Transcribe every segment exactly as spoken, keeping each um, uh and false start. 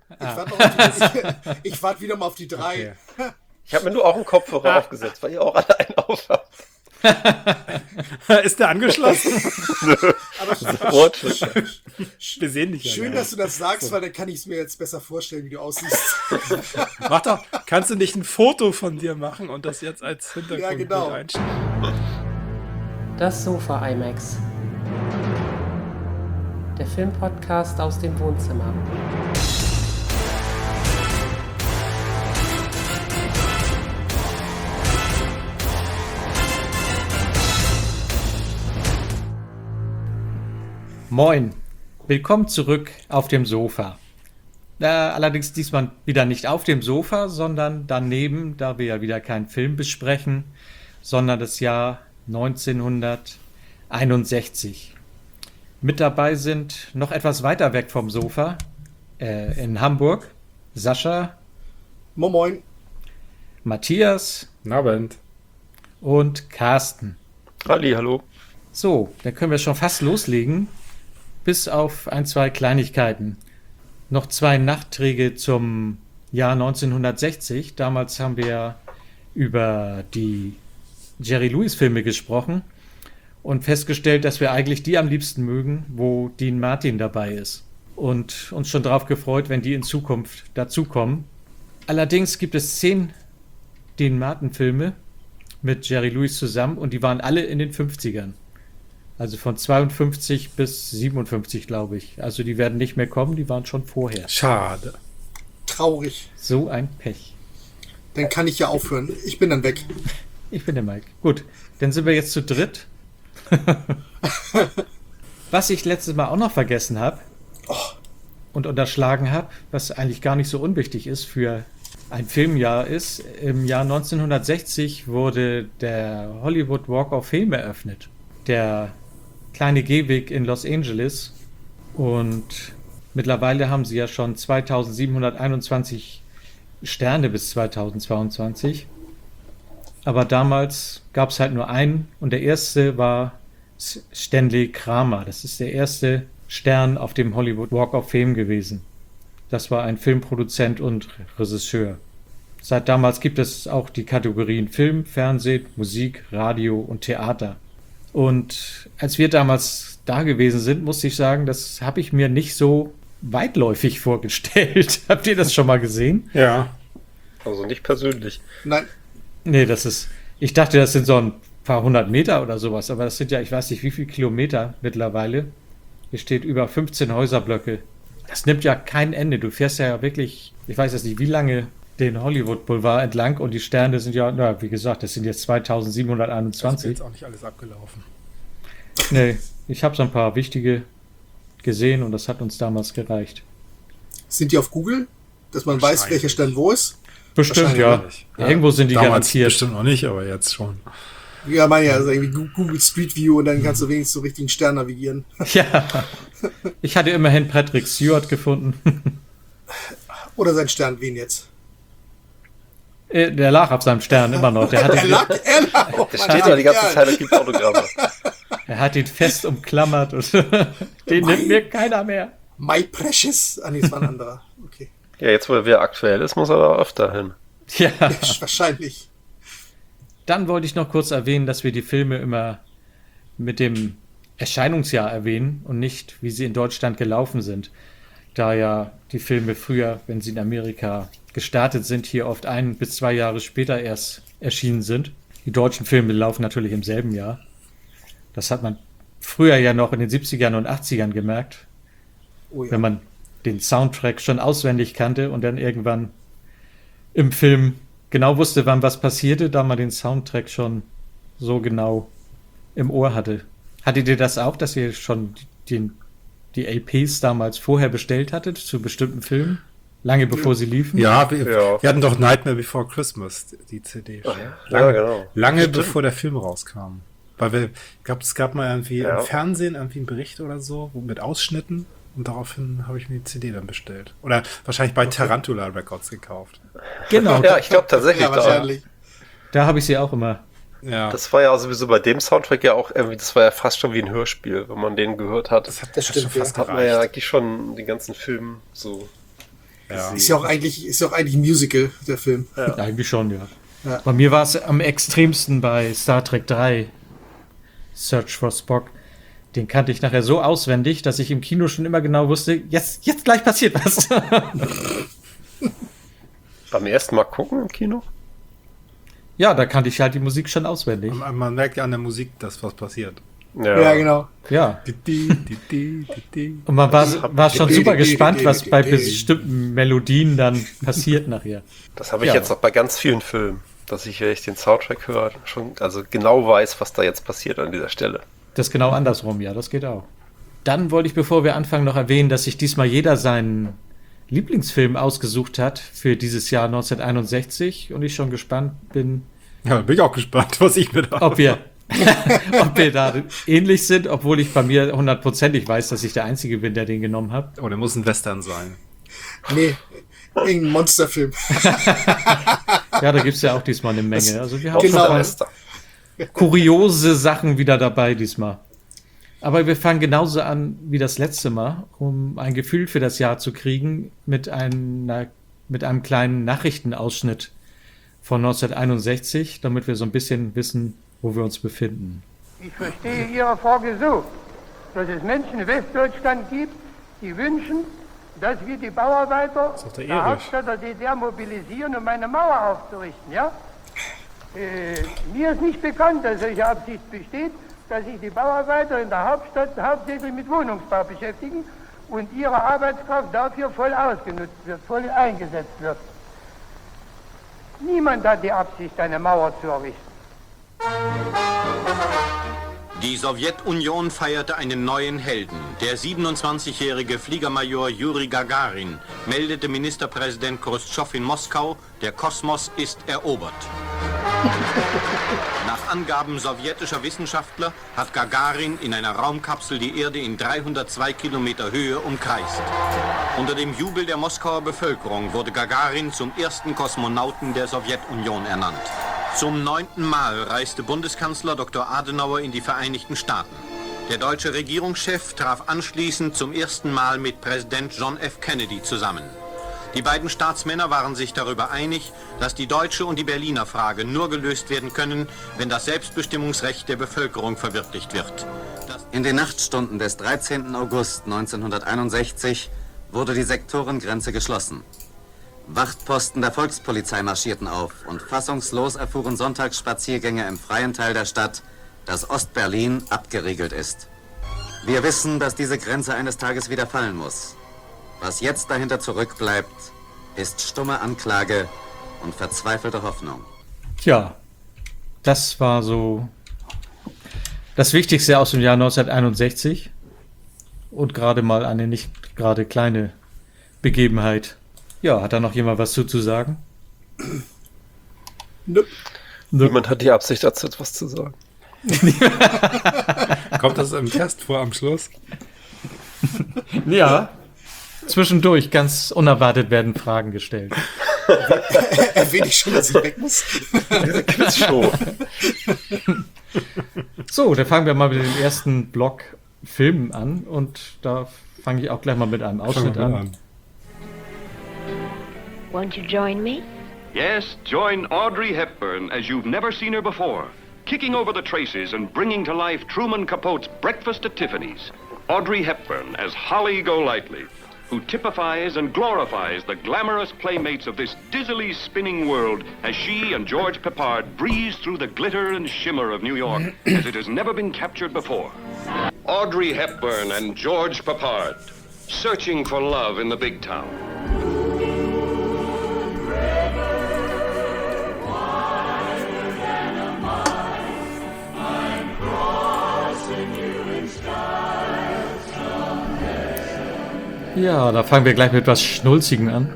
Ich warte noch auf die, ich, ich warte wieder mal auf die drei. Okay. Ich habe mir nur auch einen Kopfhörer ah. aufgesetzt, weil ihr auch alle einen aufhabt. Ist der angeschlossen? Aber wir sehen dich ja. Schön, dass du das sagst, weil dann kann ich es mir jetzt besser vorstellen, wie du aussiehst. Mach doch, kannst du nicht ein Foto von dir machen und das jetzt als Hintergrund ja, genau. einstellen? Das Sofa IMAX. Der Filmpodcast aus dem Wohnzimmer. Moin, willkommen zurück auf dem Sofa. Äh, allerdings diesmal wieder nicht auf dem Sofa, sondern daneben, da wir ja wieder keinen Film besprechen, sondern das Jahr neunzehnhunderteinundsechzig. Mit dabei sind noch etwas weiter weg vom Sofa, äh, in Hamburg, Sascha. Moin Moin. Matthias. Guten Abend. Und Carsten. Halli, hallo. So, dann können wir schon fast loslegen. Bis auf ein, zwei Kleinigkeiten. Noch zwei Nachträge zum Jahr neunzehnhundertsechzig. Damals haben wir über die Jerry Lewis-Filme gesprochen und festgestellt, dass wir eigentlich die am liebsten mögen, wo Dean Martin dabei ist. Und uns schon darauf gefreut, wenn die in Zukunft dazukommen. Allerdings gibt es zehn Dean Martin-Filme mit Jerry Lewis zusammen und die waren alle in den fünfzigern. Also von zweiundfünfzig bis siebenundfünfzig, glaube ich. Also die werden nicht mehr kommen, die waren schon vorher. Schade. Traurig. So ein Pech. Dann kann ich ja aufhören. Ich bin dann weg. Ich bin der Mike. Gut, dann sind wir jetzt zu dritt. Was ich letztes Mal auch noch vergessen habe oh. und unterschlagen habe, was eigentlich gar nicht so unwichtig ist für ein Filmjahr ist, im Jahr neunzehnhundertsechzig wurde der Hollywood Walk of Fame eröffnet. Der kleine Gehweg in Los Angeles, und mittlerweile haben sie ja schon zweitausendsiebenhunderteinundzwanzig Sterne bis zweitausendzweiundzwanzig, aber damals gab es halt nur einen und der erste war Stanley Kramer. Das ist der erste Stern auf dem Hollywood Walk of Fame gewesen. Das war ein Filmproduzent und Regisseur. Seit damals gibt es auch die Kategorien Film, Fernsehen, Musik, Radio und Theater. Und als wir damals da gewesen sind, musste ich sagen, das habe ich mir nicht so weitläufig vorgestellt. Habt ihr das schon mal gesehen? Ja. Also nicht persönlich. Nein. Nee, das ist, ich dachte, das sind so ein paar hundert Meter oder sowas, aber das sind ja, ich weiß nicht, wie viele Kilometer mittlerweile. Hier steht über fünfzehn Häuserblöcke. Das nimmt ja kein Ende. Du fährst ja wirklich, ich weiß jetzt nicht, wie lange, den Hollywood Boulevard entlang und die Sterne sind ja, na, wie gesagt, das sind jetzt zweitausendsiebenhunderteinundzwanzig. Das ist jetzt auch nicht alles abgelaufen. Nee, ich habe so ein paar wichtige gesehen und das hat uns damals gereicht. Sind die auf Google? Dass man weiß, welcher Stern wo ist? Bestimmt, ja. ja. Irgendwo sind die damals garantiert. Bestimmt noch nicht, aber jetzt schon. Ja, meine ja, also irgendwie Google Street View und dann kannst du wenigstens so richtigen Stern navigieren. Ja, ich hatte immerhin Patrick Stewart gefunden. Oder sein Stern, wen jetzt? Der lag auf seinem Stern immer noch. Der, hatte er lag, er lag auf der steht da die ganze Zeit und gibt Autogramme. Er hat ihn fest umklammert und den my, nimmt mir keiner mehr. My Precious. Ah, nee, das war ein anderer. Okay. Ja, jetzt, wo er wieder aktuell ist, muss er da öfter hin. Ja. ja. Wahrscheinlich. Dann wollte ich noch kurz erwähnen, dass wir die Filme immer mit dem Erscheinungsjahr erwähnen und nicht, wie sie in Deutschland gelaufen sind. Da ja die Filme früher, wenn sie in Amerika gestartet sind, hier oft ein bis zwei Jahre später erst erschienen sind. Die deutschen Filme laufen natürlich im selben Jahr. Das hat man früher ja noch in den siebzigern und achtzigern gemerkt, oh ja. Wenn man den Soundtrack schon auswendig kannte und dann irgendwann im Film genau wusste, wann was passierte, da man den Soundtrack schon so genau im Ohr hatte. Hattet ihr das auch, dass ihr schon den, die L Ps damals vorher bestellt hattet zu bestimmten Filmen? Lange bevor sie liefen? Ja, wir, ja. wir hatten doch Nightmare Before Christmas, die C D. Ja, lange, ja, genau. lange bevor der Film rauskam. Weil wir, ich glaube, es gab mal irgendwie ja. im Fernsehen irgendwie einen Bericht oder so mit Ausschnitten und daraufhin habe ich mir die C D dann bestellt. Oder wahrscheinlich bei okay. Tarantula Records gekauft. Genau. Ja, ich glaube tatsächlich. Ja, wahrscheinlich. Da, da habe ich sie auch immer. Ja. Das war ja sowieso bei dem Soundtrack ja auch irgendwie, das war ja fast schon wie ein Hörspiel, wenn man den gehört hat. Das hat das stimmt, schon fast hat man ja eigentlich schon den ganzen Film so Ja. Ist ja auch eigentlich, ist ja auch eigentlich ein Musical, der Film. Ja. Eigentlich schon, ja. Ja. Bei mir war es am extremsten bei Star Trek drei, Search for Spock. Den kannte ich nachher so auswendig, dass ich im Kino schon immer genau wusste, jetzt, jetzt gleich passiert was. Beim ersten Mal gucken im Kino? Ja, da kannte ich halt die Musik schon auswendig. Man, man merkt ja an der Musik, dass was passiert. Ja, genau. Ja. Di, di, di, di, di, di. Und man war, war schon super gespannt, was bei Ja. bestimmten Melodien dann passiert nachher. Das habe ich Ja. jetzt auch bei ganz vielen Filmen, dass ich, wenn ich den Soundtrack höre, schon also genau weiß, was da jetzt passiert an dieser Stelle. Das ist genau andersrum, ja, das geht auch. Dann wollte ich, bevor wir anfangen, noch erwähnen, dass sich diesmal jeder seinen Lieblingsfilm ausgesucht hat für dieses Jahr neunzehnhunderteinundsechzig und ich schon gespannt bin, Ja, bin ich auch gespannt, was ich mir da. ob wir, ob wir da ähnlich sind, obwohl ich bei mir hundertprozentig weiß, dass ich der Einzige bin, der den genommen hat. Oh, der muss ein Western sein. Nee, irgendein Monsterfilm. Ja, da gibt es ja auch diesmal eine Menge. Also wir haben Genau. schon Meister. kuriose Sachen wieder dabei diesmal. Aber wir fangen genauso an wie das letzte Mal, um ein Gefühl für das Jahr zu kriegen, mit, einer, mit einem kleinen Nachrichtenausschnitt von neunzehnhunderteinundsechzig, damit wir so ein bisschen wissen, wo wir uns befinden. Ich verstehe Ihre Frage so, dass es Menschen in Westdeutschland gibt, die wünschen, dass wir die Bauarbeiter doch der der Erich. Hauptstadt der D D R mobilisieren, um eine Mauer aufzurichten, ja? Äh, mir ist nicht bekannt, dass solche Absicht besteht, dass sich die Bauarbeiter in der Hauptstadt hauptsächlich mit Wohnungsbau beschäftigen und ihre Arbeitskraft dafür voll ausgenutzt wird, voll eingesetzt wird. Niemand hat die Absicht, eine Mauer zu errichten. Die Sowjetunion feierte einen neuen Helden. Der siebenundzwanzigjährige Fliegermajor Juri Gagarin meldete Ministerpräsident Chruschtschow in Moskau, der Kosmos ist erobert. Nach Angaben sowjetischer Wissenschaftler hat Gagarin in einer Raumkapsel die Erde in dreihundertzwei Kilometer Höhe umkreist. Unter dem Jubel der Moskauer Bevölkerung wurde Gagarin zum ersten Kosmonauten der Sowjetunion ernannt. Zum neunten Mal reiste Bundeskanzler Doktor Adenauer in die Vereinigten Staaten. Der deutsche Regierungschef traf anschließend zum ersten Mal mit Präsident John F. Kennedy zusammen. Die beiden Staatsmänner waren sich darüber einig, dass die deutsche und die Berliner Frage nur gelöst werden können, wenn das Selbstbestimmungsrecht der Bevölkerung verwirklicht wird. Das In den Nachtstunden des dreizehnten August neunzehnhunderteinundsechzig wurde die Sektorengrenze geschlossen. Wachtposten der Volkspolizei marschierten auf und fassungslos erfuhren Sonntagsspaziergänger im freien Teil der Stadt, dass Ostberlin abgeriegelt ist. Wir wissen, dass diese Grenze eines Tages wieder fallen muss. Was jetzt dahinter zurückbleibt, ist stumme Anklage und verzweifelte Hoffnung. Tja, das war so das Wichtigste aus dem Jahr neunzehnhunderteinundsechzig und gerade mal eine nicht gerade kleine Begebenheit. Ja, hat da noch jemand was zu, zu sagen? Nope. Niemand hat die Absicht dazu, etwas zu sagen. Kommt das im Test vor am Schluss? Ja. Zwischendurch, ganz unerwartet, werden Fragen gestellt. Erwähne ich schon, dass ich weg muss? Quizshow. So, dann fangen wir mal mit dem ersten Block Filmen an und da fange ich auch gleich mal mit einem Ausschnitt Fangen wir an. an. Won't you join me? Yes, join Audrey Hepburn as you've never seen her before, kicking over the traces and bringing to life Truman Capote's Breakfast at Tiffany's. Audrey Hepburn as Holly Golightly, who typifies and glorifies the glamorous playmates of this dizzily spinning world as she and George Peppard breeze through the glitter and shimmer of New York as it has never been captured before. Audrey Hepburn and George Peppard, searching for love in the big town. Ja, da fangen wir gleich mit etwas Schnulzigen an.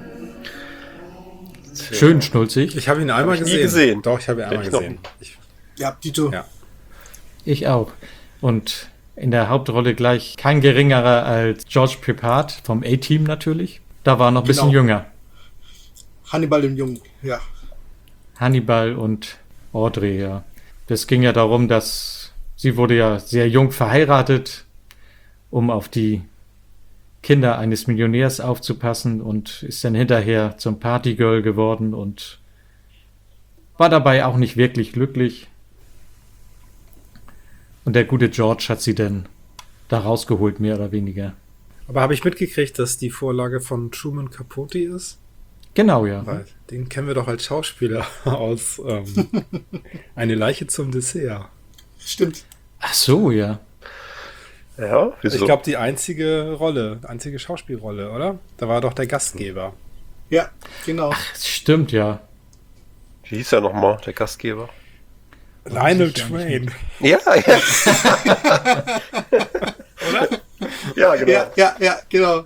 Schön schnulzig. Ich habe ihn einmal ich nie gesehen. gesehen. Doch, ich habe ihn einmal Ich noch gesehen. Ich, Ja, Dito. Ja. Ich auch. Und in der Hauptrolle gleich kein geringerer als George Peppard vom A-Team natürlich. Da war er noch ein bisschen Genau. jünger. Hannibal im Jungen, ja. Hannibal und Audrey, ja. Das ging ja darum, dass sie wurde ja sehr jung verheiratet, um auf die Kinder eines Millionärs aufzupassen und ist dann hinterher zum Partygirl geworden und war dabei auch nicht wirklich glücklich. Und der gute George hat sie dann da rausgeholt, mehr oder weniger. Aber habe ich mitgekriegt, dass die Vorlage von Truman Capote ist? Genau, ja. Weil den kennen wir doch als Schauspieler aus ähm, Eine Leiche zum Dessert. Stimmt. Ach so, ja. Ja, wieso? Ich glaube, die einzige Rolle, einzige Schauspielrolle, oder? Da war doch der Gastgeber. Ja, genau. Das stimmt, ja. Wie hieß er nochmal, der Gastgeber? Lionel Twain. Ja, ja. Oder? Ja, genau. Ja, ja, ja, genau.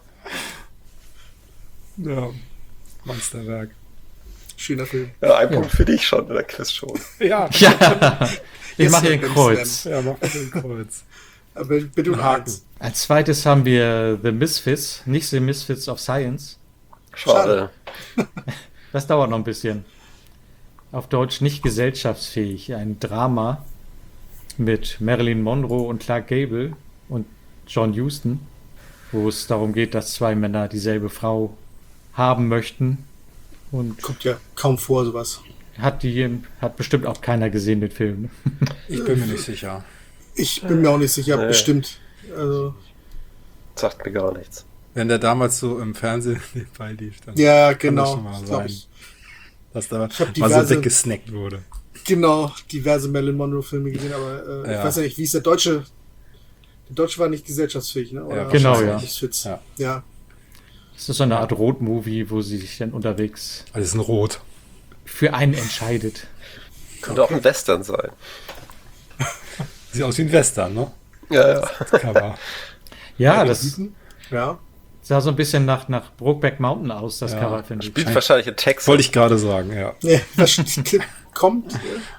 Ja. Monsterwerk. Schöner Film. Ja, ein Ja. Punkt für dich schon in der Quizshow. Ja. Ja, ich Yes, mache hier ein Sir, Kreuz. Ja, mach bitte ein Kreuz. Aber bitte Ein um Haken. eins. Als zweites haben wir The Misfits, nicht The Misfits of Science. Schade. Das dauert noch ein bisschen. Auf Deutsch nicht gesellschaftsfähig. Ein Drama mit Marilyn Monroe und Clark Gable und John Huston, wo es darum geht, dass zwei Männer dieselbe Frau haben möchten. Und Kommt ja kaum vor, sowas. hat die hat bestimmt auch keiner gesehen, den Film. Ich bin mir nicht sicher. Ich bin mir auch nicht sicher, Nee. bestimmt. Also, Sagt mir gar nichts. Wenn der damals so im Fernsehen nebenbei lief, dann ja, kann genau. das schon mal Ich sein, glaub, ich, dass da hab mal so diverse- weggesnackt wurde. genau, diverse Marilyn Monroe-Filme gesehen, aber äh, Ja. ich weiß ja nicht, wie ist der Deutsche? Der Deutsche war nicht gesellschaftsfähig, ne? Oder Ja, genau, wahrscheinlich ja. nicht Fitz. Ja. Ja. Es ist so eine Art Road-Movie, wo sie sich dann unterwegs Alles in Rot. für einen entscheidet. Könnte auch ein Western sein. Sieht aus wie ein Western, ne? Ja, ja. Das Cover. Ja, das Ja. sah so ein bisschen nach, nach Brokeback Mountain aus, das Ja. Cover, finde ich. Spielt wahrscheinlich in Texas. Wollte ich gerade sagen, ja. Nee, was kommt?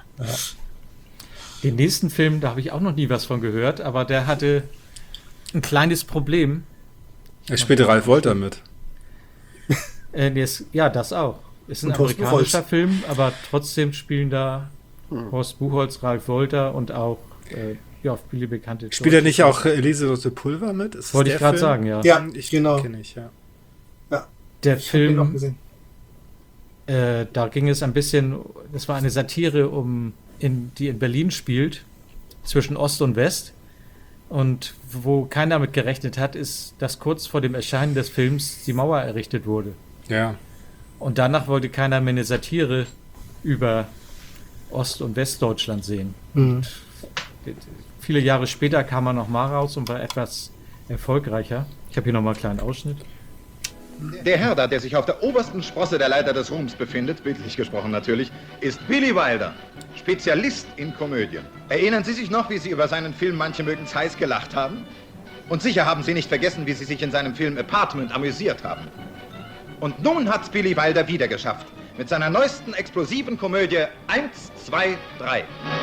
Den nächsten Film, da habe ich auch noch nie was von gehört, aber der hatte ein kleines Problem. Er spielte Ralf Wolter mit. Äh, nee, es, ja, das auch. Ist ein Und Horst amerikanischer Buchholz. Film, aber trotzdem spielen da Horst Buchholz, Ralf Wolter und auch äh, ja, viele bekannte. Spielt er deutsche nicht auch Elisabeth Pulver mit? Ist das Wollte ich der gerade Film? sagen, ja. Ja, Ich genau. Kenn ich, ja. Der Ich hab den auch Film, gesehen. äh, da ging es ein bisschen, das war eine Satire, um in, die in Berlin spielt, zwischen Ost und West. Und wo keiner damit gerechnet hat, ist, dass kurz vor dem Erscheinen des Films die Mauer errichtet wurde. Ja. Und danach wollte keiner mehr eine Satire über Ost- und Westdeutschland sehen. Mhm. Viele Jahre später kam er noch mal raus und war etwas erfolgreicher. Ich habe hier noch mal einen kleinen Ausschnitt. Der Herr da, der sich auf der obersten Sprosse der Leiter des Ruhms befindet, bildlich gesprochen natürlich, ist Billy Wilder, Spezialist in Komödien. Erinnern Sie sich noch, wie Sie über seinen Film Manche mögen's heiß gelacht haben? Und sicher haben Sie nicht vergessen, wie Sie sich in seinem Film Apartment amüsiert haben. Und nun hat's Billy Wilder wieder geschafft. Mit seiner neuesten explosiven Komödie eins, zwei, drei.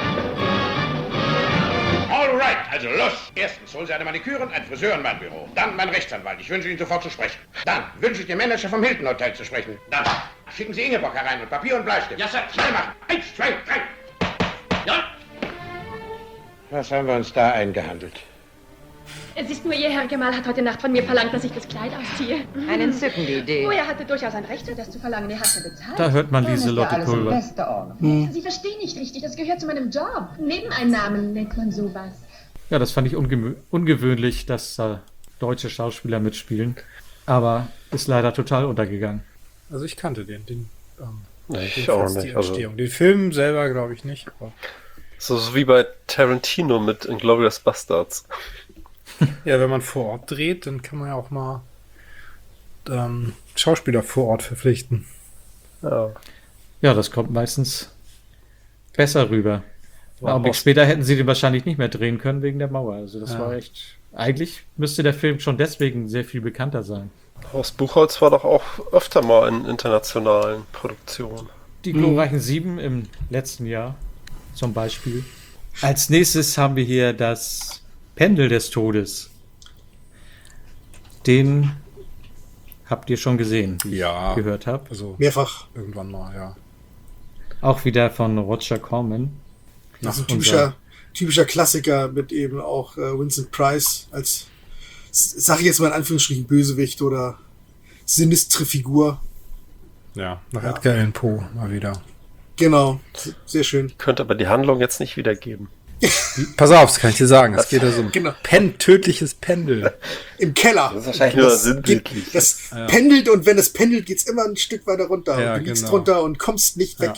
All right, also los. Erstens holen Sie eine Manikürin, ein Friseur in mein Büro. Dann mein Rechtsanwalt. Ich wünsche ihn sofort zu sprechen. Dann wünsche ich den Manager vom Hilton Hotel zu sprechen. Dann schicken Sie Ingeborg herein und Papier und Bleistift. Ja, Sir. Schnell machen. Eins, zwei, drei. Ja. Was haben wir uns da eingehandelt? Es ist nur, Ihr Herr Gemahl hat heute Nacht von mir verlangt, dass ich das Kleid ausziehe. Eine entzückende Idee. Oh, er hatte durchaus ein Recht, das zu verlangen. Er hat mir bezahlt. Da hört man Lieselotte Pulver. Hm. Sie verstehen nicht richtig, das gehört zu meinem Job. Nebeneinnahmen nennt man sowas. Ja, das fand ich unge ungewöhnlich, dass da deutsche Schauspieler mitspielen. Aber ist leider total untergegangen. Also ich kannte den. den ähm, Ich den auch Fest, nicht, Die also- Entstehung. Den Film selber glaube ich nicht. Aber So, so wie bei Tarantino mit Inglourious Bastards. ja, wenn man vor Ort dreht, dann kann man ja auch mal ähm, Schauspieler vor Ort verpflichten. Ja. Ja, das kommt meistens besser rüber. Einen War Augenblick auch- später hätten sie den wahrscheinlich nicht mehr drehen können wegen der Mauer. Also das Ja. war echt... Eigentlich müsste der Film schon deswegen sehr viel bekannter sein. Horst Buchholz war doch auch öfter mal in internationalen Produktionen. Die glorreichen Sieben im letzten Jahr zum Beispiel. Als nächstes haben wir hier das Pendel des Todes. Den habt ihr schon gesehen, wie Ja. ich gehört habe. Also Mehrfach. irgendwann mal, ja. Auch wieder von Roger Corman. Das ist ein Unser- typischer, typischer Klassiker mit eben auch äh, Vincent Price als sag ich jetzt mal in Anführungsstrichen, Bösewicht oder sinistre Figur. Ja, nach Ja. Edgar Allan Poe mal wieder. Genau, sehr schön. Könnte aber die Handlung jetzt nicht wiedergeben. Pass auf, das kann ich dir sagen. Es geht da so um Genau. Pen, tödliches Pendel. Im Keller. Das ist wahrscheinlich nur das sinnbildlich. geht- Das Ja. pendelt und wenn es pendelt, geht's immer ein Stück weiter runter. Ja, und du liegst genau. drunter und kommst nicht weg.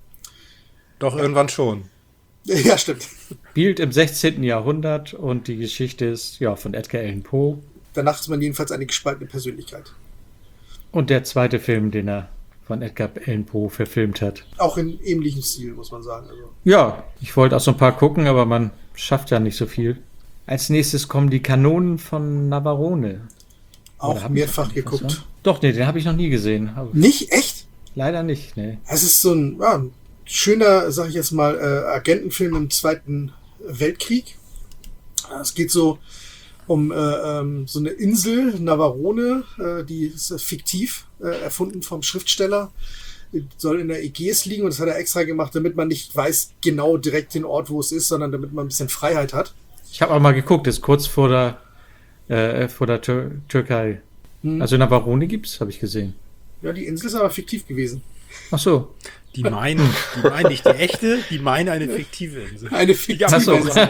Doch, irgendwann schon. Ja, stimmt. Spielt im sechzehnten. Jahrhundert und die Geschichte ist ja von Edgar Allan Poe. Danach ist man jedenfalls eine gespaltene Persönlichkeit. Und der zweite Film, den er von Edgar Allan Poe verfilmt hat. Auch in ähnlichem Stil, muss man sagen. Also, Ja, ich wollte auch so ein paar gucken, aber man schafft ja nicht so viel. Als nächstes kommen die Kanonen von Navarone. Oder auch haben wir mehrfach noch nicht was, geguckt. oder? Doch, nee, den habe ich noch nie gesehen. Aber Nicht? Echt? leider nicht, nee. Es ist so ein, ja, ein schöner, sag ich jetzt mal, äh, Agentenfilm im Zweiten Weltkrieg. Es geht so um äh, ähm, so eine Insel, Navarone, äh, die ist äh, fiktiv, äh, erfunden vom Schriftsteller, soll in der Ägäis liegen und das hat er extra gemacht, damit man nicht weiß genau direkt den Ort, wo es ist, sondern damit man ein bisschen Freiheit hat. Ich habe auch mal geguckt, ist kurz vor der, äh, vor der Tür Türkei. Hm. Also Navarone gibt's, habe ich gesehen. Ja, die Insel ist aber fiktiv gewesen. Ach so. Die meinen, die meinen nicht die echte, die meinen eine fiktive Insel. Eine fiktive Ach so. Insel.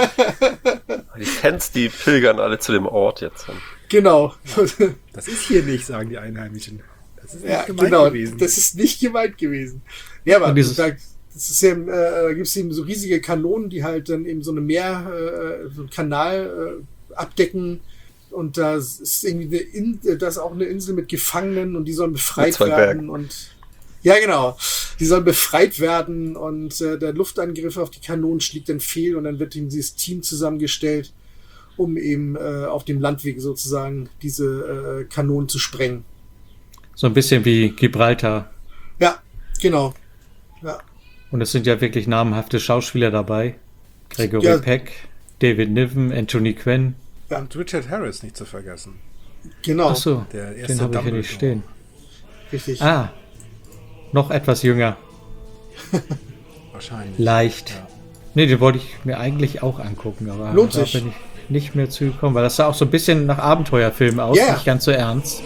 Die Fans, die pilgern alle zu dem Ort jetzt. Genau. Das ist hier nicht, sagen die Einheimischen. Das ist nicht Ja, gemeint genau. gewesen. Das ist nicht gemeint gewesen. Ja, aber Und dieses- da, das ist ja, äh, da gibt es eben so riesige Kanonen, die halt dann eben so eine Meer, äh, so einen Kanal äh, abdecken. Und da ist irgendwie eine In da ist auch eine Insel mit Gefangenen und die sollen befreit Mit zwei werden. Bergen. Und ja, genau. Die sollen befreit werden und äh, der Luftangriff auf die Kanonen schlägt dann fehl und dann wird eben dieses Team zusammengestellt, um eben äh, auf dem Landweg sozusagen diese äh, Kanonen zu sprengen. So ein bisschen wie Gibraltar. Ja, genau. Ja. Und es sind ja wirklich namhafte Schauspieler dabei. Gregory Ja. Peck, David Niven, Anthony Quinn. Ja. Und Richard Harris nicht zu vergessen. Genau. Ach so, Der erste den habe ich hier nicht Dumbledore. stehen. Richtig. Ah, noch etwas jünger. Wahrscheinlich. Leicht. Ja. Nee, den wollte ich mir eigentlich auch angucken, aber Lohnt da sich. bin ich nicht mehr zugekommen, weil das sah auch so ein bisschen nach Abenteuerfilm aus, Ja. nicht ganz so ernst.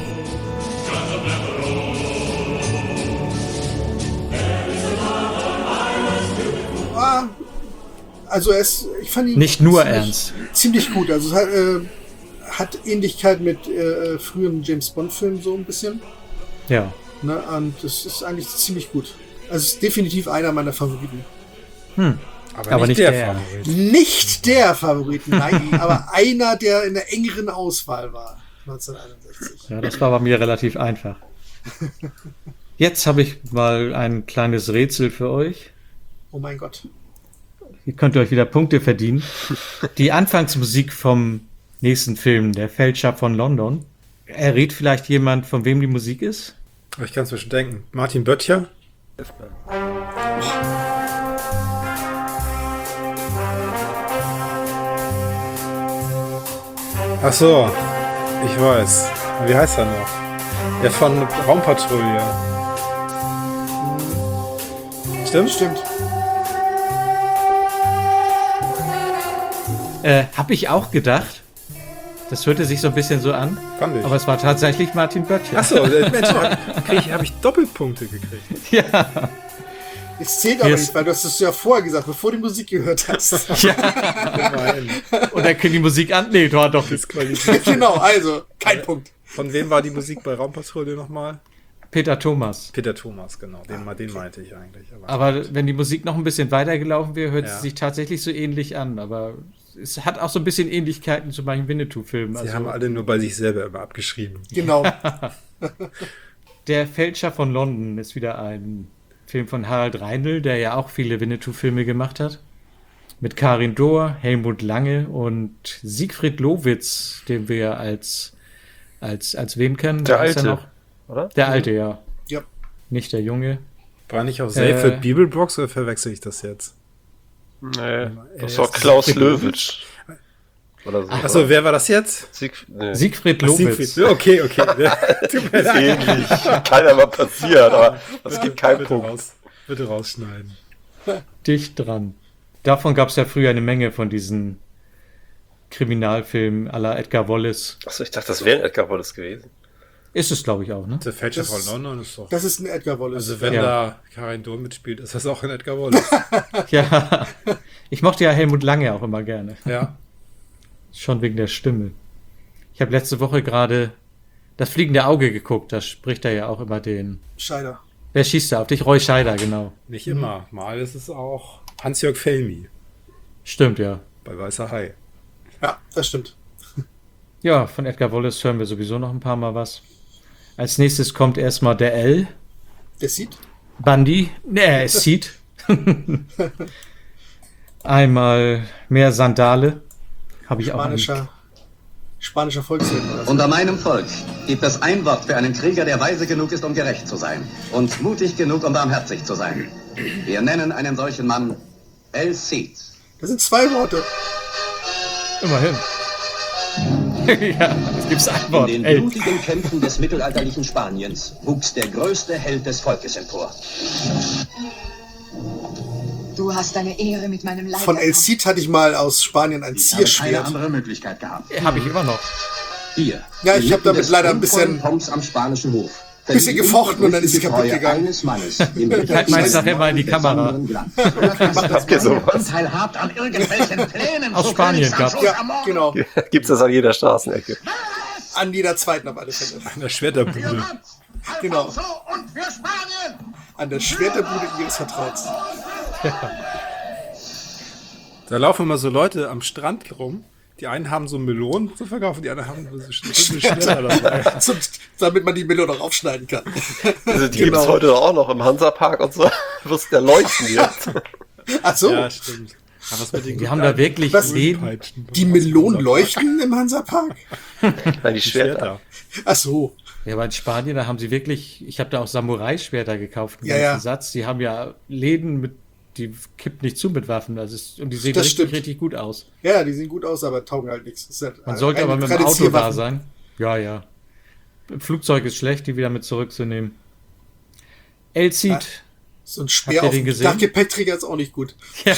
Ah, also es, ich fand ihn Nicht nur ziemlich, ernst. ziemlich gut. Also es hat, äh, hat Ähnlichkeit mit äh, früheren James Bond Filmen so ein bisschen. Ja. Ne? Und es ist eigentlich ziemlich gut. Also es ist definitiv einer meiner Favoriten. Hm. Aber, Aber nicht, nicht der, der. Favorit. Nicht der Favorit, nein, aber einer, der in der engeren Auswahl war. neunzehnhunderteinundsechzig. Ja, das war bei mir relativ einfach. Jetzt habe ich mal ein kleines Rätsel für euch. Oh mein Gott. Hier könnt ihr euch wieder Punkte verdienen. Die Anfangsmusik vom nächsten Film, Der Fälscher von London. Errät vielleicht jemand, von wem die Musik ist? Aber ich kann es mir schon denken. Martin Böttcher? Ach so, ich weiß. Wie heißt er noch? Der von Raumpatrouille. Stimmt? Stimmt. Äh, hab ich auch gedacht. Das hörte sich so ein bisschen so an. Fand ich. Aber es war tatsächlich Martin Böttcher. Ach so, Mensch, habe ich, hab ich Doppelpunkte gekriegt. Ja. Es zählt aber Hier ist- nicht, weil du hast es ja vorher gesagt, bevor du die Musik gehört hast. Nein. Und dann ging die Musik an. Nee, war doch nicht. Genau, also, kein Punkt. Von wem war die Musik bei Raumpatrouille nochmal? Peter Thomas. Peter Thomas, genau. Den, den meinte ich eigentlich. Aber, Aber wenn die Musik noch ein bisschen weitergelaufen wäre, hört Ja. sie sich tatsächlich so ähnlich an. Aber es hat auch so ein bisschen Ähnlichkeiten zu manchen Winnetou-Filmen. sie Also haben alle nur bei sich selber immer abgeschrieben. Genau. Der Fälscher von London ist wieder ein Film von Harald Reindl, der ja auch viele Winnetou-Filme gemacht hat. Mit Karin Dohr, Helmut Lange und Siegfried Lowitz, den wir ja als, als, als wen kennen. Der Wer ist er Alte, noch? oder? Der Alte, ja. Ja. Nicht der Junge. War nicht auch Seyfried Äh. Bibelbox oder verwechsel ich das jetzt? Nee, das Äh, war Klaus Löwitsch. Oder so. Achso, wer war das jetzt? Sieg, nee. Siegfried Ach, Lowitz. Siegfried. Okay, okay. Tut mir leid. Ähnlich. Kann aber passieren, aber es gibt keinen bitte Punkt. Raus, bitte rausschneiden. Dicht dran. Davon gab es ja früher eine Menge von diesen Kriminalfilm à la Edgar Wallace. Achso, ich dachte, das wäre ein Edgar Wallace gewesen. Ist es, glaube ich, auch, ne? The Fetcher Das- von London ist doch. Das ist ein Edgar Wallace. Also wenn Ja. da Karin Dohm mitspielt, ist das auch ein Edgar Wallace. Ja, ich mochte ja Helmut Lange auch immer gerne. Ja. Schon wegen der Stimme. Ich habe letzte Woche gerade das fliegende Auge geguckt. Da spricht er ja auch immer den. Scheider. Wer schießt da auf dich? Roy Scheider, genau. Nicht immer. Mal ist es auch Hans-Jörg Felmi Stimmt, ja. bei Weißer Hai. Ja, das stimmt. Ja, von Edgar Wallace hören wir sowieso noch ein paar Mal was. Als nächstes kommt erstmal der L. Der sieht. Bundy. Ne, es sieht. Einmal mehr Sandale. Habe ich auch. Spanischer, spanischer Volksfilm oder so. Unter meinem Volk gibt es ein Wort für einen Krieger, der weise genug ist, um gerecht zu sein. Und mutig genug, um barmherzig zu sein. Wir nennen einen solchen Mann El Cid. Das sind zwei Worte. Immerhin. Ja, es gibt ein Wort. In den Ey. blutigen Kämpfen des mittelalterlichen Spaniens wuchs der größte Held des Volkes empor. Du hast deine Ehre mit meinem Leib. Von El Cid hatte ich mal aus Spanien ein Ich habe keine Zierschwert. andere Möglichkeit gehabt. Habe ich immer noch. Hier. Ja, ich habe damit des leider ein prunkvollen bisschen, Pomps am spanischen Hof. bisschen gefochten und dann ist sie kaputt Treue gegangen. eines Mannes, Halt meine Sache mal in die Kamera. Habt ihr sowas? Teilhabt an irgendwelchen Plänen. Aus zu Spanien Königs gab's. Anschluss Ja, am Morgen. genau. Gibt's das an jeder Straßenecke? An jeder zweiten auf alle Fälle. An der Schwerterbude. Genau. Alfonso und für Spanien! An der Schwerterbude ihres Vertrauens. Da laufen immer so Leute am Strand rum. Die einen haben so Melonen zu verkaufen, die anderen haben so Schwerter dabei. Zum, damit man die Melone auch aufschneiden kann. Also die Genau. gibt's heute auch noch im Hansapark und so. Wirst der leuchten jetzt. Ach so, Ja, stimmt. Aber was mit den Die haben da wirklich Was? Läden. die Melonen leuchten im Hansapark? Nein, die Schwerter. Ach so. Ja, aber in Spanien, da haben sie wirklich, ich habe da auch Samurai-Schwerter gekauft, einen Ja, ganzen ja. Satz. Die haben ja Läden mit, die kippt nicht zu mit Waffen. Also es, und die sehen Das richtig, stimmt. richtig gut aus. Ja, die sehen gut aus, aber taugen halt nichts. Das ist halt Man sollte eine aber mit dem Auto da Tradierwaffe. sein. Ja, ja. Im Flugzeug ist schlecht, die wieder mit zurückzunehmen. El Cid. Ja. So ein Speer Habt ihr auf den dem gesehen? Dachgepäckträger ist auch nicht gut. Ja.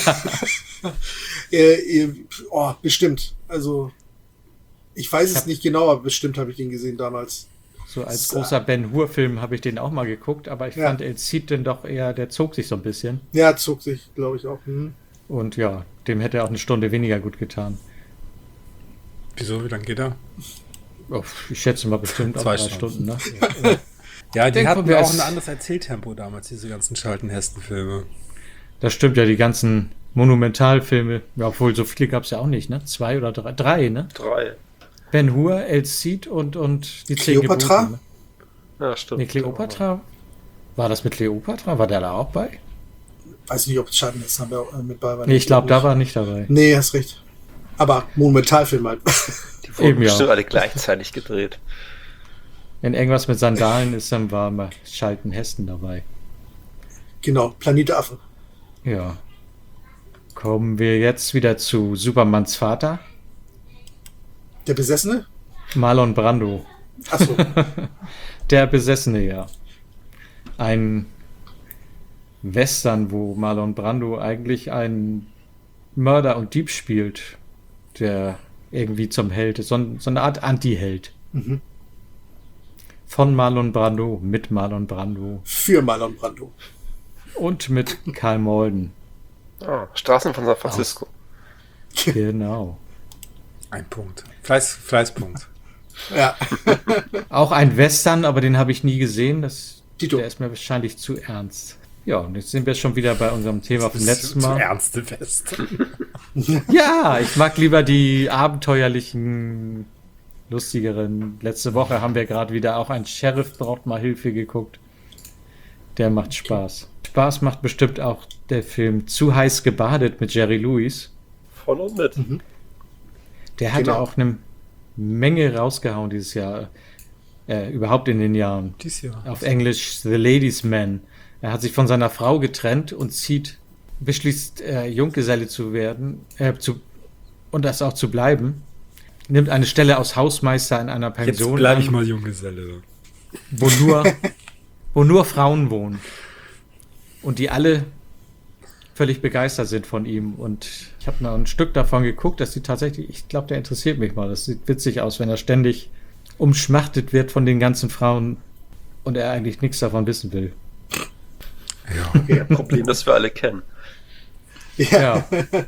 äh, äh, oh, bestimmt. Also, ich weiß Ich es hab- nicht genau, aber bestimmt habe ich den gesehen damals. So als So. großer Ben-Hur-Film habe ich den auch mal geguckt, aber ich Ja. fand El Cid denn doch eher, der zog sich so ein bisschen. Ja, zog sich, glaube ich, auch. Hm. Und ja, dem hätte auch eine Stunde weniger gut getan. Wieso, wie lange geht er? Oh, ich schätze mal bestimmt auch Zwei drei Stunden. Stunden, ne? Ja, die Dann hatten kommen wir ja auch als- ein anderes Erzähltempo damals, diese ganzen Charlton-Heston-Filme. Das stimmt ja, die ganzen Monumentalfilme. Ja, obwohl, so viele gab es ja auch nicht, ne? Zwei oder drei, drei, ne? Drei. Ben Hur, El Cid und, und die Zehn Kleopatra? Gebote. Ne? Ja, stimmt. Nee, Kleopatra. War das mit Kleopatra? War der da auch bei? Weiß nicht, ob Schaden ist, haben wir auch, äh, mit bei war. Nee, ich glaube, da war er nicht dabei. Nee, hast recht. Aber Monumentalfilm halt. Die wurden Eben, ja. bestimmt alle gleichzeitig gedreht. Wenn irgendwas mit Sandalen ist, dann war mal Charlton Heston dabei. Genau, Planet der Affen. Ja. Kommen wir jetzt wieder zu Supermans Vater, Der Besessene? Marlon Brando. Achso. Der Besessene, ja. Ein Western, wo Marlon Brando eigentlich einen Mörder und Dieb spielt, der irgendwie zum Held ist. So, ein- so eine Art Anti-Held. Mhm. Von Marlon Brando, mit Marlon Brando Für Marlon Brando. und mit Karl Malden. Ah, Straßen von San Francisco. Genau. Ein Punkt. Fleiß, Fleißpunkt. Ja. Auch ein Western, aber den habe ich nie gesehen. Das, Tito. der ist mir wahrscheinlich zu ernst. Ja, und jetzt sind wir schon wieder bei unserem Thema vom letzten Zu Mal. ernste Fest. Ja, ich mag lieber die abenteuerlichen, lustigeren. Letzte Woche haben wir gerade wieder auch ein Sheriff braucht mal Hilfe geguckt. Der macht Spaß. Spaß macht bestimmt auch der Film Zu heiß gebadet mit Jerry Lewis. Von und mit. Der hat ja Genau. auch eine Menge rausgehauen dieses Jahr. Äh, überhaupt in den Jahren. Dies Jahr. Auf Englisch The Ladies Man. Er hat sich von seiner Frau getrennt und zieht, beschließt, äh, Junggeselle zu werden äh, zu, und das auch zu bleiben. Nimmt eine Stelle als Hausmeister in einer Jetzt Pension bleibe ich an, mal Junggeselle. wo nur, wo nur Frauen wohnen. Und die alle völlig begeistert sind von ihm. Und ich habe noch ein Stück davon geguckt, dass die tatsächlich, ich glaube, der interessiert mich mal. Das sieht witzig aus, wenn er ständig umschmachtet wird von den ganzen Frauen und er eigentlich nichts davon wissen will. Ja, okay. Ein Problem, das wir alle kennen. Ja.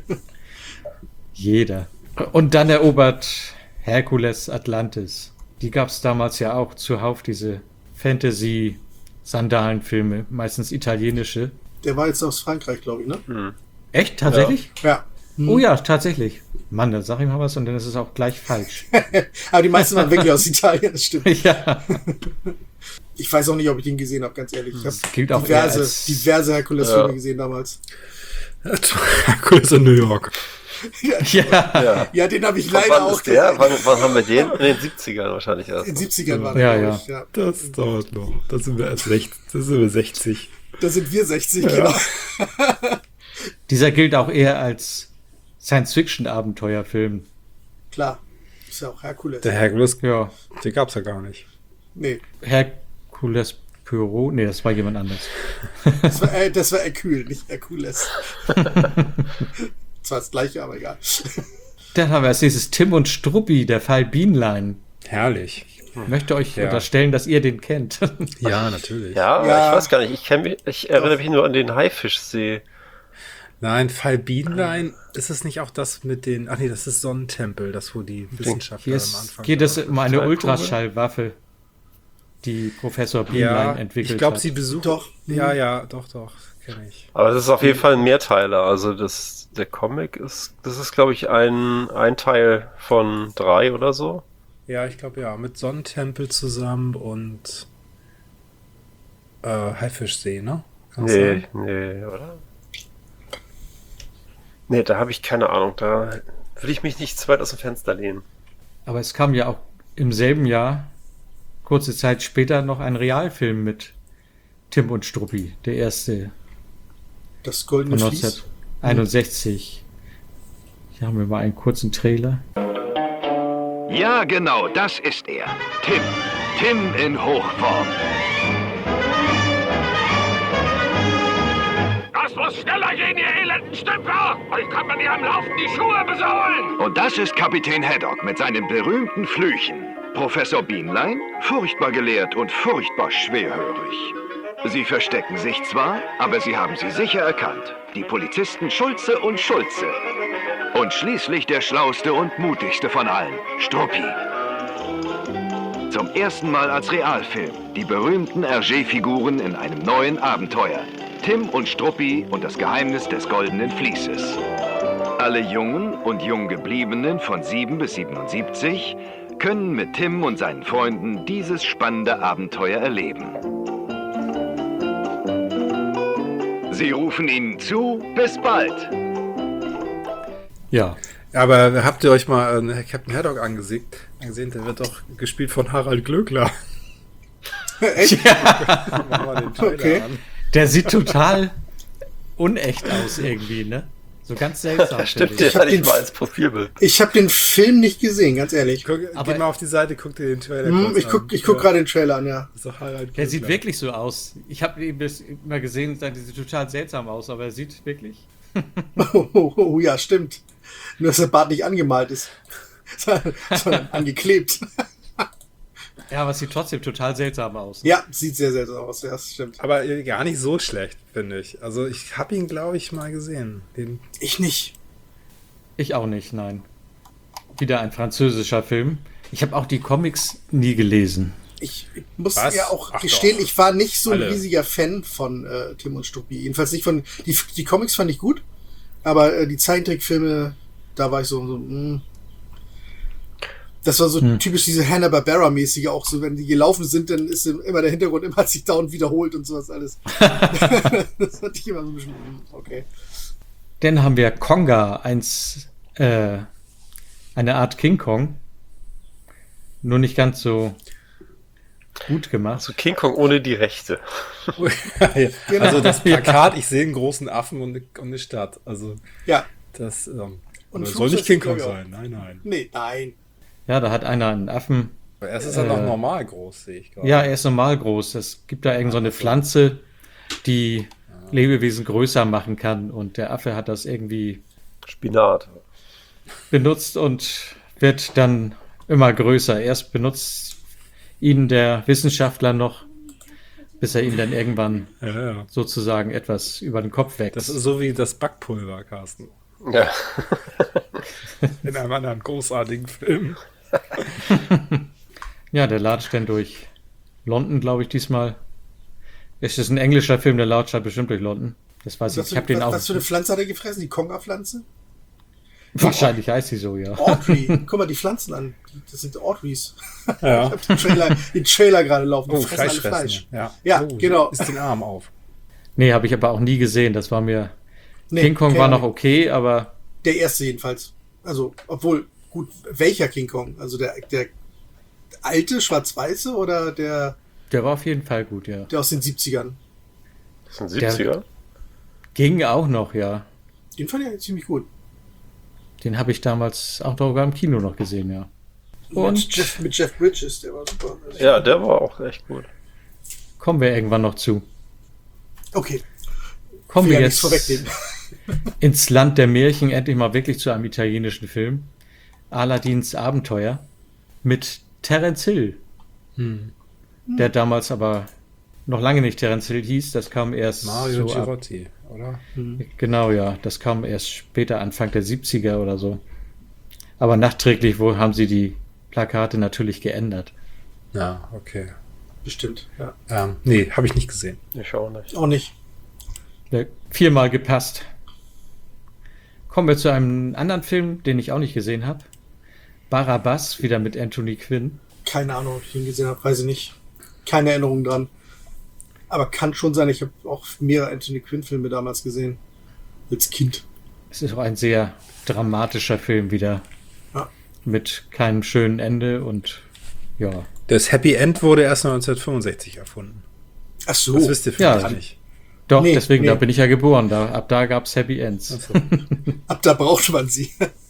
Jeder. Und dann erobert Herkules Atlantis. Die gab es damals ja auch zuhauf, diese Fantasy-Sandalenfilme, meistens italienische. Der war jetzt aus Frankreich, glaube ich, ne? Hm. Echt? Tatsächlich? Ja. Hm. Oh ja, tatsächlich. Mann, dann sag ich mal was und dann ist es auch gleich falsch. Aber die meisten waren wirklich aus Italien, das stimmt. Ja. Ich weiß auch nicht, ob ich den gesehen habe, ganz ehrlich. Ich habe gilt auch diverse, als, diverse Herkules-Filme ja. gesehen damals. Herkules in New York. Ja, ja. ja den habe ich Von leider wann auch ist der? gesehen. Wann, wann haben wir den? In den siebzigern wahrscheinlich erst. In den siebzigern war ja, der, ja. ich, ja. Das dauert noch. Da sind wir erst sechzig. Da sind wir sechzig. Da sind wir sechzig, Ja. genau. Dieser gilt auch eher als Science-Fiction-Abenteuerfilm. Klar. Ist ja auch Herkules. Der Herkules, Ja. den gab's ja gar nicht. Nee, Herkules Poirot? Nee, das war jemand anderes. das war, äh, das war Hercule, nicht Herkules. Zwar das gleiche, aber egal. Dann haben wir als nächstes Tim und Struppi, der Fall Bienlein. Herrlich. Ich möchte euch Ja. unterstellen, dass ihr den kennt. Ja, natürlich. Ja, Ja. ich weiß gar nicht. Ich, kenn mich, ich erinnere mich nur an den Haifischsee. Nein, Fall Bienlein, ist es nicht auch das mit den, ach nee, das ist Sonnentempel, das wo die Wissenschaftler Hier am ist, Anfang... geht es um eine Total Ultraschallwaffe, die Professor Bienlein ja, entwickelt ich glaube, hat. sie besucht... Doch. Ja, ja, doch, doch, kenne ich. Aber das ist auf jeden Fall ein Mehrteiler. Also das, der Comic ist, das ist, glaube ich, ein, ein Teil von drei oder so. Ja, ich glaube ja, mit Sonnentempel zusammen und äh, Haifischsee, ne? Kann's Nee, sein? nee, oder? Nee, da habe ich keine Ahnung. Da will ich mich nicht zu weit aus dem Fenster lehnen. Aber es kam ja auch im selben Jahr, kurze Zeit später, noch ein Realfilm mit Tim und Struppi, der erste Das von goldene Vlies. neunzehnhunderteinundsechzig. Hier haben wir mal einen kurzen Trailer. Ja, genau, das ist er. Tim. Tim in Hochform. Das muss schneller gehen, ihr elenden Stümper! Euch kann man ja am Laufen die Schuhe besohlen! Und das ist Kapitän Haddock mit seinen berühmten Flüchen. Professor Bienlein, furchtbar gelehrt und furchtbar schwerhörig. Sie verstecken sich zwar, aber sie haben sie sicher erkannt. Die Polizisten Schulze und Schulze. Und schließlich der schlauste und mutigste von allen, Struppi. Zum ersten Mal als Realfilm. Die berühmten Hergé-Figuren in einem neuen Abenteuer. Tim und Struppi und das Geheimnis des goldenen Vlieses. Alle Jungen und Junggebliebenen von sieben bis siebenundsiebzig können mit Tim und seinen Freunden dieses spannende Abenteuer erleben. Sie rufen Ihnen zu, bis bald. Ja, Aber habt ihr euch mal äh, Captain Haddock angesehen? angesehen? Der wird doch gespielt von Harald Glöckler. Echt? Machen wir mal den Trailer Okay. an. der sieht total unecht aus irgendwie, ne? So ganz seltsam. Das stimmt, finde den ich. hatte ich den- mal als Profilbild. Ich habe den Film nicht gesehen, ganz ehrlich. Guck, Aber- geh mal auf die Seite, guck dir den Trailer Hm, kurz ich guck, an. ich guck Ja, gerade den Trailer an, ja. das ist doch Harald Glöckler. Der sieht wirklich so aus. Ich habe ihn bis immer gesehen, der sieht total seltsam aus, aber er sieht wirklich. Oh, oh, oh, ja, stimmt. Nur, dass der Bart nicht angemalt ist, sondern angeklebt. Ja, aber es sieht trotzdem total seltsam aus. Ja, sieht sehr seltsam aus, ja, das stimmt. Aber äh, gar nicht so schlecht, finde ich. Also ich habe ihn, glaube ich, mal gesehen. Den, Ich nicht. Ich auch nicht, nein. Wieder ein französischer Film. Ich habe auch die Comics nie gelesen. Ich muss Was? ja auch Ach gestehen, doch. ich war nicht so ein Alle. riesiger Fan von äh, Tim und Struppi. Jedenfalls nicht von. Die, die Comics fand ich gut, aber äh, die Zeichentrickfilme, da war ich so. so mh. Das war so Hm. typisch diese Hanna-Barbera-mäßige, auch so, wenn die gelaufen sind, dann ist immer der Hintergrund immer hat sich dauernd wiederholt und sowas alles. Das hatte ich immer so ein bisschen. mh, Okay. Dann haben wir Konga, eins, äh, eine Art King Kong. Nur nicht ganz so gut gemacht. So King Kong ohne die Rechte. ja. Genau. Also das Plakat, ich sehe einen großen Affen und eine, und eine Stadt. Also Ja. das ähm, Und das Fluch soll nicht ist, King Kong glaub ich, auch. sein. Nein, nein. Nee, nein. Ja, da hat einer einen Affen. Aber erst ist er Äh, noch normal groß, sehe ich gerade. Ja, er ist normal groß. Es gibt da irgend so eine Pflanze, die Lebewesen größer machen kann. Und der Affe hat das irgendwie Spinat benutzt und wird dann immer größer. Erst benutzt ihn der Wissenschaftler noch, bis er ihn dann irgendwann Ja, ja. sozusagen etwas über den Kopf wächst. Das ist so wie das Backpulver, Carsten. Ja. In einem anderen großartigen Film. Ja, der latscht dann durch London, glaube ich, diesmal. Es ist ein englischer Film, der latscht halt bestimmt durch London. Das weiß ich. Was, Ich habe den was, auch. was für eine Pflanze hat er gefressen? Die Konga-Pflanze? Wahrscheinlich heißt sie so, ja. Audrey. Guck mal die Pflanzen an. Das sind Audreys. Ja. Ich habe den Trailer, den Trailer gerade laufen. Die Oh, fressen Fleisch alle fressen. Fleisch. Ja, Ja, oh, genau. Ist den Arm auf. Nee, habe ich aber auch nie gesehen. Das war mir. Nee, King Kong kenn war ich noch nicht. okay, aber Der erste jedenfalls. Also, obwohl, gut, welcher King Kong? Also der, der alte, schwarz-weiße oder der, der war auf jeden Fall gut, ja. der aus den siebzigern? Das sind siebziger? Ging auch noch, ja. Den fand ich ziemlich gut. Den habe ich damals auch sogar im Kino noch gesehen, ja. Mit Und Jeff, mit Jeff Bridges, der war super. Also ich- Ja, der war auch echt gut. kommen wir irgendwann noch zu. Okay. Kommen Will wir ja jetzt nichts vorwegnehmen. ins Land der Märchen, endlich mal wirklich zu einem italienischen Film. Aladins Abenteuer mit Terence Hill, Hm. der damals aber noch lange nicht Terence Hill hieß. Das kam erst Mario so ab, Girotti, oder? genau, ja. Das kam erst später, Anfang der siebziger oder so. Aber nachträglich wo haben sie die Plakate natürlich geändert. Ja, okay. Bestimmt, ja. Ähm, nee, habe ich nicht gesehen. Ich auch nicht. Auch nicht. Der viermal gepasst. Kommen wir zu einem anderen Film, den ich auch nicht gesehen habe. Barabbas, wieder mit Anthony Quinn. Keine Ahnung, ob ich ihn gesehen habe, weiß ich nicht. Keine Erinnerung dran. Aber kann schon sein, ich habe auch mehrere Anthony Quinn-Filme damals gesehen. Als Kind. Es ist auch ein sehr dramatischer Film wieder. Ja. Mit keinem schönen Ende und ja. Das Happy End wurde erst neunzehnhundertfünfundsechzig erfunden. Ach so. Das wisst ihr Ja. vielleicht nicht. Doch, Nee, deswegen, nee. da bin ich ja geboren. Da, ab da gab es Happy Ends. Ach so. Ab da braucht man sie.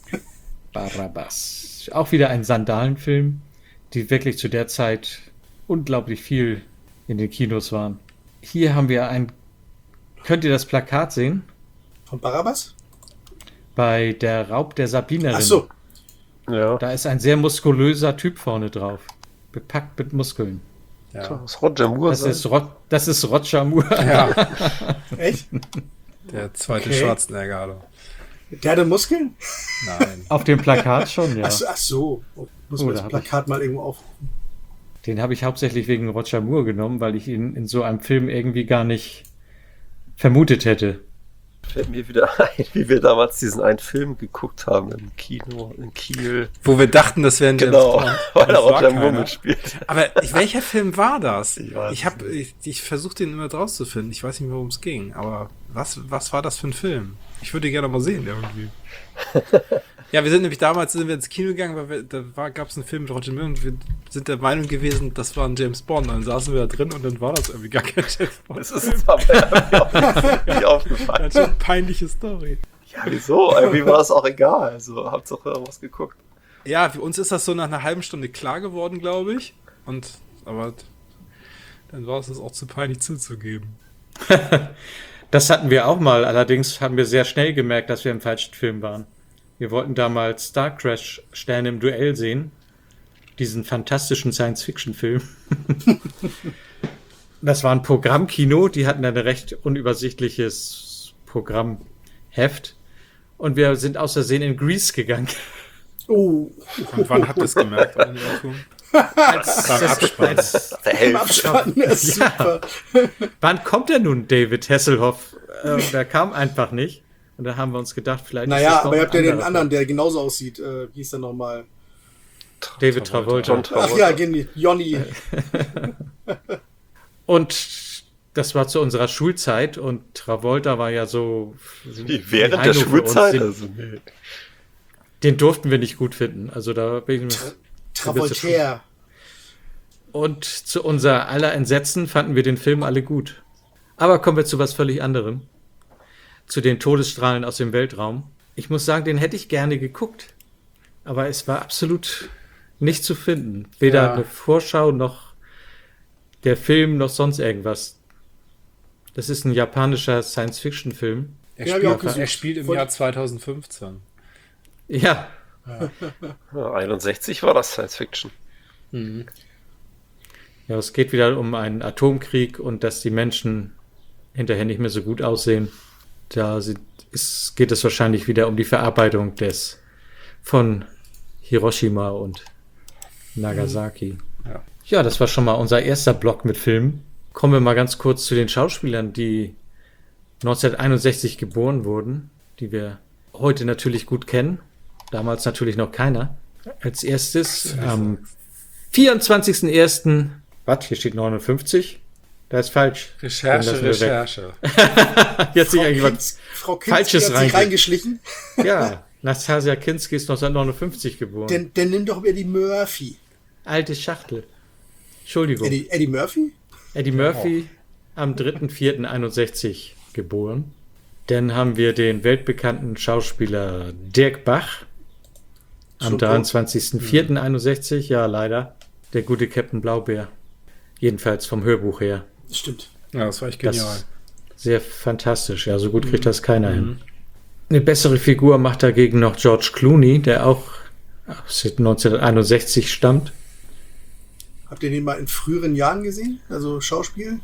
Barabbas. Auch wieder ein Sandalenfilm, die wirklich zu der Zeit unglaublich viel in den Kinos waren. Hier haben wir ein. Könnt ihr das Plakat sehen? Von Barabbas? Bei der Raub der Sabinerin. Ach so. Ja. Da ist ein sehr muskulöser Typ vorne drauf. Bepackt mit Muskeln. Ja. Das ist Roger Moore. Das sein. ist, Rod, das ist Roger Moore. Ja. Echt? Der zweite Okay. Schwarzenegger. Alter. Der hatte Muskeln? Nein. Auf dem Plakat schon, ja. Ach so. Ach so. Muss Oh, man da das hab Plakat mal irgendwo auf. Den habe ich hauptsächlich wegen Roger Moore genommen, weil ich ihn in so einem Film irgendwie gar nicht vermutet hätte. Fällt mir wieder ein, wie wir damals diesen einen Film geguckt haben im Kino in Kiel. Wo wir dachten, das wäre ein James Genau, Bond. weil Das da war Roger Moore keiner. mitspielt. Aber ich, welcher Film war das? Ich weiß Ich habe, ich, ich versuche den immer draus zu finden. Ich weiß nicht mehr, worum es ging. Aber was, was war das für ein Film? Ich würde gerne mal sehen irgendwie. Ja, wir sind nämlich damals sind wir ins Kino gegangen, weil wir, da gab es einen Film mit Roger Moore und wir sind der Meinung gewesen, das war ein James Bond. Dann saßen wir da drin und dann war das irgendwie gar kein James Bond. Das ist uns aber irgendwie nicht aufgefallen. Das ist eine peinliche Story. Ja, wieso? Irgendwie war es auch egal. Also, Hauptsache was geguckt. Ja, für uns ist das so nach einer halben Stunde klar geworden, glaube ich. Und aber dann war es das auch zu peinlich zuzugeben. Das hatten wir auch mal, allerdings haben wir sehr schnell gemerkt, dass wir im falschen Film waren. Wir wollten damals Star Crash Sterne im Duell sehen. Diesen fantastischen Science-Fiction-Film. Das war ein Programmkino, die hatten ein recht unübersichtliches Programmheft. Und wir sind aus Versehen in Grease gegangen. Oh. Und wann habt ihr es gemerkt? An dem Irrtum? Als, Beim Abspann. als, Im Abspann, das ist Ja. super. wann kommt denn nun David Hasselhoff? Äh, der kam einfach nicht. Und da haben wir uns gedacht, vielleicht ist Naja, das noch aber ihr ein habt ja den anderer anderen, der genauso aussieht. Äh, wie hieß der nochmal? Film. David Travolta. John Travolta. Ach ja, Geni- Johnny. Und das war zu unserer Schulzeit und Travolta war ja so Wie während der Heino für uns. Schulzeit? Den, Also, nee. den durften wir nicht gut finden. Also da bin ich mir Travoltaire. Und zu unser aller Entsetzen fanden wir den Film alle gut. Aber kommen wir zu was völlig anderem. Zu den Todesstrahlen aus dem Weltraum. Ich muss sagen, den hätte ich gerne geguckt. Aber es war absolut nicht zu finden. Weder Ja. eine Vorschau noch der Film noch sonst irgendwas. Das ist ein japanischer Science-Fiction-Film. Er, Ja, spielt, hab ich auch er spielt im gesucht. Jahr zweitausendfünfzehn. Ja. Ja, einundsechzig war das Science Fiction. Mhm. Ja, es geht wieder um einen Atomkrieg und dass die Menschen hinterher nicht mehr so gut aussehen. Da sind, ist, geht es wahrscheinlich wieder um die Verarbeitung des von Hiroshima und Nagasaki. Ja. Ja, das war schon mal unser erster Block mit Filmen. Kommen wir mal ganz kurz zu den Schauspielern, die neunzehnhunderteinundsechzig geboren wurden, die wir heute natürlich gut kennen. Damals natürlich noch keiner. Als erstes am vierundzwanzigsten ersten Was? Hier steht neunundfünfzig. Das ist falsch. Recherche, Den lassen wir weg. Recherche. Jetzt sich Frau eigentlich Kinz- was Frau Kinski Falsches hat sich reinge- reingeschlichen. Ja, Nastasia Kinski ist neunzehnhundertneunundfünfzig geboren. Dann, dann nimm doch Eddie Murphy. Alte Schachtel. Entschuldigung. Eddie, Eddie Murphy? Eddie Murphy am dritten vierten einundsechzig geboren. Dann haben wir den weltbekannten Schauspieler Dirk Bach am Super. dreiundzwanzigsten vierten einundsechzig. Ja, leider. Der gute Captain Blaubeer. Jedenfalls vom Hörbuch her. Stimmt. Ja, das war echt genial. Das sehr fantastisch. Ja, so gut kriegt das keiner hin. Eine bessere Figur macht dagegen noch George Clooney, der auch aus neunzehnhunderteinundsechzig stammt. Habt ihr den mal in früheren Jahren gesehen? Also Schauspiel?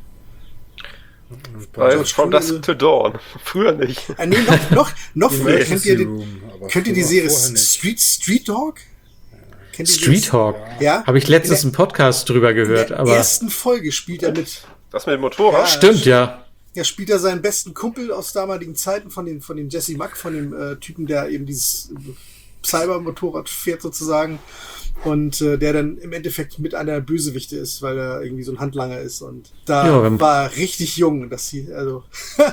Bei George From Clooney- Dusk to Dawn. Früher nicht. Ah, nee, noch, noch, noch Die früher. Kennt Emergency ihr, den, Room, aber kennt ihr die früher- Serie vorher nicht. Street, Street Dog? Kennt ihr Street das? Hawk. Ja. Habe ich letztens In einen Podcast drüber der, gehört, in der aber ersten Folge spielt er mit. Das mit dem Motorrad? Ja, stimmt, ja. Ja, spielt er seinen besten Kumpel aus damaligen Zeiten von dem, von dem Jesse Mack, von dem äh, Typen, der eben dieses Cyber-Motorrad fährt sozusagen. Und äh, der dann im Endeffekt mit einer Bösewichte ist, weil er irgendwie so ein Handlanger ist. Und da Ja, wenn- war er richtig jung, dass sie, also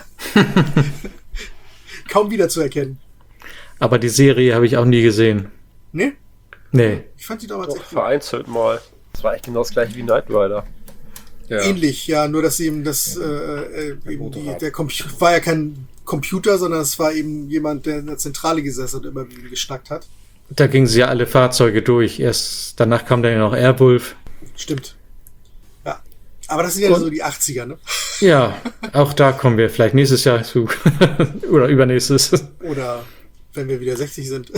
kaum wieder zu erkennen. Aber die Serie habe ich auch nie gesehen. Ne? Nee. Ich fand die damals Doch, echt gut. vereinzelt mal. Das war eigentlich genau das gleiche wie Knight Rider. Ja. Ähnlich, ja, nur dass eben das äh, äh, eben die, der Computer war ja kein Computer, sondern es war eben jemand, der in der Zentrale gesessen und immer wieder geschnackt hat. Da gingen sie ja alle Fahrzeuge durch. Erst danach kam dann ja noch Airwolf. Stimmt. Ja. Aber das sind ja Und- so die achtziger, ne? Ja, auch da kommen wir vielleicht nächstes Jahr zu. Oder übernächstes. Oder wenn wir wieder sechzig sind.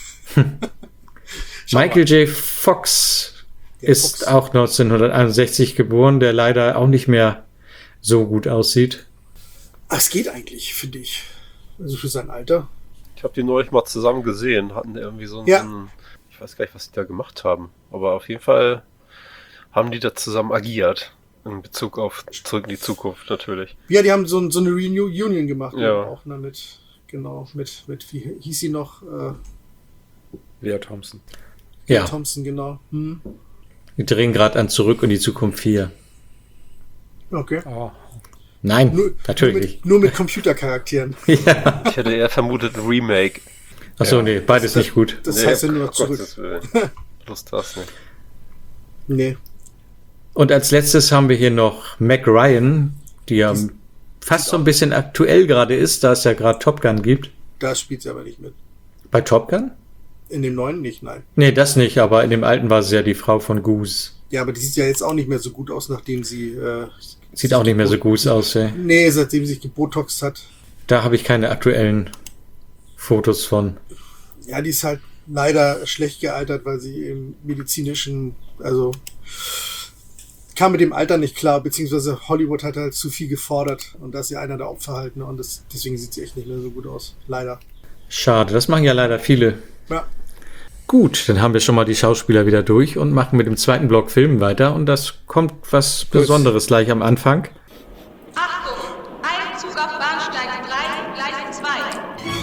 Michael J. Fox Der ist Fox. auch neunzehnhunderteinundsechzig geboren, der leider auch nicht mehr so gut aussieht. Ach, es geht eigentlich, finde ich. Also für sein Alter. Ich habe die neulich mal zusammen gesehen. Hatten irgendwie so einen, Ja. so einen- ich weiß gar nicht, was die da gemacht haben. Aber auf jeden Fall haben die da zusammen agiert. In Bezug auf Zurück in die Zukunft natürlich. Ja, die haben so, ein- so eine Reunion gemacht. Ja. eben Auch ne, mit, genau, mit, mit, wie hieß sie noch? Äh, Lea Thompson. Ja, Thompson, genau. Hm. wir drehen gerade an Zurück in die Zukunft vier. Okay. Oh. Nein, Nur, natürlich nur nicht. mit, nur mit Computercharakteren. Ja. Ich hätte eher vermutet ein Remake. Achso, nee, beides nicht gut. Das Nee, heißt ja nur um zurück. Gottes Willen. Lust das nicht. Nee. Und als letztes haben wir hier noch Mac Ryan, die ja fast so ein bisschen aktuell gerade ist, da es ja gerade Top Gun gibt. Da spielt sie aber nicht mit. Bei Top Gun? In dem neuen nicht, nein. Nee, das nicht, aber in dem alten war sie ja die Frau von Goose. Ja, aber die sieht ja jetzt auch nicht mehr so gut aus, nachdem sie. Äh, Sieht auch nicht mehr so gut aus, ey. Nee, seitdem sie sich gebotoxt hat. Da habe ich keine aktuellen Fotos von. Ja, die ist halt leider schlecht gealtert, weil sie im medizinischen, also kam mit dem Alter nicht klar, beziehungsweise Hollywood hat halt zu viel gefordert und da ist ja einer der Opfer halt, ne? Und das, deswegen sieht sie echt nicht mehr so gut aus. Leider. Schade, das machen ja leider viele. Ja. Gut, dann haben wir schon mal die Schauspieler wieder durch und machen mit dem zweiten Block Filmen weiter. Und das kommt was Besonderes gleich am Anfang. Achtung! Einzug auf Bahnsteig drei, Gleis zwei.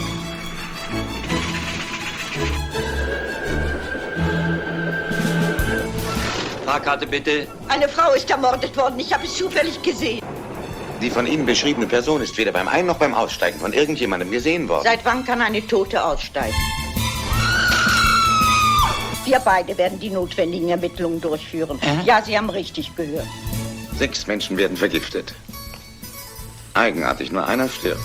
Fahrkarte bitte. Eine Frau ist ermordet worden. Ich habe es zufällig gesehen. Die von Ihnen beschriebene Person ist weder beim Ein- noch beim Aussteigen von irgendjemandem gesehen worden. Seit wann kann eine Tote aussteigen? Wir beide werden die notwendigen Ermittlungen durchführen. Äh? Ja, Sie haben richtig gehört. Sechs Menschen werden vergiftet. Eigenartig, nur einer stirbt.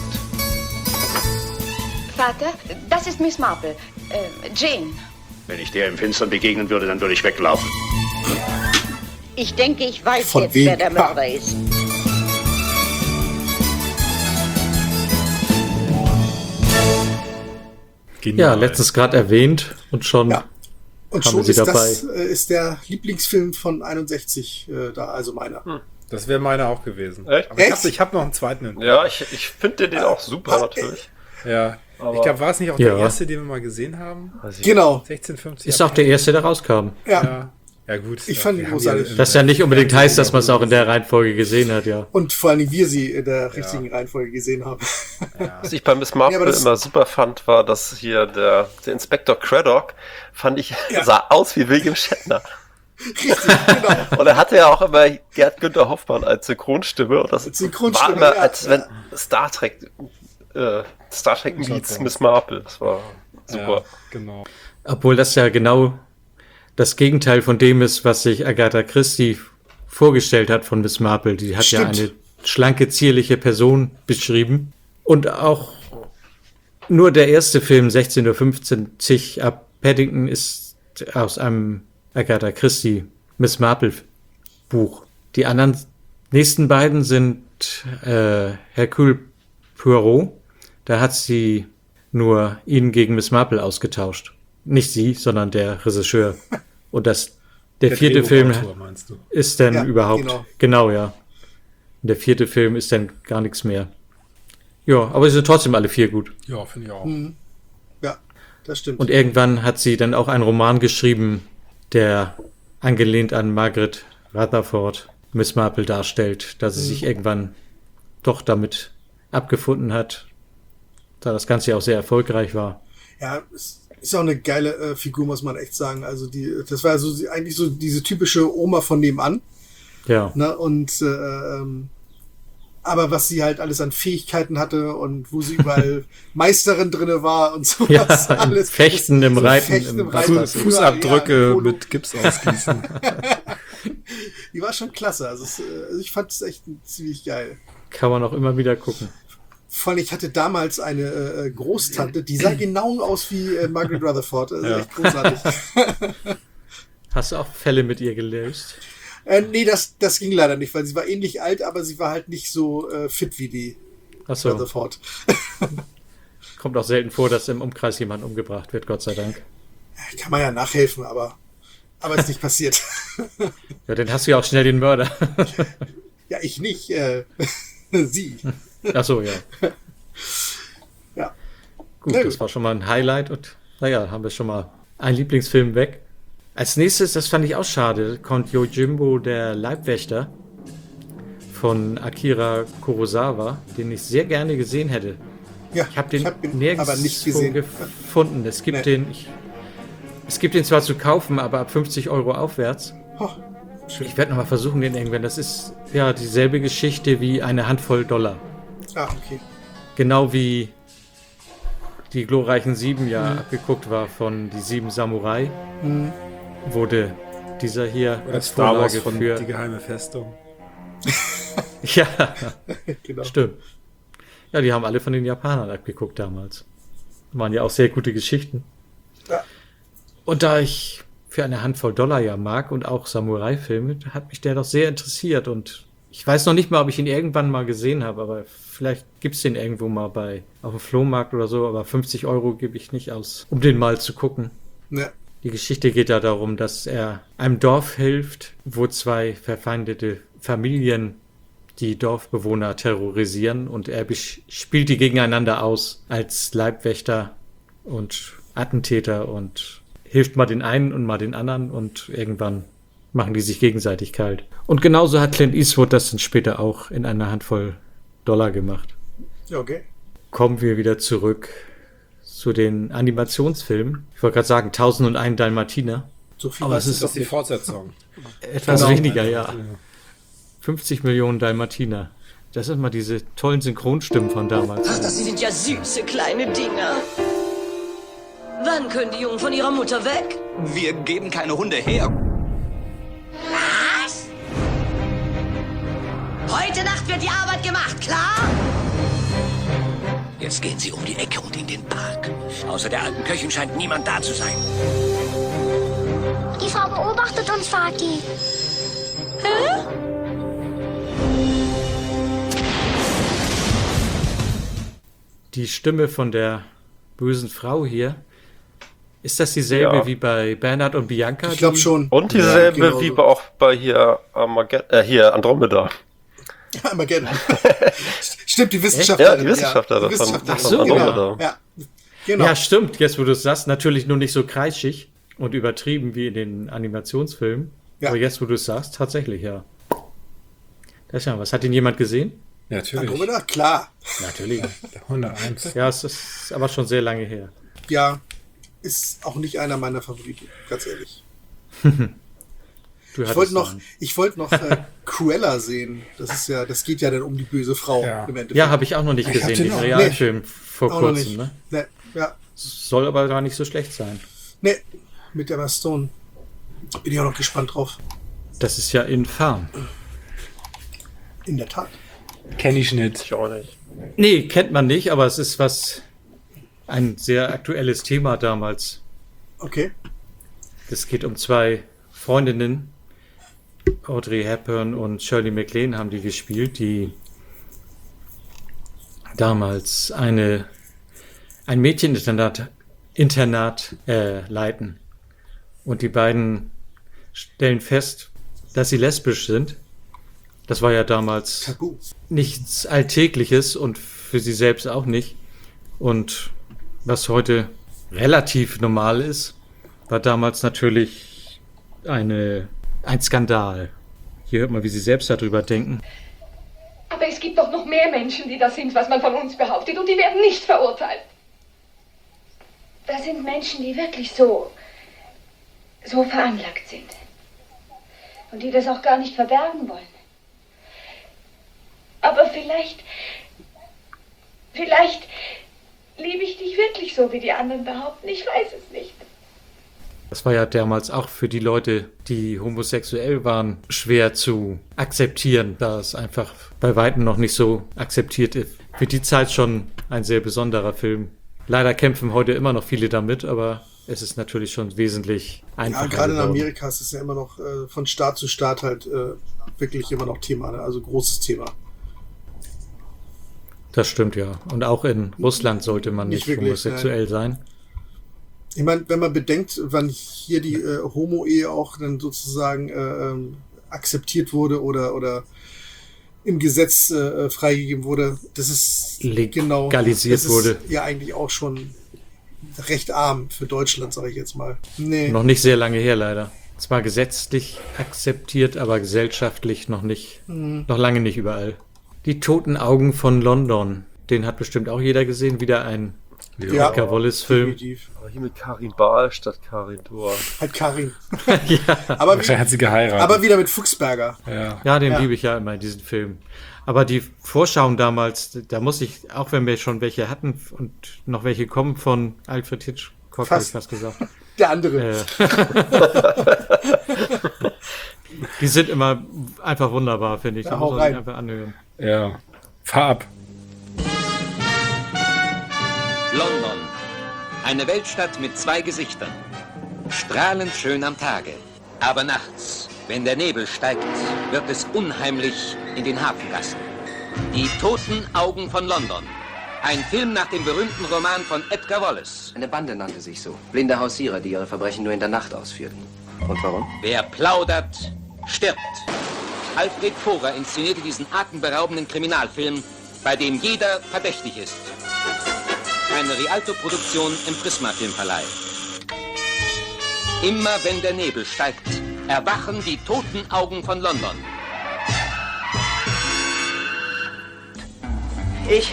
Vater, das ist Miss Marple. Äh, Jane. Wenn ich der im Finstern begegnen würde, dann würde ich weglaufen. Ich denke, ich weiß Von jetzt, wem? wer der Mörder ist. Ja, letztens gerade erwähnt und schon Ja. Und haben schon wir sie ist dabei. das äh, ist der Lieblingsfilm von einundsechzig äh, da, also meiner. Hm. Das wäre meiner auch gewesen. Echt? Aber ich Echt? habe ich hab noch einen zweiten. Entwurf. Ja, ich, ich finde den auch super, Ah, natürlich. Ja. Aber- Ich glaube, war es nicht auch Ja. der erste, den wir mal gesehen haben? Weiß ich- Genau. sechzehn fünfzig. Ist auch der erste, der rauskam. Ja. Ja. Ja, gut. Ich fand Wir ihn haben großartig. ja- Das ja nicht unbedingt heißt, dass man es auch in der Reihenfolge gesehen hat, ja. Und vor allem wir sie in der richtigen Reihenfolge gesehen haben. Was ich bei Miss Marple Ja, aber das- immer super fand, war, dass hier der, der Inspektor Craddock, fand ich, Ja. sah aus wie William Shatner. Richtig, genau. Und er hatte ja auch immer Gerd Günther Hoffmann als Synchronstimme. Und das Als Synchronstimme, war immer, ja. als wenn Star Trek, äh, Star Trek meets Miss Marple. Das war super. Ja, genau. Obwohl das ja genau das Gegenteil von dem ist, was sich Agatha Christie vorgestellt hat von Miss Marple. Die hat ja Stimmt. eine schlanke, zierliche Person beschrieben. Und auch nur der erste Film, sechzehn Uhr fünfzig ab Paddington, ist aus einem Agatha Christie Miss Marple Buch. Die anderen nächsten beiden sind äh, Hercule Poirot. Da hat sie nur ihn gegen Miss Marple ausgetauscht. Nicht sie, sondern der Regisseur. Und das, der, Der vierte Film Drehbuchautor, meinst du? ist dann Ja, überhaupt, genau. genau, ja. Und der vierte Film ist dann gar nichts mehr. Ja, aber sie sind trotzdem alle vier gut. Ja, finde ich auch. Mhm. Ja, das stimmt. Und irgendwann hat sie dann auch einen Roman geschrieben, der angelehnt an Margaret Rutherford Miss Marple darstellt, dass sie Mhm. sich irgendwann doch damit abgefunden hat, da das Ganze ja auch sehr erfolgreich war. Ja, es ist auch eine geile äh, Figur, muss man echt sagen. Also die, das war so sie- eigentlich so diese typische Oma von nebenan. Ja. Ne? Und äh, ähm, aber was sie halt alles an Fähigkeiten hatte und wo sie überall Meisterin drinne war und so Ja, was im alles. Fechten, im Reiten, Fechten, im im Reiten, was weiß ich. Fußabdrücke ja, Polo. mit Gips ausgießen. Die war schon klasse. Also, es, äh, also ich fand es echt ziemlich geil. Kann man auch immer wieder gucken. Vor allem, ich hatte damals eine äh, Großtante, die sah genau aus wie äh, Margaret Rutherford. Also Ja. echt großartig. Hast du auch Fälle mit ihr gelöst? äh, nee, das, das ging leider nicht, weil sie war ähnlich alt, aber sie war halt nicht so äh, fit wie die Ach so. Rutherford. Kommt auch selten vor, dass im Umkreis jemand umgebracht wird, Gott sei Dank. Kann man ja nachhelfen, aber, aber ist nicht passiert. Ja, dann hast du ja auch schnell den Mörder. Ja, ich nicht. Äh, sie. Ach so, ja. Ja. Gut, Na das gut. war schon mal ein Highlight und naja, haben wir schon mal einen Lieblingsfilm weg. Als nächstes, das fand ich auch schade, kommt Yojimbo, der Leibwächter von Akira Kurosawa, den ich sehr gerne gesehen hätte. Ja, ich habe den ich hab ihn nirgends aber nicht gesehen. gefunden. Es gibt Nee. den, ich, es gibt den zwar zu kaufen, aber ab fünfzig Euro aufwärts. Oh, Ich werde nochmal versuchen, den irgendwann. Das ist ja dieselbe Geschichte wie eine Handvoll Dollar. Ah, okay. Genau wie die glorreichen Sieben ja Mhm. abgeguckt war von die Sieben Samurai, Mhm. wurde dieser hier Oder als Star Wars Vorlage von für... Die geheime Festung. Ja, Genau. stimmt. Ja, die haben alle von den Japanern abgeguckt damals. Waren ja auch sehr gute Geschichten. Ja. Und da ich für eine Handvoll Dollar ja mag und auch Samurai-Filme, hat mich der doch sehr interessiert. Und ich weiß noch nicht mal, ob ich ihn irgendwann mal gesehen habe, aber vielleicht gibt's den irgendwo mal bei auf dem Flohmarkt oder so, aber fünfzig Euro gebe ich nicht aus, um den mal zu gucken. Ja. Die Geschichte geht ja darum, dass er einem Dorf hilft, wo zwei verfeindete Familien die Dorfbewohner terrorisieren und er besch- spielt die gegeneinander aus als Leibwächter und Attentäter und hilft mal den einen und mal den anderen und irgendwann machen die sich gegenseitig kalt. Und genauso hat Clint Eastwood das dann später auch in einer Handvoll Dollar gemacht. Ja, okay. Kommen wir wieder zurück zu den Animationsfilmen. Ich wollte gerade sagen, tausend und ein Dalmatiner. So viel Aber weiß es ich ist Das ist die Fortsetzung. etwas Genau. weniger, ja. fünfzig Millionen Dalmatiner. Das sind mal diese tollen Synchronstimmen von damals. Ach, das sind ja süße kleine Dinger. Wann können die Jungen von ihrer Mutter weg? Wir geben keine Hunde her. Was? Heute Nacht wird die Arbeit gemacht, klar? Jetzt gehen Sie um die Ecke und in den Park. Außer der alten Köchin scheint niemand da zu sein. Die Frau beobachtet uns, Vati. Hä? Die Stimme von der bösen Frau hier. Ist das dieselbe Ja. wie bei Bernhard und Bianca? Ich glaube die- schon. Und dieselbe Ja, genau wie so. bei, auch bei hier, Armageddon, äh, hier Andromeda. Armageddon. Stimmt, die Wissenschaftlerin. Ja, die Wissenschaftlerin die von- Wissenschaftlerin. von Andromeda. Genau. Ja, genau. Ja, stimmt. Jetzt, wo du es sagst, natürlich nur nicht so kreischig und übertrieben wie in den Animationsfilmen. Ja. Aber jetzt, wo du es sagst, tatsächlich, ja. Das ist ja was. Hat ihn jemand gesehen? Ja, natürlich. Andromeda, klar. Natürlich. hunderteins. Ja, es ist aber schon sehr lange her. Ja, ist auch nicht einer meiner Favoriten, ganz ehrlich. Du Ich hattest wollte noch, einen. ich wollte noch äh, Cruella sehen. Das ist ja, das geht ja dann um die böse Frau Ja. im Endeffekt. Ja, habe ich auch noch nicht Ich hab gesehen, den den auch- Realfilm vor Auch noch kurzem. nicht. Ne? Nee, ja, Soll aber gar nicht so schlecht sein. nee, mit Emma Stone. Bin ich auch noch gespannt drauf. Das ist ja infam. In der Tat. Kenn ich nicht. Ich auch nicht. Nee, kennt man nicht, aber es ist was, ein sehr aktuelles Thema damals. Okay. Es geht um zwei Freundinnen. Audrey Hepburn und Shirley MacLaine haben die gespielt, die damals eine, ein Mädcheninternat Internat, äh, leiten. Und die beiden stellen fest, dass sie lesbisch sind. Das war ja damals Tabu. nichts Alltägliches und für sie selbst auch nicht. Und was heute relativ normal ist, war damals natürlich eine, ein Skandal. Hier hört man, wie sie selbst darüber denken. Aber es gibt doch noch mehr Menschen, die das sind, was man von uns behauptet, und die werden nicht verurteilt. Das sind Menschen, die wirklich so, so veranlagt sind. Und die das auch gar nicht verbergen wollen. Aber vielleicht, vielleicht liebe ich dich wirklich so, wie die anderen behaupten. Ich weiß es nicht. Das war ja damals auch für die Leute, die homosexuell waren, schwer zu akzeptieren, da es einfach bei Weitem noch nicht so akzeptiert ist. Für die Zeit schon ein sehr besonderer Film. Leider kämpfen heute immer noch viele damit, aber es ist natürlich schon wesentlich einfacher Ja, gerade in geworden. Amerika ist es ja immer noch äh, von Staat zu Staat halt äh, wirklich immer noch Thema, ne? Also großes Thema. Das stimmt, ja. Und auch in Russland sollte man Nicht nicht, wirklich, homosexuell sein. Ich meine, wenn man bedenkt, wann hier die äh, Homo-Ehe auch dann sozusagen äh, ähm, akzeptiert wurde oder, oder im Gesetz äh, freigegeben wurde, das ist genau, Legalisiert das ist wurde. ja eigentlich auch schon recht arm für Deutschland, sage ich jetzt mal. Nee. Noch nicht sehr lange her, leider. Zwar gesetzlich akzeptiert, aber gesellschaftlich noch nicht, Mhm. noch lange nicht überall. Die toten Augen von London, den hat bestimmt auch jeder gesehen, wieder ein Ja, Edgar Wallace-Film. definitiv. Aber hier mit Karin Bahl statt Karin Dor. Halt Karin. Ja. Aber, Wahrscheinlich hat sie geheiratet. aber wieder mit Fuchsberger. Ja. Ja, den Ja. liebe ich ja immer, diesen Film. Aber die Vorschauen damals, da muss ich, auch wenn wir schon welche hatten und noch welche kommen von Alfred Hitchcock, habe ich Fast. fast gesagt. Der andere. Äh, die sind immer einfach wunderbar, finde ich. Ja, Da hau muss man sich rein. einfach anhören. Ja. Fahr ab. London. Eine Weltstadt mit zwei Gesichtern. Strahlend schön am Tage. Aber nachts, wenn der Nebel steigt, wird es unheimlich in den Hafengassen. Die toten Augen von London. Ein Film nach dem berühmten Roman von Edgar Wallace. Eine Bande nannte sich so. Blinde Hausierer, die ihre Verbrechen nur in der Nacht ausführten. Und warum? Wer plaudert, stirbt. Alfred Vorer inszenierte diesen atemberaubenden Kriminalfilm, bei dem jeder verdächtig ist. Eine Rialto-Produktion im Prisma-Filmverleih. Immer wenn der Nebel steigt, erwachen die toten Augen von London. Ich.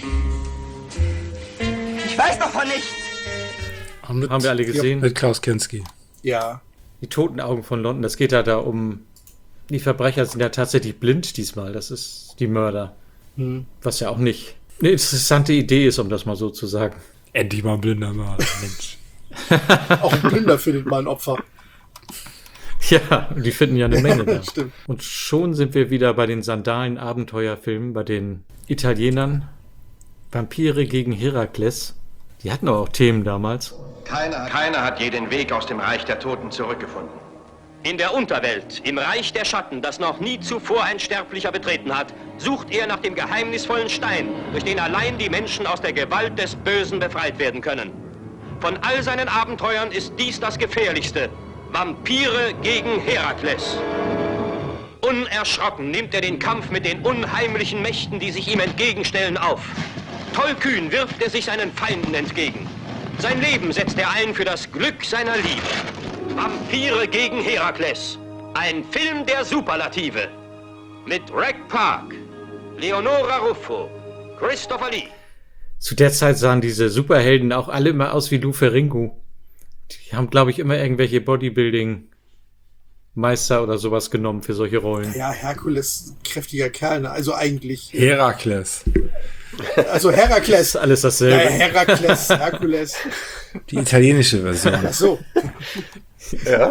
Ich weiß doch von nichts! Haben, mit, Haben wir alle gesehen? Mit Klaus Kinski. Ja. Die toten Augen von London, das geht ja da um, die Verbrecher sind ja tatsächlich blind diesmal, das ist die Mörder. Hm. Was ja auch nicht eine interessante Idee ist, um das mal so zu sagen. Endlich mal ein blinder Mörder, Mensch. Auch ein Blinder findet mal ein Opfer. Ja, und die finden ja eine Menge da. Stimmt. Und schon sind wir wieder bei den Sandalen-Abenteuerfilmen, bei den Italienern. Vampire gegen Herakles. Die hatten auch Themen damals. Keiner, Keiner hat je den Weg aus dem Reich der Toten zurückgefunden. In der Unterwelt, im Reich der Schatten, das noch nie zuvor ein Sterblicher betreten hat, sucht er nach dem geheimnisvollen Stein, durch den allein die Menschen aus der Gewalt des Bösen befreit werden können. Von all seinen Abenteuern ist dies das gefährlichste: Vampire gegen Herakles. Unerschrocken nimmt er den Kampf mit den unheimlichen Mächten, die sich ihm entgegenstellen, auf. Tollkühn wirft er sich seinen Feinden entgegen. Sein Leben setzt er ein für das Glück seiner Liebe. Vampire gegen Herakles. Ein Film der Superlative. Mit Reg Park, Leonora Ruffo, Christopher Lee. Zu der Zeit sahen diese Superhelden auch alle immer aus wie Lou Ferrigno. Die haben, glaube ich, immer irgendwelche Bodybuilding-Meister oder sowas genommen für solche Rollen. Ja, Herkules, kräftiger Kerl, ne? Also eigentlich. Herakles. Also Herakles. Das ist alles dasselbe. Ja, Herakles, Herkules. Die italienische Version. Ach so. Ja.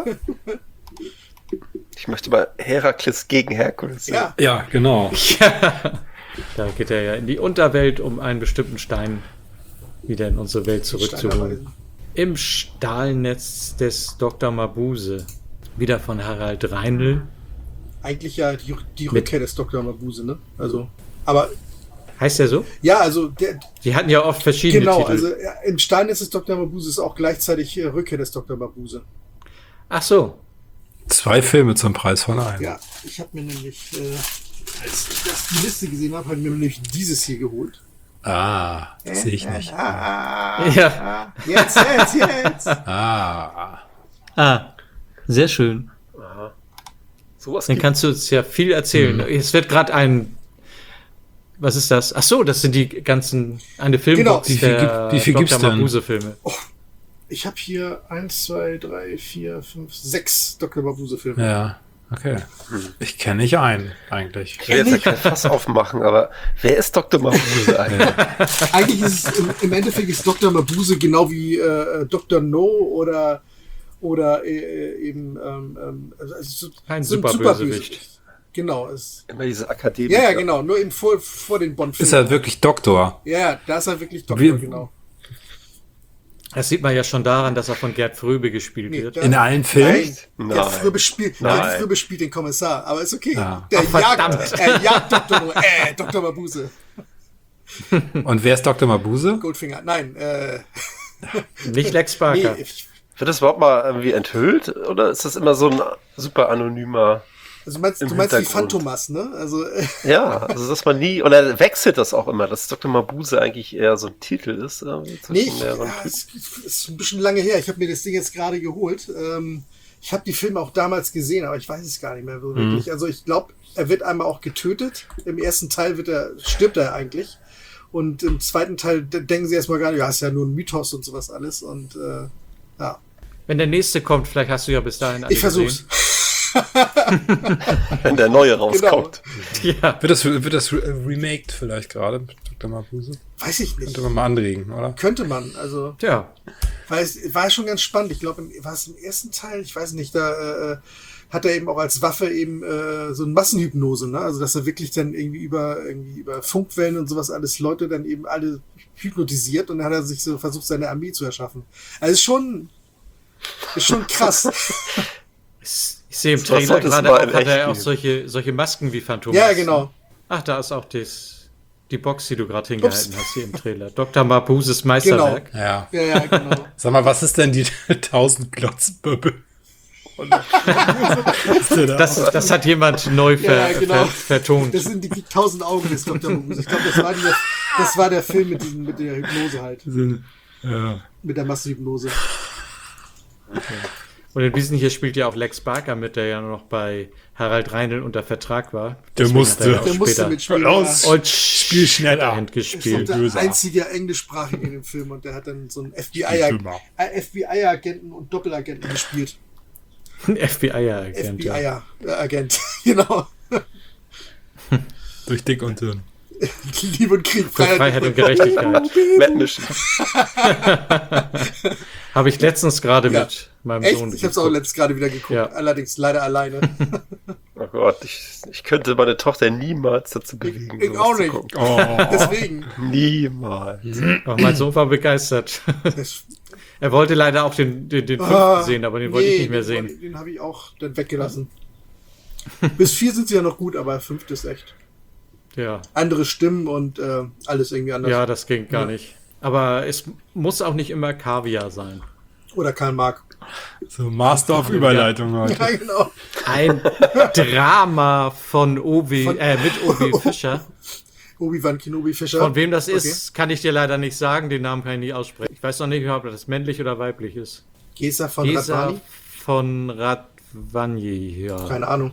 Ich möchte mal Herakles gegen Herkules sehen. Ja, ja genau. Ja. Da geht er ja in die Unterwelt, um einen bestimmten Stein wieder in unsere Welt zurückzuholen. Im Stahlnetz des Doktor Mabuse. Wieder von Harald Reinl. Eigentlich ja die, die Rückkehr des Doktor Mabuse, ne? Also, aber... Heißt der so? Ja, also... Der, die hatten ja oft verschiedene genau, Titel. Genau, also ja, im Stahlnetz des Doktor Mabuse ist auch gleichzeitig äh, Rückkehr des Doktor Mabuse. Ach so. Zwei Filme zum Preis von einem. Ja, ich habe mir nämlich... Äh, als ich das die Liste gesehen habe, habe ich mir nämlich dieses hier geholt. Ah, das äh, sehe ich nicht. Äh, ah, ah, ja. Ah, jetzt, jetzt, jetzt. Ah. Ah, sehr schön. Aha. Sowas Dann kannst du uns ja viel erzählen. Mhm. Es wird gerade ein... Was ist das? Ach so, das sind die ganzen... Eine Filmbox genau. der Wie viel, wie viel Doktor Mabuse-Filme. Oh, ich habe hier eins, zwei, drei, vier, fünf, sechs Doktor Mabuse-Filme. Ja. Okay. Ich kenne nicht einen, eigentlich. Ich will jetzt ja kein Fass aufmachen, aber wer ist Doktor Mabuse eigentlich? Eigentlich ist es, im, im Endeffekt ist Doktor Mabuse genau wie äh, Doktor No oder, oder äh, eben ähm, also ein so super Bösewicht. Genau. Ist, Immer diese Akademie. Ja, ja, genau. Nur eben vor, vor den Bond-Filmen. Ist er wirklich Doktor? Ja, da ist er wirklich Doktor, wie, genau. Das sieht man ja schon daran, dass er von Gerd Fröbe gespielt nee, wird. In allen Filmen? Nein, Gerd Fröbe spielt, Gerd Fröbe spielt den Kommissar, aber ist okay. Ja. Der Ach, jagt, er jagt Doktor, äh, Doktor Mabuse. Und wer ist Doktor Mabuse? Goldfinger, nein. Äh, Nicht Lex Barker. Nee, ich, wird das überhaupt mal irgendwie enthüllt oder ist das immer so ein super anonymer... Also du meinst, du meinst wie Phantomas, ne? Also, ja, also dass man nie, oder wechselt das auch immer, dass Doktor Mabuse eigentlich eher so ein Titel ist. Äh, nee, ich, ja, es ist ein bisschen lange her. Ich habe mir das Ding jetzt gerade geholt. Ähm, ich habe die Filme auch damals gesehen, aber ich weiß es gar nicht mehr so mhm. wirklich. Also ich glaube, er wird einmal auch getötet. Im ersten Teil wird er, stirbt er eigentlich. Und im zweiten Teil denken sie erstmal gar nicht, ja, ist ja nur ein Mythos und sowas alles. Und äh, ja. Wenn der nächste kommt, vielleicht hast du ja bis dahin alle Ich versuch's. gesehen. Wenn der neue rauskommt. Genau. Ja. Wird das, wird das remaked vielleicht gerade mit Doktor Mabuse? Weiß ich nicht. Könnte man mal anregen, oder? Könnte man, also. Ja. Weil es war schon ganz spannend. Ich glaube, war es im ersten Teil, ich weiß nicht, da äh, hat er eben auch als Waffe eben äh, so eine Massenhypnose, ne? Also dass er wirklich dann irgendwie über irgendwie über Funkwellen und sowas alles Leute dann eben alle hypnotisiert und dann hat er sich so versucht, seine Armee zu erschaffen. Also ist schon, ist schon krass. Ich sehe im Trailer gerade auch, hat er auch solche, solche Masken wie Phantom. Ja, genau. Ach, da ist auch das, die Box, die du gerade hingehalten Ups. hast hier im Trailer. Doktor Mabuses Meisterwerk. Genau. Ja. Ja, ja, genau. Sag mal, was ist denn die tausend Glotzbübbel? das, das hat jemand neu ver, ja, ja, genau. ver, vertont. Das sind die tausend Augen des Doktor Mabuse. Ich glaube, das war die, das war der Film mit, diesen, mit der Hypnose halt. Ja. Mit der Massenhypnose. Okay. Und in diesem hier spielt ja auch Lex Barker mit, der ja noch bei Harald Reinl unter Vertrag war. Der musste, der musste mitspielen. Los, und spiel schneller. Gespielt. Der einzige englischsprachige in dem Film und der hat dann so einen F B I-Agenten und Doppelagenten gespielt. Ein F B I-Agent. F B I-Agent, genau. Durch dick und dünn. Liebe und Krieg, Freiheit, Freiheit und Gerechtigkeit. Madmission. Habe ich letztens gerade ja. mit meinem Echt? Sohn Ich habe es auch letztens gerade wieder geguckt, ja. Allerdings leider alleine. Oh Gott, ich, ich könnte meine Tochter niemals dazu bewegen. Ich, ich auch nicht. Oh. Deswegen. Niemals. Oh, mein Sohn war begeistert. Das, Er wollte leider auch den, den, den fünften Ah, sehen, aber den wollte nee, ich nicht mehr den, sehen. wollte- Den habe ich auch dann weggelassen. Bis vier sind sie ja noch gut, aber fünfte ist echt. Ja. Andere Stimmen und äh, alles irgendwie anders. Ja, das ging gar Ja. nicht. Aber es muss auch nicht immer Kaviar sein. Oder Karl Marx. So Master of Überleitung heute. Ja, genau. Ein Drama von Obi, Von- äh, mit Obi Fischer. Obi-Wan Kenobi Fischer. Von wem das Okay. ist, kann ich dir leider nicht sagen. Den Namen kann ich nicht aussprechen. Ich weiß noch nicht, ob das männlich oder weiblich ist. Gesa von Gesa Radvani? von Radvani, ja. Keine Ahnung.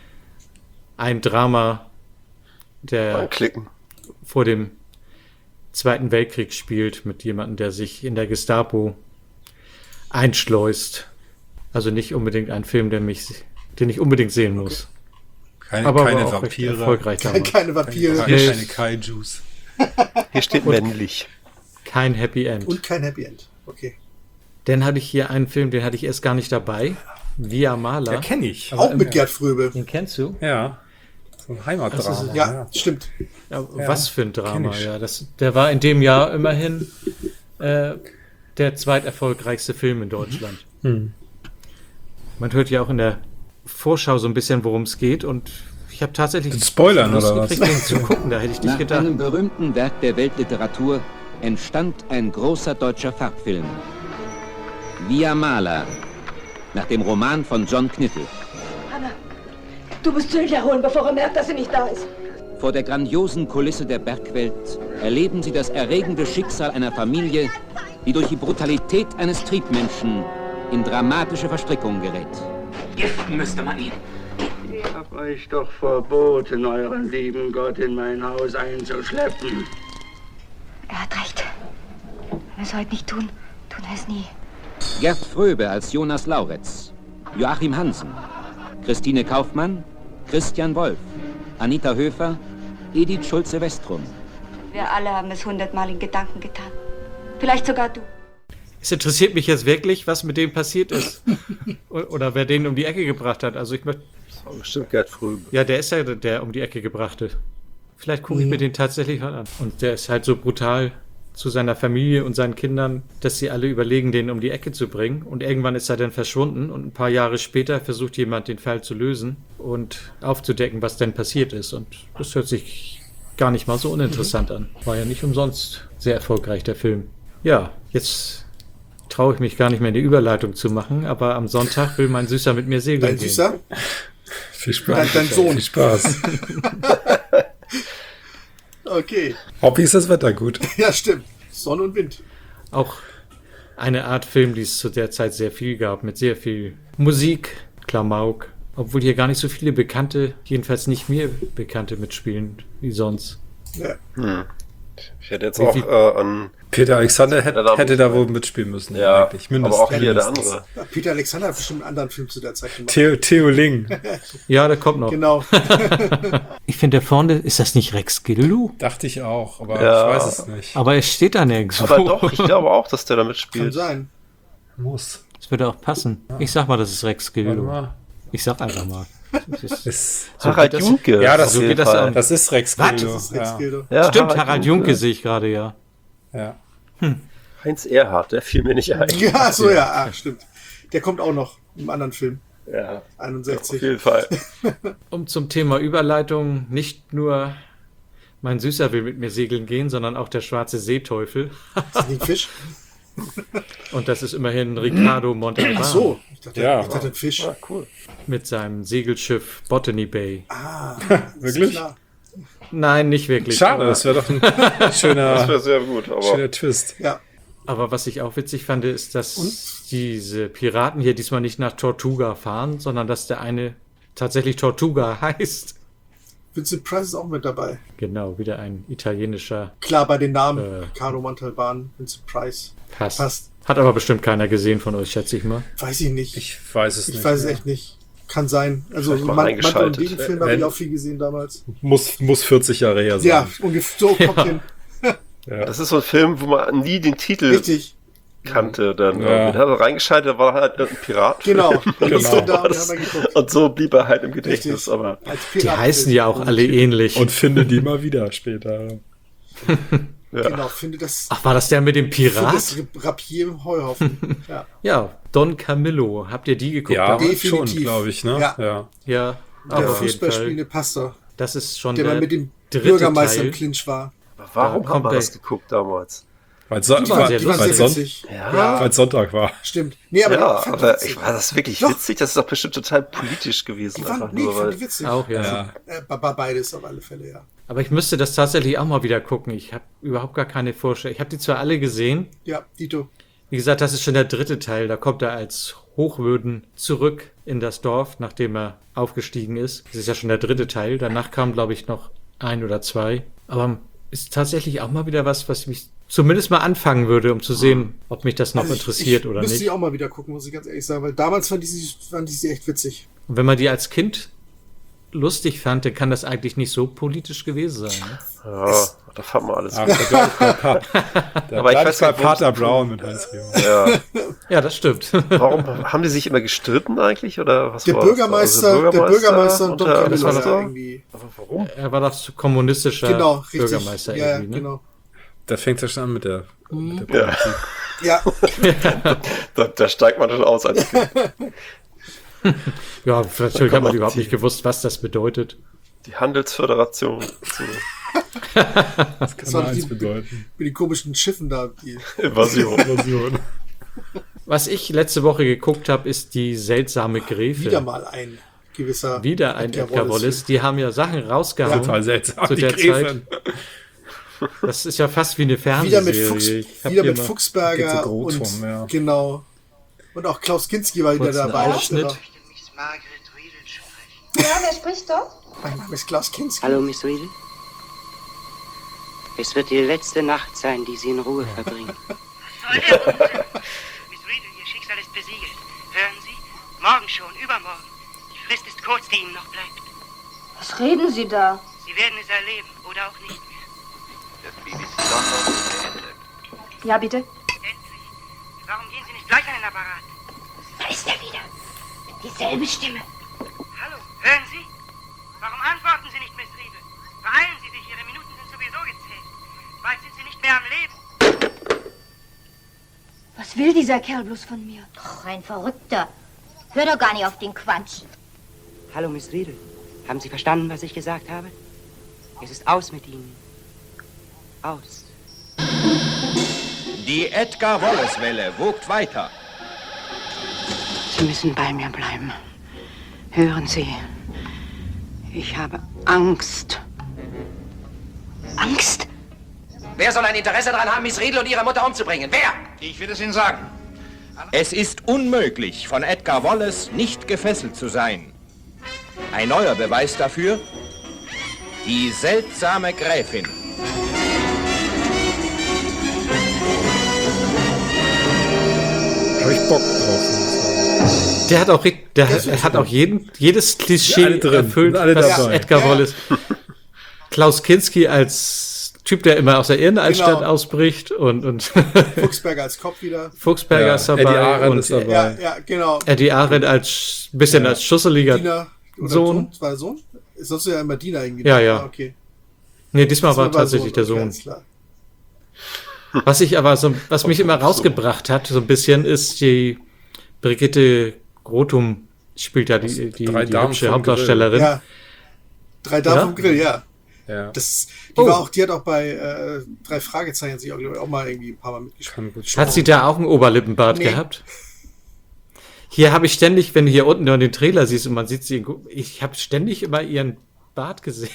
Ein Drama, der Anklicken. vor dem Zweiten Weltkrieg spielt, mit jemandem, der sich in der Gestapo einschleust. Also nicht unbedingt ein Film, der mich, den ich unbedingt sehen muss. Keine, Aber keine war auch recht Vampire. erfolgreich Keine, damals. keine Vampire. Keine, Nee. keine Kaijus. Hier steht Und- männlich. Kein Happy End. Und kein Happy End. Okay. Dann hatte ich hier einen Film, den hatte ich erst gar nicht dabei. Via Mala. Ja, kenne ich. Auch mit Gerd Fröbe. Den kennst du? Ja. So ein Heimatdrama. Das ist- Ja, stimmt. Ja, Ja, was für ein kenn Drama, ich. ja. Das, der war in dem Jahr immerhin äh, der zweiterfolgreichste Film in Deutschland. Hm. Man hört ja auch in der Vorschau so ein bisschen, worum es geht, und ich habe tatsächlich Den Spoilern, Lust oder was? gekriegt, den zu gucken, da hätte ich nicht Nach gedacht. einem berühmten Werk der Weltliteratur entstand ein großer deutscher Farbfilm. Via Mala, nach dem Roman von John Knittel. Hanna, du musst Sylvia holen, bevor er merkt, dass sie nicht da ist. Vor der grandiosen Kulisse der Bergwelt erleben sie das erregende Schicksal einer Familie, die durch die Brutalität eines Triebmenschen in dramatische Verstrickungen gerät. Giften müsste man ihn. Ich hab euch doch verboten, euren lieben Gott in mein Haus einzuschleppen. Er hat recht. Wenn wir es heute nicht tun, tun wir es nie. Gerd Fröbe als Jonas Lauretz, Joachim Hansen, Christine Kaufmann, Christian Wolf, Anita Höfer, Edith Schulze-Westrum. Wir alle haben es hundertmal in Gedanken getan. Vielleicht sogar du. Es interessiert mich jetzt wirklich, was mit dem passiert ist. O- Oder wer den um die Ecke gebracht hat. Also ich möchte. Das war bestimmt Gerd Fröbe. Ja, der ist ja der, der um die Ecke gebrachte. Vielleicht gucke ich mir den tatsächlich mal an. Und der ist halt so brutal zu seiner Familie und seinen Kindern, dass sie alle überlegen, den um die Ecke zu bringen. Und irgendwann ist er dann verschwunden und ein paar Jahre später versucht jemand, den Fall zu lösen und aufzudecken, was denn passiert ist. Und das hört sich gar nicht mal so uninteressant an. War ja nicht umsonst sehr erfolgreich, der Film. Ja, jetzt traue ich mich gar nicht mehr, eine Überleitung zu machen, aber am Sonntag will mein Süßer mit mir segeln Dein gehen. Süßer? Viel Spaß. Dein, dein Sohn. Viel Spaß. Okay. Hobby ist das Wetter gut. Ja, stimmt. Sonne und Wind. Auch eine Art Film, die es zu der Zeit sehr viel gab, mit sehr viel Musik, Klamauk, obwohl hier gar nicht so viele Bekannte, jedenfalls nicht mir Bekannte mitspielen wie sonst. Ja. Hm. Ich hätte jetzt Wie auch viel- äh, an Peter Alexander hätte, Ja, da hätte muss da man- wohl mitspielen müssen. Ja, eigentlich. aber Mindestens. auch hier der Mindestens. andere. Ja, Peter Alexander hat bestimmt einen anderen Film zu der Zeit gemacht. Theo, Theo Ling. Ja, der kommt noch. Genau. Ich finde, der vorne, ist das nicht Rex Gildo? Dachte ich auch, aber Ja. ich weiß es nicht. Aber er steht da nirgends. Aber doch, ich glaube auch, dass der da Kann mitspielt. sein. Muss. Das würde auch passen. Ich sag mal, das ist Rex Warte Gildo. mal. Ich sag einfach mal. Das ist, Ist, so Harald geht das- Junke. ja, das, so geht das an. das ist Rex Was? Gildo. Das ist Rex Ja. Gildo. Ja, Stimmt, Harald Junke sehe ich gerade, ja. Ja. Heinz Erhardt, der fiel mir nicht ein. Ja, so ja, ah, stimmt. Der kommt auch noch im anderen Film. Ja, einundsechzig. auf jeden Fall. Um zum Thema Überleitung, nicht nur mein Süßer will mit mir segeln gehen, sondern auch der schwarze Seeteufel. Ist das nicht ein Fisch? Und das ist immerhin Ricardo Montalban Ach so. Ich dachte, Ja. ich dachte ein Fisch. Ah, cool. mit seinem Segelschiff Botany Bay. Ah, Wirklich? ist klar. Nein, nicht wirklich. Schade, aber, das wäre doch ein Das schöner, wäre sehr gut, aber schöner Twist. Ja. aber was ich auch witzig fand, ist, dass diese Piraten hier diesmal nicht nach Tortuga fahren, sondern dass der eine tatsächlich Tortuga heißt. Vincent Price ist auch mit dabei. Genau, wieder ein italienischer Klar, bei den Namen. Äh. Ricardo Montalban, Vincent Price. Pass. Passt. Hat aber bestimmt keiner gesehen von euch, schätze ich mal. Weiß ich nicht. Ich weiß es Ich nicht. weiß es mehr. echt nicht. Kann sein. Also Vielleicht mal Man- Mantel und eingeschaltet. Degenfilm habe Wenn- ich auch viel gesehen damals. Muss, muss vierzig Jahre her sein. Ja, ungefähr so kommt Ja. hin. Ja. das ist so ein Film, wo man nie den Titel Richtig. kannte. Dann Ja. ja. hat er reingeschaltet, da war halt irgendein Pirat. Genau. Dann Genau. ist er da und Das- dann haben wir geguckt. Und so blieb er halt im Gedächtnis. Richtig. Aber Als Die Pirat- heißen ja auch alle ähnlich. Und finde die mal wieder später. mit Ja. Genau, finde das... Ach, war das der mit dem Pirat? Finde das Rapier im Heuhaufen. Ja. Ja, Don Camillo. Habt ihr die geguckt? Ja, damals? schon, glaube ich, ne? Ja. Ja. Ja, Der aber auf jeden Fußballspielende Fall. Pastor, Das ist schon der der mal mit dem dritte Bürgermeister Teil. im Clinch war. Aber warum Da haben kommt wir der- das geguckt damals? Weil so, Die waren sehr Die waren weil sehr Son witzig. Ja. weil Sonntag war. Stimmt. Nee, aber ja, ich fand die aber witzig. ich war das wirklich Doch. witzig? Das ist doch bestimmt total politisch gewesen. Die waren, einfach nee, ich nur, fand weil die witzig. Auch, ja. Ja. Äh, be- beides auf alle Fälle, ja. Aber ich müsste das tatsächlich auch mal wieder gucken. Ich habe überhaupt gar keine Vorstellung. Ich habe die zwar alle gesehen. Ja, Dito. Wie gesagt, das ist schon der dritte Teil. Da kommt er als Hochwürden zurück in das Dorf, nachdem er aufgestiegen ist. Das ist ja schon der dritte Teil. Danach kam, glaube ich, noch ein oder zwei. Aber ist tatsächlich auch mal wieder was, was mich zumindest mal anfangen würde, um zu sehen, ob mich das noch Also ich- interessiert ich oder müsste nicht. sie auch mal wieder gucken, muss ich ganz ehrlich sagen, weil damals fand ich sie, fand ich sie echt witzig. Und wenn man die als Kind lustig fand, dann kann das eigentlich nicht so politisch gewesen sein. Ne? ja, da fand man alles. Ah, da bleib ich bei Pa- Da Aber ich bleib weiß bei nicht, wo Pater das- Brown mit Heinz Rehmer. Ja. Ja, das stimmt. Warum haben die sich immer gestritten eigentlich? Oder was Der war Bürgermeister, das? Also der Bürgermeister und Don der Camillo war ja doch- irgendwie. Aber warum? Er war doch so kommunistischer Genau, richtig. Bürgermeister Ja, ja, irgendwie, ne? genau. Da fängt es schon an mit der, Mhm. mit der Ja. Politik. Ja, Da, da steigt man schon aus als Kind. Ja, natürlich kann hat man man überhaupt ziehen. nicht gewusst, was das bedeutet. Die Handelsföderation. So. Das kann Das nur waren eins die- bedeuten. mit den komischen Schiffen da. Die, Invasion. Invasion. Was ich letzte Woche geguckt habe, ist die seltsame Gräfin. wieder mal ein gewisser Wieder ein Edgar Wallace. Die haben ja Sachen rausgehauen. Total seltsam. Zu die der Gräfin. Zeit. Das ist ja fast wie eine Wieder mit, Fernsehserie. Fuchs, Ich hab wieder hier mit mal- Geht Fuchsberger so groß und rum, ja. genau. Und auch Klaus Kinski war wieder Kurzen dabei. Ausschnitt. Miss Margaret Riedel sprechen. Ja, wer spricht dort? Mein Name ist Klaus Kinski. Hallo, Miss Riedel. Es wird die letzte Nacht sein, die Sie in Ruhe verbringen. Miss Riedel, Ihr Schicksal ist besiegelt. Hören Sie? Morgen schon, übermorgen. Die Frist ist kurz, die Ihnen noch bleibt. Was reden Sie da? Sie werden es erleben oder auch nicht mehr. Das B B C London ist beendet. Ja, bitte? Endlich. Warum gehen Sie nicht gleich an den Apparat? Da ist er wieder. Dieselbe Stimme. Hallo, hören Sie? Warum antworten Sie nicht, Miss Riedel? Beeilen Sie sich, Ihre Minuten sind sowieso gezählt. Bald sind Sie nicht mehr am Leben. Was will dieser Kerl bloß von mir? Ach, ein Verrückter. Hör doch gar nicht auf den Quatsch. Hallo, Miss Riedel. Haben Sie verstanden, was ich gesagt habe? Es ist aus mit Ihnen. Aus. Die Edgar Wallace-Welle wogt weiter. Sie müssen bei mir bleiben. Hören Sie. Ich habe Angst. Angst? Wer soll ein Interesse daran haben, Miss Riedel und ihre Mutter umzubringen? Wer? Ich will es Ihnen sagen. Es ist unmöglich, von Edgar Wallace nicht gefesselt zu sein. Ein neuer Beweis dafür? Die seltsame Gräfin. Habe ich Bock drauf. Der hat auch, ri- der hat, hat auch jeden, jedes Klischee Alle drin, erfüllt, alle was dabei. Edgar Ja. Wallace. Klaus Kinski als Typ, der immer aus der Irrenanstalt Genau. ausbricht und, und Fuchsberger als Kopf wieder. Fuchsberger Ja, ist dabei. Eddie Arendt und ist dabei. Ja, ja, genau. Eddie Arendt als bisschen als schusseliger Diener oder Sohn. War der Sohn? Ist sonst ja immer Diener irgendwie. Ja, ja. Ah, okay. Nee, diesmal war Diesmal tatsächlich der okay, Sohn. alles klar. Was ich aber so, was mich immer rausgebracht hat, so ein bisschen, ist die Brigitte Grotum spielt ja die, die, Drei die Damen hübsche vom Hauptdarstellerin. Ja. Drei Damen Ja? vom Grill, ja. Ja. Das, die, Oh. war auch, die hat auch bei äh, drei Fragezeichen sich auch, glaub ich, auch mal irgendwie ein paar Mal mitgespielt. Kann gut Hat sie da auch einen Oberlippenbart Nee. gehabt? Hier habe ich ständig, wenn du hier unten nur den Trailer siehst und man sieht sie, in Gu- ich habe ständig immer ihren Bart gesehen.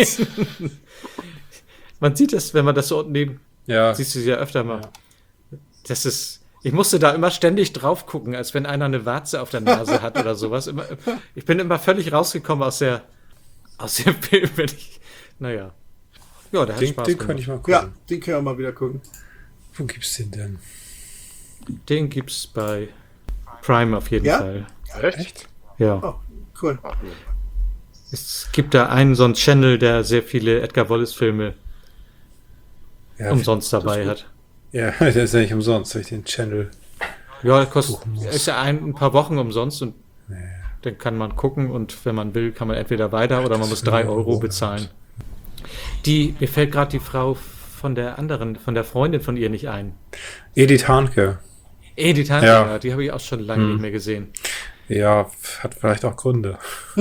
Man sieht es, wenn man das so unten neben, Ja. siehst du sie ja öfter mal. Das ist, ich musste da immer ständig drauf gucken, als wenn einer eine Warze auf der Nase hat oder sowas. Immer, ich bin immer völlig rausgekommen aus der, aus dem Film, wenn ich, naja. Ja, der hat Den, Spaß den gemacht. könnte ich mal gucken. Ja, den können wir mal wieder gucken. Wo gibt's den denn? Den gibt's bei Prime auf jeden Ja? Fall. Echt? Ja. Oh, cool. Es gibt da einen so einen Channel, der sehr viele Edgar Wallace-Filme Ja, umsonst das ist dabei gut. hat. Ja, der ist ja nicht umsonst, weil ich den Channel. Ja, der kostet Buchen muss. ist ja ein, ein paar Wochen umsonst und dann kann man gucken und wenn man will, kann man entweder weiter oder man muss drei Euro bezahlen. Die, mir fällt gerade die Frau von der anderen, von der Freundin von ihr nicht ein. Edith Hahnke. Edith Hahnke, Ja. ja, die habe ich auch schon lange Hm. nicht mehr gesehen. Ja, hat vielleicht auch Gründe.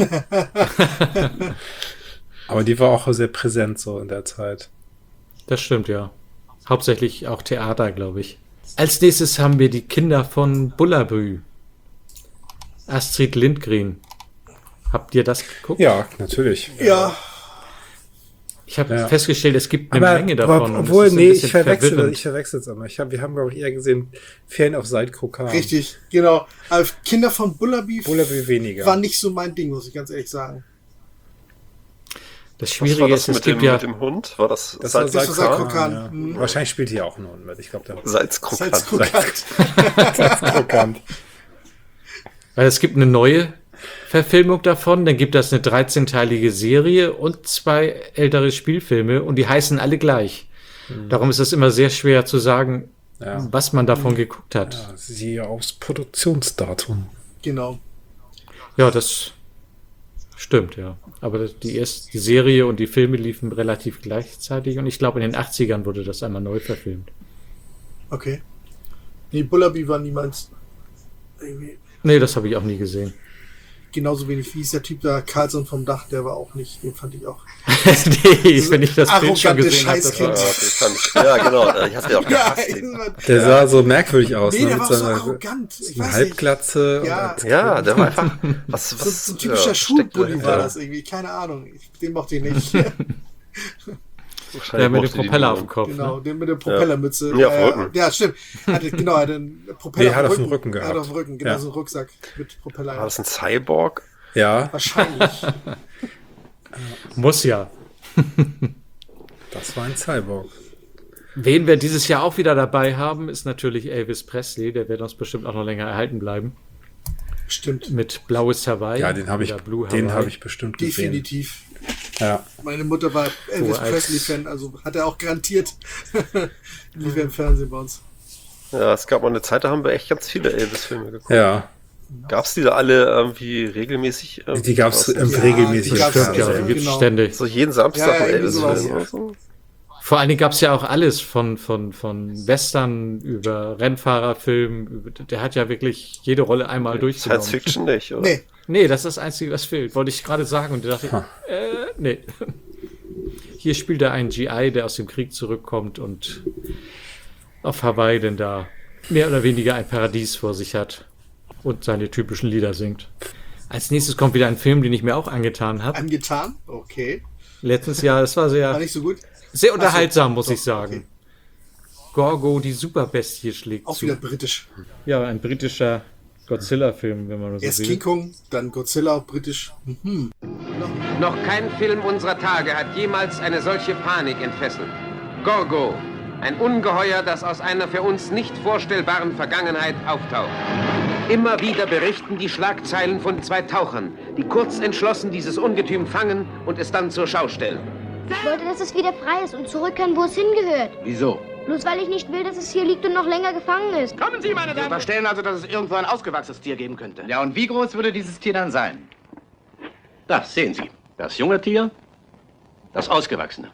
Aber die war auch sehr präsent so in der Zeit. Das stimmt, ja. Hauptsächlich auch Theater, glaube ich. Als nächstes haben wir die Kinder von Bullabü. Astrid Lindgren. Habt ihr das geguckt? Ja, natürlich. Ja. Ich habe Ja. festgestellt, es gibt eine Aber, Menge davon. aber, und obwohl, es ist ein nee, bisschen ich verwechsel, verwirrend. ich verwechsel es immer. Ich hab, wir haben, glaube ich, eher gesehen Ferien auf Seidkrokan. Richtig, genau. Also Kinder von Bullabü, Bullabü weniger. war nicht so mein Ding, muss ich ganz ehrlich sagen. Das Was war Schwierige das ist, es mit gibt dem, ja... mit dem Hund? War das, Das war Salzkrokan? Salzkrokan. Ja. Mhm. Wahrscheinlich spielt hier auch ein Hund mit. Ich glaube, der Salzkrokan. Salzkrokan. Salzkrokan. Weil es gibt eine neue Verfilmung davon, dann gibt es eine dreizehnteilige Serie und zwei ältere Spielfilme und die heißen alle gleich. Mhm. Darum ist es immer sehr schwer zu sagen, Ja. was man davon geguckt hat. Ja, siehe aufs Produktionsdatum. Genau. Ja, das stimmt, ja. Aber das- die, erst, die Serie und die Filme liefen relativ gleichzeitig und ich glaube, in den achtzigern wurde das einmal neu verfilmt. Okay. Nee, Bullabü war niemals irgendwie Nee, das habe ich auch nie gesehen. genauso wenig wie ist der Typ da, Carlson vom Dach, der war auch nicht, den fand ich auch. Nee, wenn ich das Bild schon arrogante gesehen habe, das Scheißkind. war- Ja, das fand ich, ja, genau. Ich hatte ja auch Ja, gehasst. ey, den. Der sah so merkwürdig aus. Nee, ne? der Mit war so einer- arrogant. Ich einer weiß Halbglatze. Ja. und Ja, der war einfach. Was, So, was, so ein typischer ja, Schulbully steckte war dahinter. das irgendwie. Keine Ahnung. Ich, den mochte ich nicht. Wahrscheinlich Ja, mit dem mochte die Propeller auf dem niemand. Kopf. Genau, Ne? den mit der Propellermütze. Ja, auf Äh, dem Rücken. Ja, stimmt. Hatte, genau, er hatte einen Propeller Nee, hat auf dem Rücken Er hat gehabt. auf dem Rücken, genau, Ja. so einen Rucksack mit Propeller. War das ein Cyborg? Ja, Wahrscheinlich. Muss ja. das war ein Cyborg. Wen wir dieses Jahr auch wieder dabei haben, ist natürlich Elvis Presley. Der wird uns bestimmt auch noch länger erhalten bleiben. Stimmt. Mit Blaues Hawaii. Ja, den habe ich, oder Blue den Hawaii. habe ich bestimmt gesehen. Definitiv. Ja. Meine Mutter war Elvis als- Presley-Fan, also hat er auch garantiert. Lief ja im Fernsehen bei uns. Ja, es gab mal eine Zeit, da haben wir echt ganz viele Elvis-Filme geguckt. Ja. Gab es die da alle irgendwie regelmäßig? irgendwie Die gab es raus? ähm, Ja, regelmäßig. die gab's im Stimmt, ja, Fernsehen. die gibt's Genau. ständig. So jeden Samstag Ja, ja, ein irgendwie Elvis-Film sowas, oder so. Vor allen Dingen gab es ja auch alles von, von, von Western über Rennfahrerfilmen. Über, der hat ja wirklich jede Rolle einmal durchgenommen. Science Fiction nicht, oder? Nee, Nee, das ist das Einzige, was fehlt. Wollte ich gerade sagen und da dachte ich, äh, nee. Hier spielt er einen G I, der aus dem Krieg zurückkommt und auf Hawaii denn da mehr oder weniger ein Paradies vor sich hat und seine typischen Lieder singt. Als nächstes kommt wieder ein Film, den ich mir auch angetan habe. angetan. Okay. Letztes Jahr, das war War sehr, nicht so gut. sehr unterhaltsam, Ach so, muss doch, ich sagen. okay. Gorgo, die Superbestie, schlägt Auch zu. wieder britisch. Ja, ein britischer Godzilla-Film, wenn man das so Erst will. King Kong, dann Godzilla, britisch. Mhm. Noch kein Film unserer Tage hat jemals eine solche Panik entfesselt. Gorgo, ein Ungeheuer, das aus einer für uns nicht vorstellbaren Vergangenheit auftaucht. Immer wieder berichten die Schlagzeilen von zwei Tauchern, die kurz entschlossen dieses Ungetüm fangen und es dann zur Schau stellen. Ich wollte, dass es wieder frei ist und zurück kann, wo es hingehört. Wieso? Bloß weil ich nicht will, dass es hier liegt und noch länger gefangen ist. Kommen Sie, meine Sie unterstellen also, dass es irgendwo ein ausgewachsenes Tier geben könnte. Ja, und wie groß würde dieses Tier dann sein? Das sehen Sie. Das junge Tier, das ausgewachsene.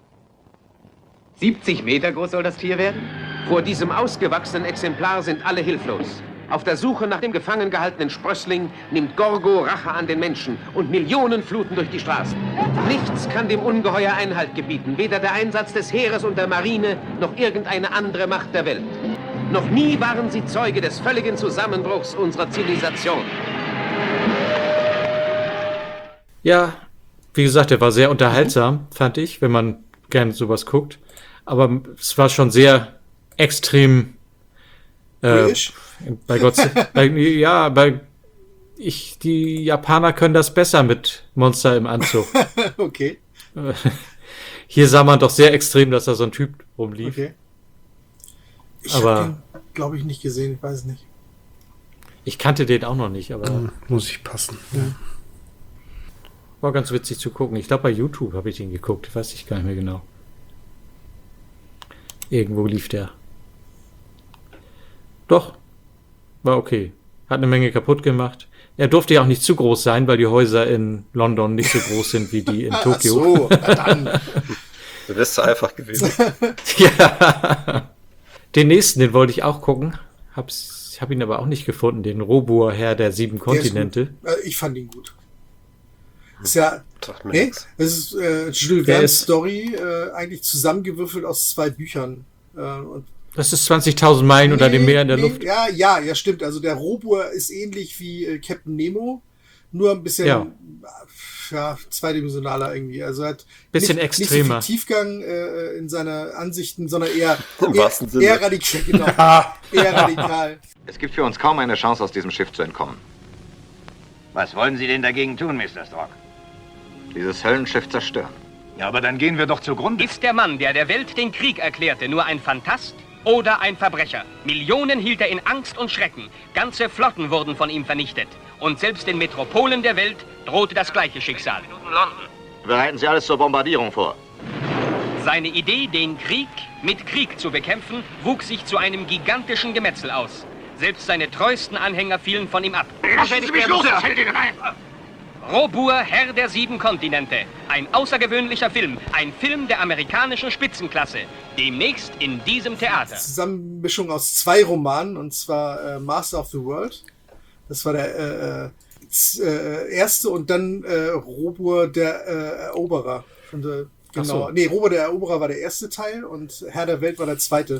siebzig Meter groß soll das Tier werden? Vor diesem ausgewachsenen Exemplar sind alle hilflos. Auf der Suche nach dem gefangen gehaltenen Sprössling nimmt Gorgo Rache an den Menschen und Millionen fluten durch die Straßen. Nichts kann dem Ungeheuer Einhalt gebieten, weder der Einsatz des Heeres und der Marine, noch irgendeine andere Macht der Welt. Noch nie waren sie Zeuge des völligen Zusammenbruchs unserer Zivilisation. Ja, wie gesagt, der war sehr unterhaltsam, fand ich, wenn man gerne sowas guckt. Aber es war schon sehr extrem. Äh, British? bei Gott, bei, ja, bei ich, die Japaner können das besser mit Monster im Anzug. Okay. Hier sah man doch sehr extrem, dass da so ein Typ rumlief. Okay. Ich Aber- habe den, glaube ich, nicht gesehen. Ich weiß es nicht. Ich kannte den auch noch nicht, aber Hm, muss ich passen. Ja. war ganz witzig zu gucken. Ich glaube, bei YouTube habe ich den geguckt. Weiß ich gar nicht mehr genau. Irgendwo lief der. Doch, war okay. Hat eine Menge kaputt gemacht. Er durfte ja auch nicht zu groß sein, weil die Häuser in London nicht so groß sind wie die in Ach Tokio. so, na dann. Das wärst du einfach gewesen. Ja. Den nächsten, den wollte ich auch gucken. Hab's, hab ihn aber auch nicht gefunden. Den Robur, Herr der sieben Kontinente. Der ist gut. Ich fand ihn gut. Das ist ja, nee, das ist äh, Jules Der Verne's ist- Story, äh, eigentlich zusammengewürfelt aus zwei Büchern. Äh, und Das ist zwanzigtausend Meilen unter dem Meer in der nee, Luft. Ja, ja, ja, stimmt. Also der Robur ist ähnlich wie äh, Captain Nemo, nur ein bisschen Ja. ja, zweidimensionaler irgendwie. Also er hat Bisschen nicht, extremer. nicht so viel Tiefgang äh, in seiner Ansichten, sondern eher, Im eher, wahrsten Sinne. eher radikal. Genau, eher radikal. Es gibt für uns kaum eine Chance, aus diesem Schiff zu entkommen. Was wollen Sie denn dagegen tun, Mister Strock? Dieses Höllenschiff zerstören. Ja, aber dann gehen wir doch zugrunde. Ist der Mann, der der Welt den Krieg erklärte, nur ein Phantast oder ein Verbrecher? Millionen hielt er in Angst und Schrecken. Ganze Flotten wurden von ihm vernichtet. Und selbst den Metropolen der Welt drohte das gleiche Schicksal. Bereiten Sie alles zur Bombardierung vor. Seine Idee, den Krieg mit Krieg zu bekämpfen, wuchs sich zu einem gigantischen Gemetzel aus. Selbst seine treuesten Anhänger fielen von ihm ab. Lassen Sie mich los, das hält Ihnen ein! Robur, Herr der sieben Kontinente. Ein außergewöhnlicher Film. Ein Film der amerikanischen Spitzenklasse. Demnächst in diesem Theater. Zusammenmischung aus zwei Romanen, und zwar äh, Master of the World. Das war der äh, z- äh, erste, und dann äh, Robur der äh, Eroberer. Und, äh, genau. Ach so. Nee, Robur der Eroberer war der erste Teil und Herr der Welt war der zweite.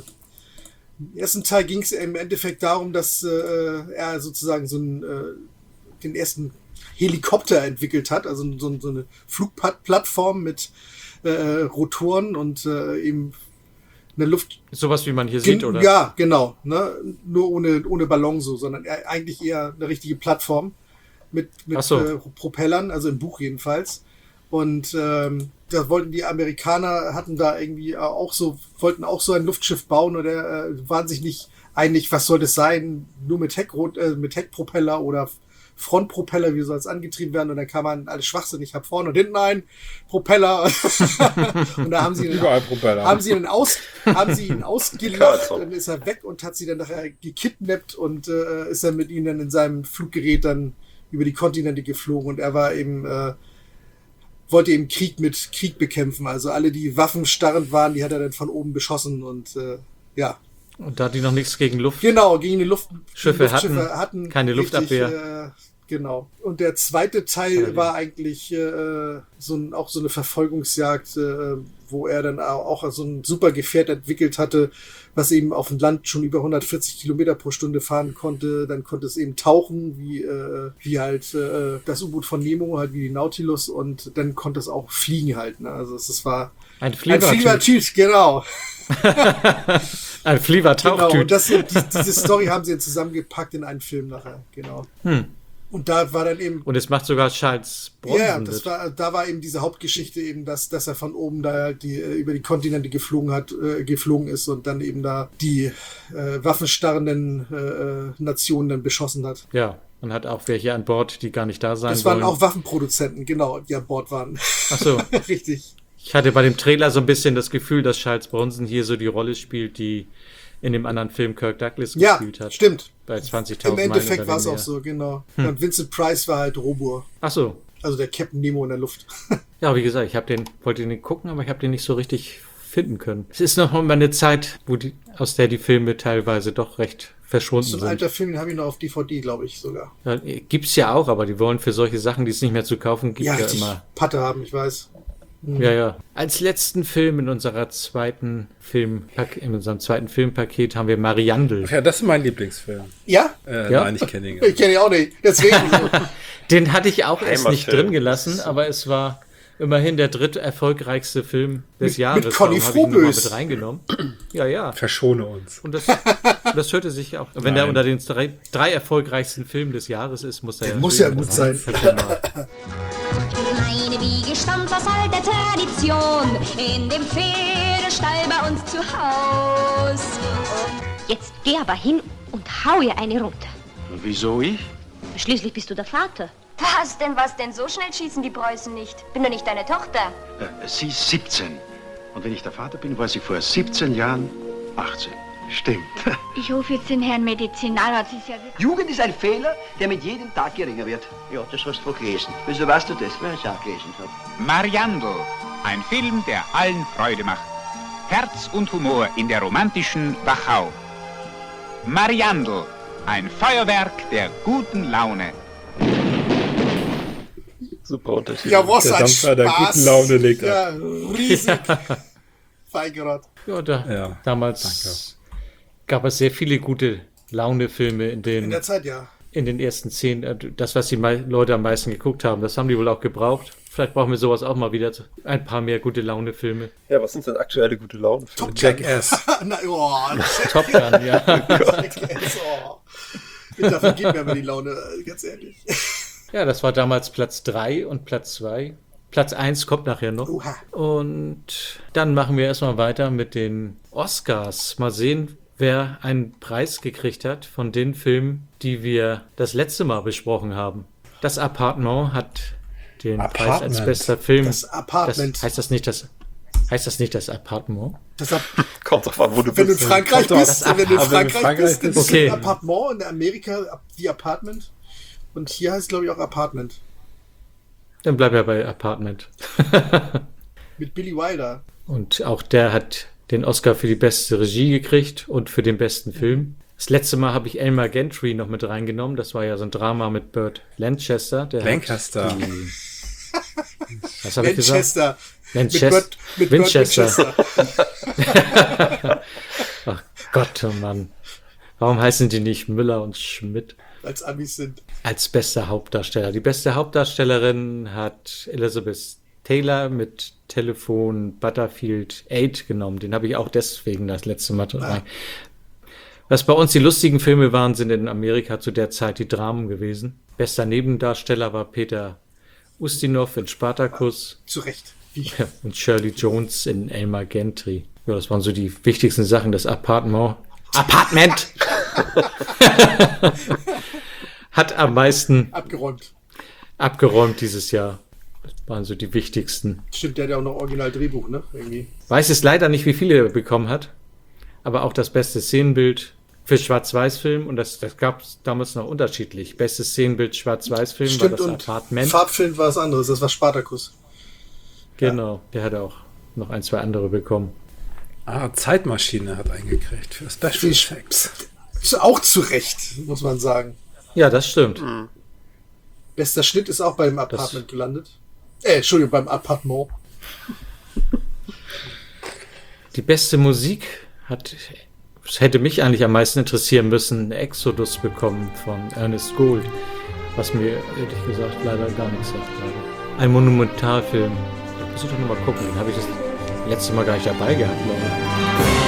Im ersten Teil ging es im Endeffekt darum, dass äh, er sozusagen so einen, äh, den ersten Helikopter entwickelt hat, also so, so eine Flugplattform mit äh, Rotoren und äh, eben eine Luft. Sowas wie man hier sieht, oder? Ja, genau. Ne? Nur ohne, ohne Ballon so, sondern eher- eigentlich eher eine richtige Plattform mit, mit Ach so. äh, Propellern, also im Buch jedenfalls. Und ähm, da wollten die Amerikaner, hatten da irgendwie auch so, wollten auch so ein Luftschiff bauen, oder äh, waren sich nicht einig, was soll das sein, nur mit, Heck, äh, mit Heckpropeller oder Frontpropeller, wie soll es angetrieben werden? Und dann kam man alles Schwachsinn, ich habe vorne und hinten einen Propeller. Und da haben sie ihn, Überall Propeller. haben sie ihn aus, haben sie ihn ausgelacht, dann ist er weg und hat sie dann nachher gekidnappt und äh, ist dann mit ihnen dann in seinem Fluggerät dann über die Kontinente geflogen, und er war eben äh, wollte eben Krieg mit Krieg bekämpfen. Also alle, die waffenstarrend waren, die hat er dann von oben beschossen, und äh, ja. Und da die noch nichts gegen Luft. Genau, gegen die Luft, Schiffe die Luftschiffe hatten, keine richtig, Luftabwehr. Äh, genau. Und der zweite Teil war eigentlich äh, so ein, auch so eine Verfolgungsjagd, äh, wo er dann auch so ein super Gefährt entwickelt hatte, was eben auf dem Land schon über hundertvierzig Kilometer pro Stunde fahren konnte. Dann konnte es eben tauchen, wie, äh, wie halt äh, das U-Boot von Nemo, halt wie die Nautilus, und dann konnte es auch fliegen halt. Ne? Also es, es war ein Fliegertyp. Ein Fliegertyp, genau. Ein Fliegertauchtyp. Genau, und das, die, diese Story haben sie dann zusammengepackt in einen Film nachher, genau. Hm. Und da war dann eben... Und es macht sogar Charles Bronson Ja, das mit. war, da war eben diese Hauptgeschichte eben, dass, dass er von oben da halt die, äh, über die Kontinente geflogen hat, äh, geflogen ist und dann eben da die äh, waffenstarrenden äh, Nationen dann beschossen hat. Ja, man hat auch welche an Bord, die gar nicht da sein Das waren wollen. auch Waffenproduzenten, genau, die an Bord waren. Ach so. Richtig. Ich hatte bei dem Trailer so ein bisschen das Gefühl, dass Charles Bronson hier so die Rolle spielt, die in dem anderen Film Kirk Douglas Ja, gespielt hat. stimmt. Bei zwanzigtausend Im Meilen Endeffekt unter war es dem auch Meer. so, genau. Hm. Und Vincent Price war halt Robur. Ach so. Also der Captain Nemo in der Luft. Ja, wie gesagt, ich habe den, wollte den gucken, aber ich habe den nicht so richtig finden können. Es ist noch mal eine Zeit, wo die, aus der die Filme teilweise doch recht verschwunden So ein sind. alter Film, den habe ich noch auf D V D, glaube ich sogar. Ja, gibt's ja auch, aber die wollen für solche Sachen, die es nicht mehr zu kaufen gibt, Ja, ja, richtig immer. Patte haben, ich weiß. Mhm. Ja, ja. Als letzten Film in unserer zweiten Film, in unserem zweiten Filmpaket haben wir Mariandel. Ja, das ist mein Lieblingsfilm. Ja? Äh, Ja? Nein, ich kenne ihn. Ich kenne ihn auch nicht, deswegen. Den hatte ich auch erst nicht Heimatfilm. drin gelassen, aber es war immerhin der dritte erfolgreichste Film des Mit- Jahres. mit Conny Darum habe ich ihn noch mal Frohbös. mit reingenommen. Ja, ja. Verschone uns. Und das, das hörte sich auch. Wenn Nein. der unter den drei, drei erfolgreichsten Filmen des Jahres ist, muss der, Der ja muss ja mit gut rein. sein. Erzähl mal. Meine Wiege stammt aus alter Tradition, in dem Pferdestall bei uns zu Haus. Jetzt geh aber hin und hau ihr eine runter. Wieso ich? Schließlich bist du der Vater. Was denn, was denn? So schnell schießen die Preußen nicht. Bin doch nicht deine Tochter. Äh, Sie ist siebzehn. Und wenn ich der Vater bin, war sie vor siebzehn Jahren achtzehn. Stimmt. Ich rufe jetzt den Herrn Medizinalrat. Das ist ja Jugend ist ein Fehler, der mit jedem Tag geringer wird. Ja, das hast du gelesen. Wieso weißt du das? Weil ich auch gelesen habe. Mariandel, Ein Film, der allen Freude macht. Herz und Humor in der romantischen Wachau. Mariandel, ein Feuerwerk der guten Laune. Super Unterschied. Ja, was der ein Dampfer der Spaß. guten Laune legt Ja, ab. riesig. Feigerad. Ja, da, Ja, damals gab es sehr viele gute Laune-Filme in den, In der Zeit, ja. in den ersten zehn. äh, Das, was die mei- Leute am meisten geguckt haben, das haben die wohl auch gebraucht. Vielleicht brauchen wir sowas auch mal wieder. Ein paar mehr gute Laune-Filme. Ja, was sind denn aktuelle gute Laune-Filme? Jackass. Na, oh, Top Gun, ja. Jackass, oh. Bitte vergib mir mal die Laune, ganz ehrlich. Ja, das war damals Platz drei und Platz zwei. Platz eins kommt nachher noch. Oha. Und dann machen wir erstmal weiter mit den Oscars. Mal sehen, wer einen Preis gekriegt hat von den Filmen, die wir das letzte Mal besprochen haben. Das Appartement hat den Apartment. Preis als bester Film. Das Apartment. Das, heißt das nicht das heißt das nicht das Appartement? Das Ap- Kommt drauf an, wo du wenn du in bist. Frankreich Kommt bist, drauf- wenn du in aber wenn du in Frankreich Frankreich bist, dann bist- ist es Okay. ein Appartement, in Amerika die Apartment. Und hier heißt es, glaube ich, auch Apartment. Dann bleib ja bei Apartment. Mit Billy Wilder. Und auch der hat den Oscar für die beste Regie gekriegt und für den besten Film. Das letzte Mal habe ich Elmer Gantry noch mit reingenommen. Das war ja so ein Drama mit Burt Lancaster. Der hat Lancaster. Die, was habe ich gesagt? Manchester. Manchester. Mit Burt, mit Burt Winchester. Manchester. Ach Gott, oh Mann. Warum heißen die nicht Müller und Schmidt? Als Amis sind. Als bester Hauptdarsteller. Die beste Hauptdarstellerin hat Elizabeth Taylor mit Telefon Butterfield acht genommen. Den habe ich auch deswegen das letzte Mal rein. Was bei uns die lustigen Filme waren, sind in Amerika zu der Zeit die Dramen gewesen. Bester Nebendarsteller war Peter Ustinov in Spartacus. Zu Recht. Wie? Und Shirley Jones in Elmer Gantry. Ja, das waren so die wichtigsten Sachen. Das Appartement. Apartment! Hat am meisten Abgeräumt. abgeräumt dieses Jahr. Das waren so die wichtigsten. Stimmt, der hat ja auch noch Original-Drehbuch, ne? Irgendwie. Weiß es leider nicht, wie viele er bekommen hat. Aber auch das beste Szenenbild für Schwarz-Weiß-Film. Und das, das gab es damals noch unterschiedlich. Bestes Szenenbild Schwarz-Weiß-Film war Stimmt, das und Apartment. Farbfilm war was anderes. Das war Spartacus. Genau, der hat auch noch ein, zwei andere bekommen. Ah, Zeitmaschine hat eingekriegt für Special Effects. Ist auch zu Recht, muss man sagen. Ja, das stimmt. Mhm. Bester Schnitt ist auch beim Apartment gelandet. Äh, Entschuldigung, beim Appartement. Die beste Musik hat, es hätte mich eigentlich am meisten interessieren müssen, Exodus bekommen von Ernest Gold, was mir ehrlich gesagt leider gar nichts sagt. Leider. Ein Monumentalfilm. Da muss ich doch nochmal gucken, den habe ich das letzte Mal gar nicht dabei gehabt, glaube ich.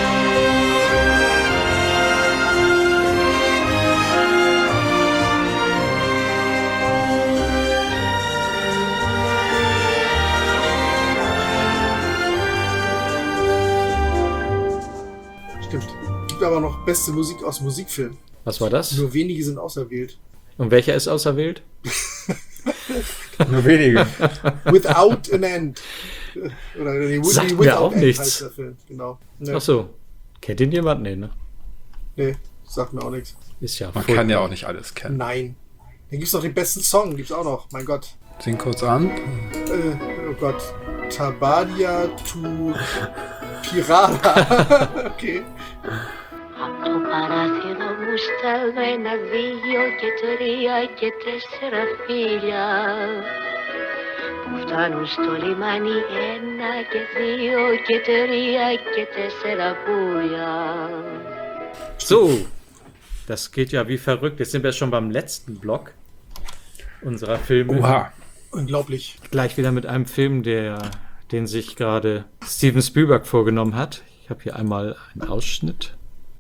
Stimmt. Gibt aber noch beste Musik aus Musikfilmen. Was war das? Nur wenige sind auserwählt. Und welcher ist auserwählt? Nur wenige. Without an End. Oder nee, Sagt nee, mir Without auch End nichts. heißt der Film. Genau. Nee. Ach so. Kennt ihn jemand? Nee, ne? Nee, sagt mir auch nichts. Ist ja Man furchtbar. kann ja auch nicht alles kennen. Nein. Dann gibt's noch den besten Song, gibt's auch noch. Mein Gott. Sing kurz an. Äh, oh Gott. Tabadia tu Pirata. Okay. Απ' το παράθυρο μου στέλνω ένα, δύο και τρία και τέσσερα φίλια που φτάνουν στο λιμάνι, ένα και δύο και τρία και τέσσερα πουλιά. So, das geht ja wie verrückt. Jetzt sind wir schon beim letzten Block unserer Filme. Oha. Unglaublich. Gleich wieder mit einem Film, der, den sich gerade Steven Spielberg vorgenommen hat. Ich habe hier einmal einen Ausschnitt.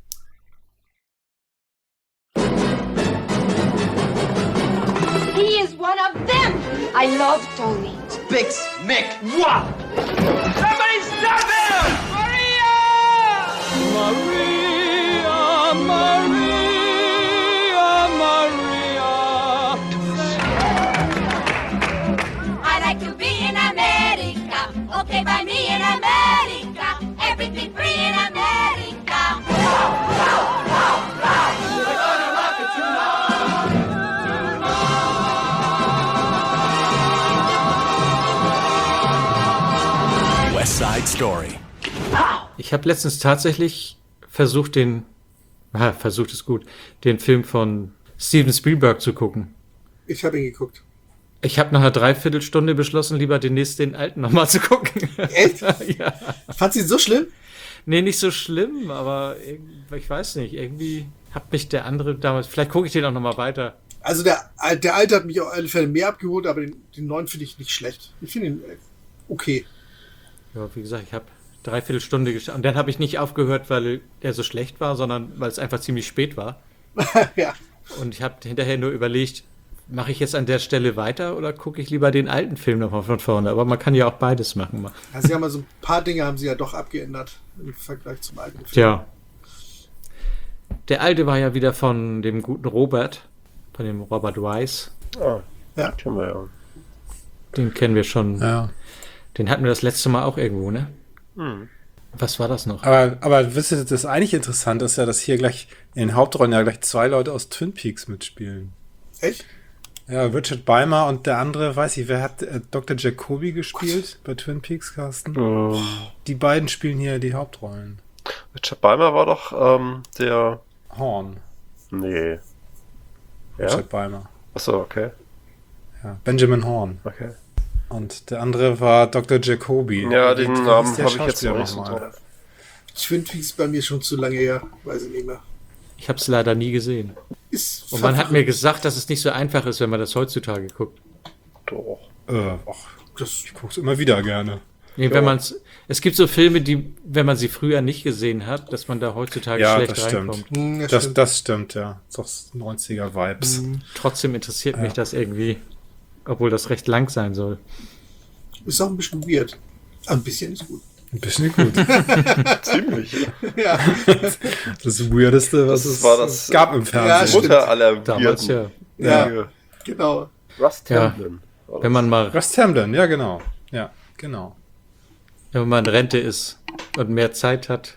He is one of them. I love Tony. Bix, Mick. Wow. Somebody stop him! Maria! Maria, Maria, Maria. I like to be in America. Okay, by me in America. Everything free in America. We're gonna rock it tonight. story. Ich habe letztens tatsächlich versucht, den, ah, versucht ist gut, den Film von Steven Spielberg zu gucken. Ich habe ihn geguckt. Ich habe nach einer Dreiviertelstunde beschlossen, lieber demnächst den alten nochmal zu gucken. Echt? Ja. Fandst du ihn so schlimm? Nee, nicht so schlimm, aber irgendwie, ich weiß nicht, irgendwie hat mich der andere damals, vielleicht gucke ich den auch nochmal weiter. Also der, der alte hat mich auf alle Fälle mehr abgeholt, aber den, den neuen finde ich nicht schlecht. Ich finde ihn okay. Ja, wie gesagt, ich habe dreiviertel Stunde geschaut und dann habe ich nicht aufgehört, weil er so schlecht war, sondern weil es einfach ziemlich spät war. Ja. Und ich habe hinterher nur überlegt, mache ich jetzt an der Stelle weiter oder gucke ich lieber den alten Film nochmal von vorne? Aber man kann ja auch beides machen. Also sie haben also ein paar Dinge haben sie ja doch abgeändert im Vergleich zum alten Film. Tja. Der alte war ja wieder von dem guten Robert, von dem Robert Wise. Ah, ja. Kennen wir ja. Den kennen wir schon. Ja. Den hatten wir das letzte Mal auch irgendwo, ne? Hm. Was war das noch? Aber, aber wisst ihr, das eigentlich interessant ist ja, dass hier gleich in den Hauptrollen ja gleich zwei Leute aus Twin Peaks mitspielen. Echt? Ja, Richard Beimer und der andere, weiß ich, wer hat äh, Doktor Jacobi gespielt bei Twin Peaks, Carsten? Oh. Die beiden spielen hier die Hauptrollen. Richard Beimer war doch ähm, der... Horn. Nee. Ja? Richard Beimer. Achso, okay. Ja, Benjamin Horn. Okay. Und der andere war Doktor Jacobi. Ja, den Wie- wie Namen hieß der habe ich jetzt Schauspieler noch nicht so nochmal? drauf. Twin Peaks bei mir schon zu lange her, weiß ich nicht mehr. Ich habe es leider nie gesehen. Ist Und man hat mir gesagt, dass es nicht so einfach ist, wenn man das heutzutage guckt. Doch. Äh, ach, das, ich guck's immer wieder gerne. Nee, Ja. wenn man's, es gibt so Filme, die, wenn man sie früher nicht gesehen hat, dass man da heutzutage Ja, schlecht das stimmt. reinkommt. Hm, Das, das stimmt, ja. Das ist doch neunziger-Vibes. Mhm. Trotzdem interessiert mich Ja. das irgendwie, obwohl das recht lang sein soll. Ist auch ein bisschen weird. Aber ein bisschen ist gut. Ein bisschen gut. Ziemlich. Ja. Das Weirdeste, was Das es war das gab im Ja, Fernsehen. stimmt. Mutter aller Damals, Weirden. ja. Ja, genau. Rust Ja. Hamlin. war Wenn das. man mal, Rust Hamlin, ja genau. Ja, genau. wenn man in Rente ist und mehr Zeit hat,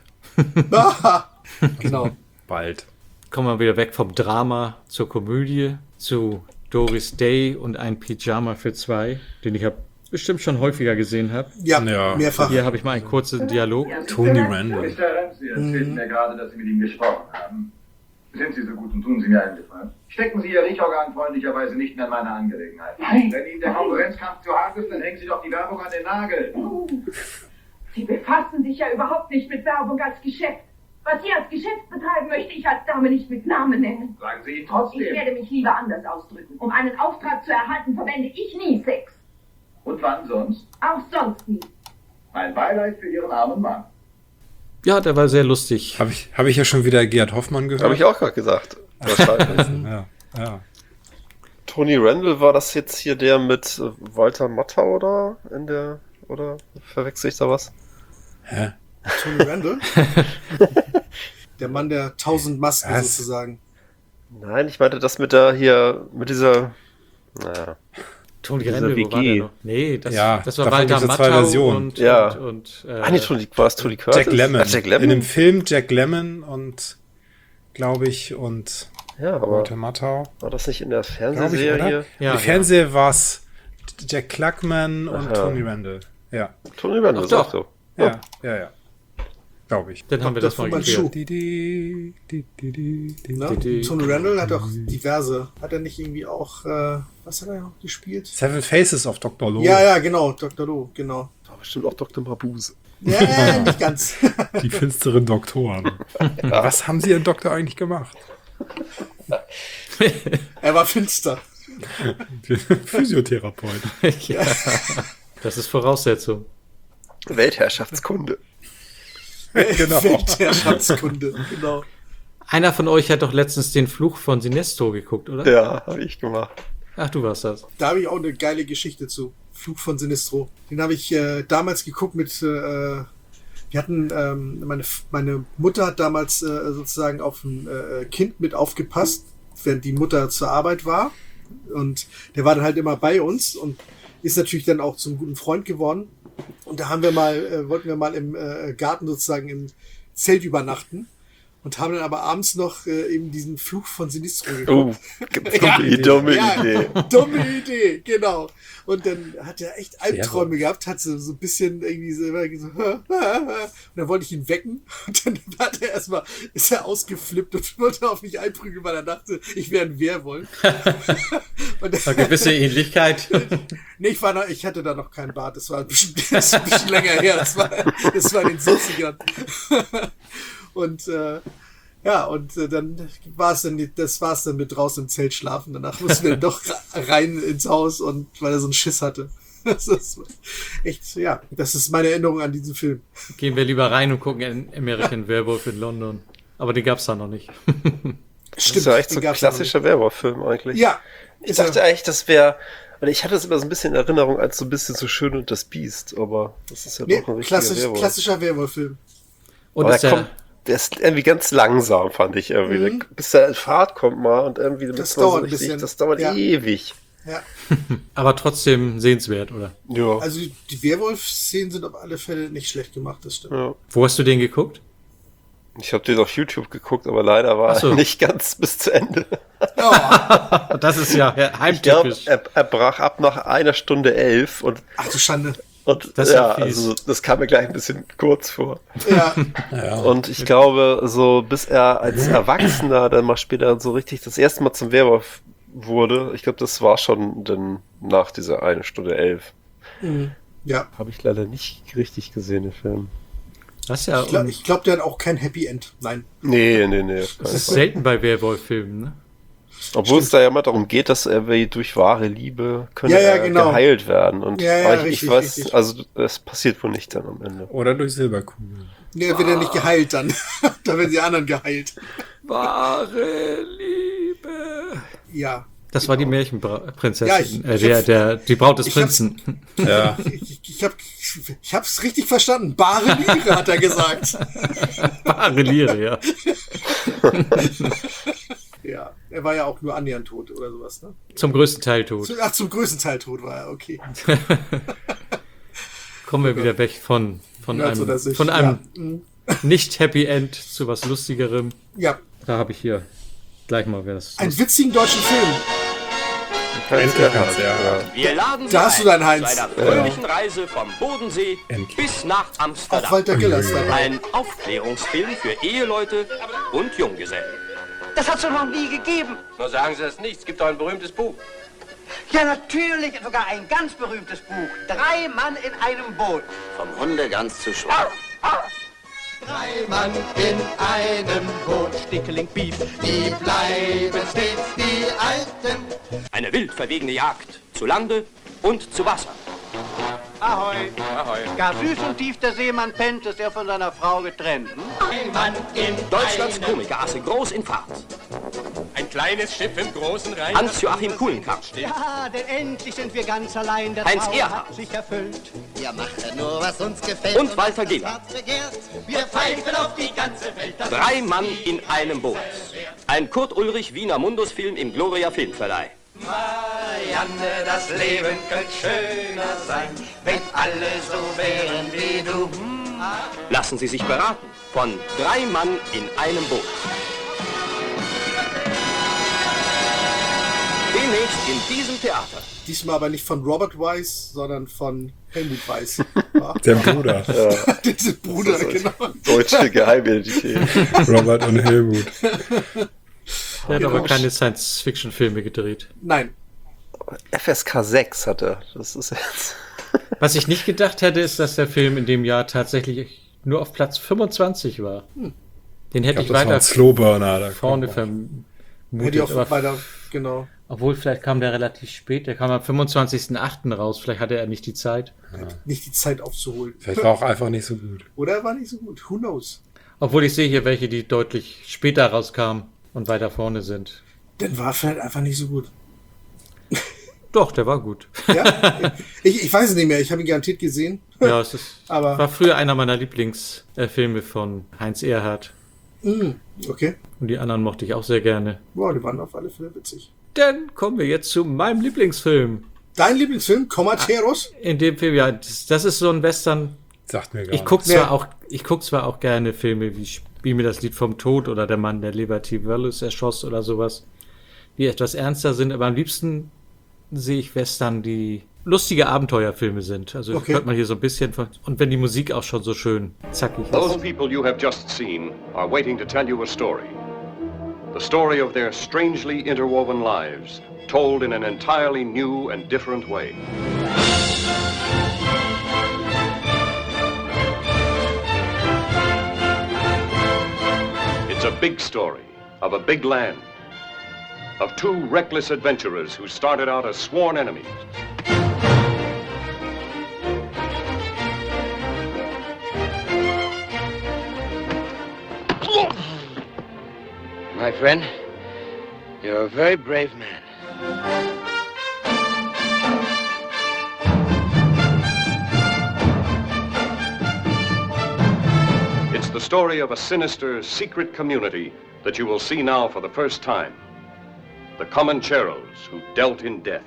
Genau. Bald. kommt man wieder weg vom Drama zur Komödie, zu Doris Day und ein Pyjama für zwei, den ich hab bestimmt schon häufiger gesehen habe. Ja, Ja. mehrfach. Hier habe ich mal einen kurzen Dialog. Tony Randall. Mister Ramsey erzählten mir gerade, dass Sie mit ihm gesprochen haben. Sind Sie so gut und tun Sie mir einen Gefallen. Stecken Sie Ihr Riechorgan freundlicherweise nicht mehr in meine Angelegenheit. Nein. Wenn Ihnen der Konkurrenzkampf zu hart ist, dann hängen Sie doch die Werbung an den Nagel. Sie befassen sich ja überhaupt nicht mit Werbung als Geschäft. Was Sie als Geschäft betreiben, möchte ich als Dame nicht mit Namen nennen. Sagen Sie ihn Ich trotzdem. werde mich lieber anders ausdrücken. Um einen Auftrag zu erhalten, verwende ich nie Sex. Und wann sonst? Auch sonst nie. Mein Beileid für Ihren armen Mann. Ja, der war sehr lustig. Habe ich, hab ich ja schon wieder Gerd Hoffmann gehört. Habe ich auch gerade gesagt. Wahrscheinlich. Ja, ja. Tony Randall, war das jetzt hier der mit äh, Walter Matthau oder in der, oder verwechsel ich da was? Hä? Tony Randall. Der Mann der tausend Masken Was? sozusagen. Nein, ich meinte das mit der hier, mit dieser, naja. Tony Dieser Randall, wo war W G. der noch? Nee, das, Ja, das war davon Walter gibt's ja zwei Matthau Versionen. und, Ja. und, und äh, Ah, nee, Tony, war es Tony Curtis? Jack Lemmon. Ah, Jack Lemmon? In dem Film Jack Lemmon und, glaube ich, und Ja, aber Walter Matthau. war das nicht in der Glaube ich, Fernsehserie? oder? Ja, Im ja. Fernsehen war es Jack Klugman und Aha. Tony Randall. Ja, Tony Randall, Ach, sag doch. so. ja, ja, ja. Glaube ich. dann haben wir Doktor das mal Fu Manchu. geklärt. Die, die, die, die, die, die. Ne? Die- die- Tony Randall hat auch diverse. Hat er nicht irgendwie auch, äh, was hat er noch gespielt? Seven Faces of Doktor Loh. Ja, ja, genau. Doktor Loh, genau. War bestimmt auch Doktor Mabuse. Ja, nicht ganz. Die finsteren Doktoren. Was haben sie an Doktor eigentlich gemacht? Er war finster. Physiotherapeut. Ja. Das ist Voraussetzung. Weltherrschaftskunde. Genau. Weltherrschaftskunde, genau. Einer von euch hat doch letztens den Fluch von Sinestro geguckt, oder? Ja, habe ich gemacht. Ach, du warst das. Da habe ich auch eine geile Geschichte zu. Flug von Sinistro. Den habe ich äh, damals geguckt mit, äh, wir hatten, ähm, meine, meine Mutter hat damals äh, sozusagen auf ein äh, Kind mit aufgepasst, während die Mutter zur Arbeit war. Und der war dann halt immer bei uns und ist natürlich dann auch zum guten Freund geworden. Und da haben wir mal, äh, wollten wir mal im äh, Garten sozusagen im Zelt übernachten. Und haben dann aber abends noch äh, eben diesen Fluch von Sinistro geguckt. Oh, dumme, dumme ja, Idee. Dumme Idee, genau. Und dann hat er echt Albträume gehabt, hat so, so ein bisschen irgendwie so, immer so und dann wollte ich ihn wecken und dann hat er erstmal, ist er ausgeflippt und wollte auf mich einprügeln, weil er dachte, ich wäre ein Werwolf. Und eine gewisse Ähnlichkeit. Nee, ich, war noch, ich hatte da noch keinen Bart, das war ein bisschen, das ist ein bisschen länger her, das war, das war in den siebzigern. Und äh, ja, und äh, dann war es dann, das war es dann mit draußen im Zelt schlafen. Danach mussten wir doch rein ins Haus und weil er so einen Schiss hatte. Das ist echt, ja, das ist meine Erinnerung an diesen Film. Gehen wir lieber rein und gucken American Werewolf in London. Aber den gab's da noch nicht. Das ist ja echt so ein klassischer Werwolf-Film eigentlich. Ja. Ich dachte eigentlich, das wäre, weil ich hatte es immer so ein bisschen in Erinnerung als so ein bisschen so Schön und das Biest, aber das ist ja nee, doch ein richtiger klassisch, Werwolf. klassischer Werwolf-Film. Und der, kommt, der ist irgendwie ganz langsam, fand ich irgendwie. Mhm. Bis der in Fahrt kommt mal und irgendwie Das man dauert so ein bisschen. Das dauert Ja. ewig. Ja. Aber trotzdem sehenswert, oder? Ja. Also die, die Werwolf-Szenen sind auf alle Fälle nicht schlecht gemacht, das stimmt. Ja. Wo hast du den geguckt? Ich habe den auf YouTube geguckt, aber leider war Ach so. er nicht ganz bis zu Ende. Oh. Das ist ja Ich glaube, heimtypisch. er, er brach ab nach einer Stunde elf und Ach du Schande. Und Das ist ja, ja fies. also das kam mir gleich ein bisschen kurz vor. Ja. Ja. Und ich glaube, so bis er als Erwachsener dann mal später so richtig das erste Mal zum Werwolf wurde, ich glaube, das war schon dann nach dieser eine Stunde elf. Mhm. Ja. Habe ich leider nicht richtig gesehen, den Film. Das ist ja Ich glaube, glaub, der hat auch kein Happy End. Nein. Nee, nee, nee. das ist selten bei Werwolf-Filmen, ne? Obwohl es da ja immer darum geht, dass er wie durch wahre Liebe können Ja, ja, er genau. geheilt werden. Und Ja, ja, aber ich, richtig, ich weiß, richtig. also das passiert wohl nicht dann am Ende. Oder durch Silberkugeln. Nee, wird er nicht geheilt dann. Da werden die anderen geheilt. Wahre Liebe. Ja. Das war die Märchenprinzessin. Ja, ich- äh, ich der, hab's- der, die Braut des ich hab's- Prinzen. Ja. Ich, ich, hab, ich hab's richtig verstanden. Bare Liebe, hat er gesagt. Wahre Liebe, ja. Ja, er war ja auch nur annähernd tot oder sowas, ne? Zum größten Teil tot. Ach, zum größten Teil tot war er, okay. Kommen wir wieder weg von, von Ja, so einem, dass ich- von einem ja. Mhm. nicht Happy End zu was Lustigerem. Ja. Da habe ich hier gleich mal was. Einen witzigen deutschen Film. Heinz Erhardt, ja. Wir laden Sie Da hast du ein deinen Heinz. zu einer fröhlichen Reise vom Bodensee Endlich. bis nach Amsterdam. Auch Walter Giller ist dabei. Ein Aufklärungsfilm für Eheleute und Junggesellen. Das hat's doch noch nie gegeben. Nur sagen Sie das nicht, es gibt doch ein berühmtes Buch. Ja, natürlich, sogar ein ganz berühmtes Buch. Drei Mann in einem Boot. Vom Hunde ganz zu schwach. Drei Mann in einem Boot, Stickeling Piep, die bleiben stets die Alten. Eine wild verwegene Jagd zu Lande und zu Wasser. Ahoi. Ahoi. Gar süß und tief der Seemann pennt, ist er von seiner Frau getrennt. Hm? Ein Mann in Deutschlands einem Komikerasse groß in Fahrt. Ein kleines Schiff im großen Rhein. Hans-Joachim Kulenkampf. Ja, denn endlich sind wir ganz allein. Der Heinz Traum Erhardt. hat sich erfüllt. Wir machen nur, was uns gefällt. Und Walter was das Giller. Herz begehrt. Wir pfeifen auf die ganze Welt. Das Drei Mann in einem Boot. Ein Kurt-Ulrich Wiener Mundus-Film im Gloria Filmverleih. Marianne, das Leben könnte schöner sein, wenn alle so wären wie du. Hm. Lassen Sie sich beraten von Drei Mann in einem Boot. Demnächst in diesem Theater. Diesmal aber nicht von Robert Weiss, sondern von Helmut Weiss. Ja. Der Bruder. Ja. Der Bruder, Das ist genau. Deutsche Geheimidentität. Robert und Helmut. Der hat Genau. aber keine Science-Fiction-Filme gedreht. Nein. F S K sechs hat er. Das ist jetzt. Was ich nicht gedacht hätte, ist, dass der Film in dem Jahr tatsächlich nur auf Platz fünfundzwanzig war. Hm. Den hätte Ich ich, glaub, das war weiter ein Slowburner, da vorne kommt vermutet. Hätte ich auch aber- weiter, genau. Obwohl, vielleicht kam der relativ spät. Der kam am fünfundzwanzigsten achten raus. Vielleicht hatte er nicht die Zeit. Nicht die Zeit aufzuholen. Vielleicht war auch einfach nicht so gut. Oder er war nicht so gut. Who knows? Obwohl ich sehe hier welche, die deutlich später rauskamen und weiter vorne sind. Dann war vielleicht einfach nicht so gut. Doch, der war gut. Ja? ich, ich weiß es nicht mehr. Ich habe ihn garantiert gesehen. Ja, es ist, Aber- war früher einer meiner Lieblingsfilme von Heinz Erhardt. Mm, okay. Und die anderen mochte ich auch sehr gerne. Boah, die waren auf alle Fälle witzig. Dann kommen wir jetzt zu meinem Lieblingsfilm. Dein Lieblingsfilm, Comateros? In dem Film, ja, das, das ist so ein Western. Sagt mir gar Ich guck nichts. zwar Ja. auch, ich guck zwar auch gerne Filme wie Wie mir das Lied vom Tod oder Der Mann, der Liberty Valance erschoss oder sowas, die etwas ernster sind. Aber am liebsten sehe ich Western, die lustige Abenteuerfilme sind. Also Okay. hört man hier so ein bisschen von. Und wenn die Musik auch schon so schön zackig Those ist. people you have just seen are waiting to tell you a story. The story of their strangely interwoven lives, told in an entirely new and different way. It's a big story of a big land, of two reckless adventurers who started out as sworn enemies. My friend, you're a very brave man. It's the story of a sinister, secret community that you will see now for the first time. The Comancheros who dealt in death.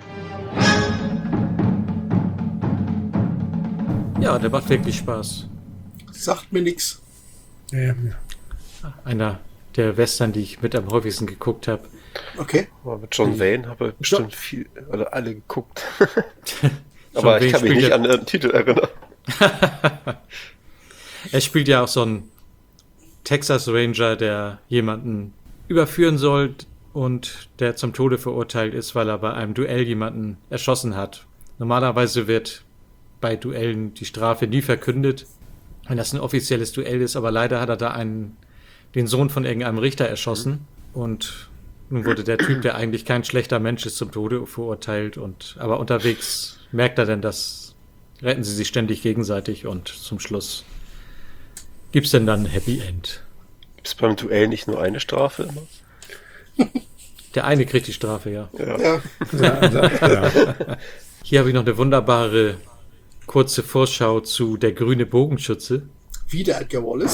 Ja, der macht wirklich Spaß. Sagt mir nix. Ja. Einer der Western, die ich mit am häufigsten geguckt habe. Okay. Aber mit John Wayne habe ich bestimmt viel, oder alle geguckt. John Aber ich Wayne kann mich spielt nicht ja- an den Titel erinnern. Er spielt ja auch so einen Texas Ranger, der jemanden überführen soll und der zum Tode verurteilt ist, weil er bei einem Duell jemanden erschossen hat. Normalerweise wird bei Duellen die Strafe nie verkündet, wenn das ein offizielles Duell ist, aber leider hat er da einen, den Sohn von irgendeinem Richter erschossen und nun wurde der Typ, der eigentlich kein schlechter Mensch ist, zum Tode verurteilt und aber unterwegs merkt er denn, dass retten sie sich ständig gegenseitig und zum Schluss gibt's denn dann ein Happy End. Gibt es beim Duell nicht nur eine Strafe immer? Der eine kriegt die Strafe, ja. Ja. Ja. Ja, ja. Hier habe ich noch eine wunderbare kurze Vorschau zu Der grüne Bogenschütze. Wieder Edgar Wallace.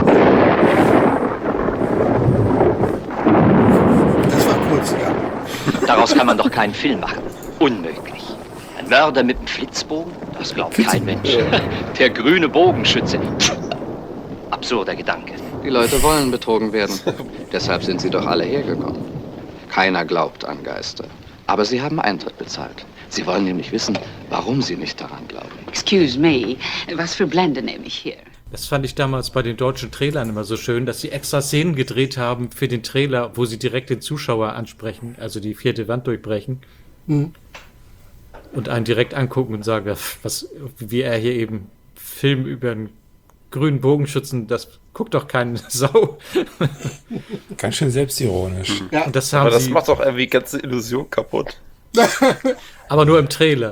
Das war kurz, ja. Daraus kann man doch keinen Film machen. Unmöglich. Ein Mörder mit einem Flitzbogen? Das glaubt kein Mensch. Der grüne Bogenschütze. Absurder Gedanke. Die Leute wollen betrogen werden. Deshalb sind sie doch alle hergekommen. Keiner glaubt an Geister. Aber sie haben Eintritt bezahlt. Sie wollen nämlich wissen, warum sie nicht daran glauben. Excuse me, was für Blende nehme ich hier? Das fand ich damals bei den deutschen Trailern immer so schön, dass sie extra Szenen gedreht haben für den Trailer, wo sie direkt den Zuschauer ansprechen, also die vierte Wand durchbrechen Mhm. und einen direkt angucken und sagen, was, wie er hier eben Film über einen grünen Bogenschützen, das guckt doch kein Sau. Ganz schön selbstironisch. Ja. Und das haben Aber das sie, macht doch irgendwie die ganze Illusion kaputt. aber nur im Trailer.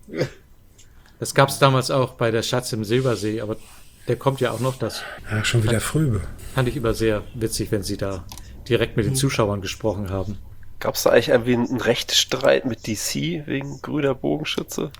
Das gab es damals auch bei Der Schatz im Silbersee, aber der kommt ja auch noch. Das Ja, schon wieder früh. fand ich immer sehr witzig, wenn sie da direkt mit den Zuschauern gesprochen haben. Gab es da eigentlich irgendwie einen Rechtsstreit mit D C wegen grüner Bogenschütze?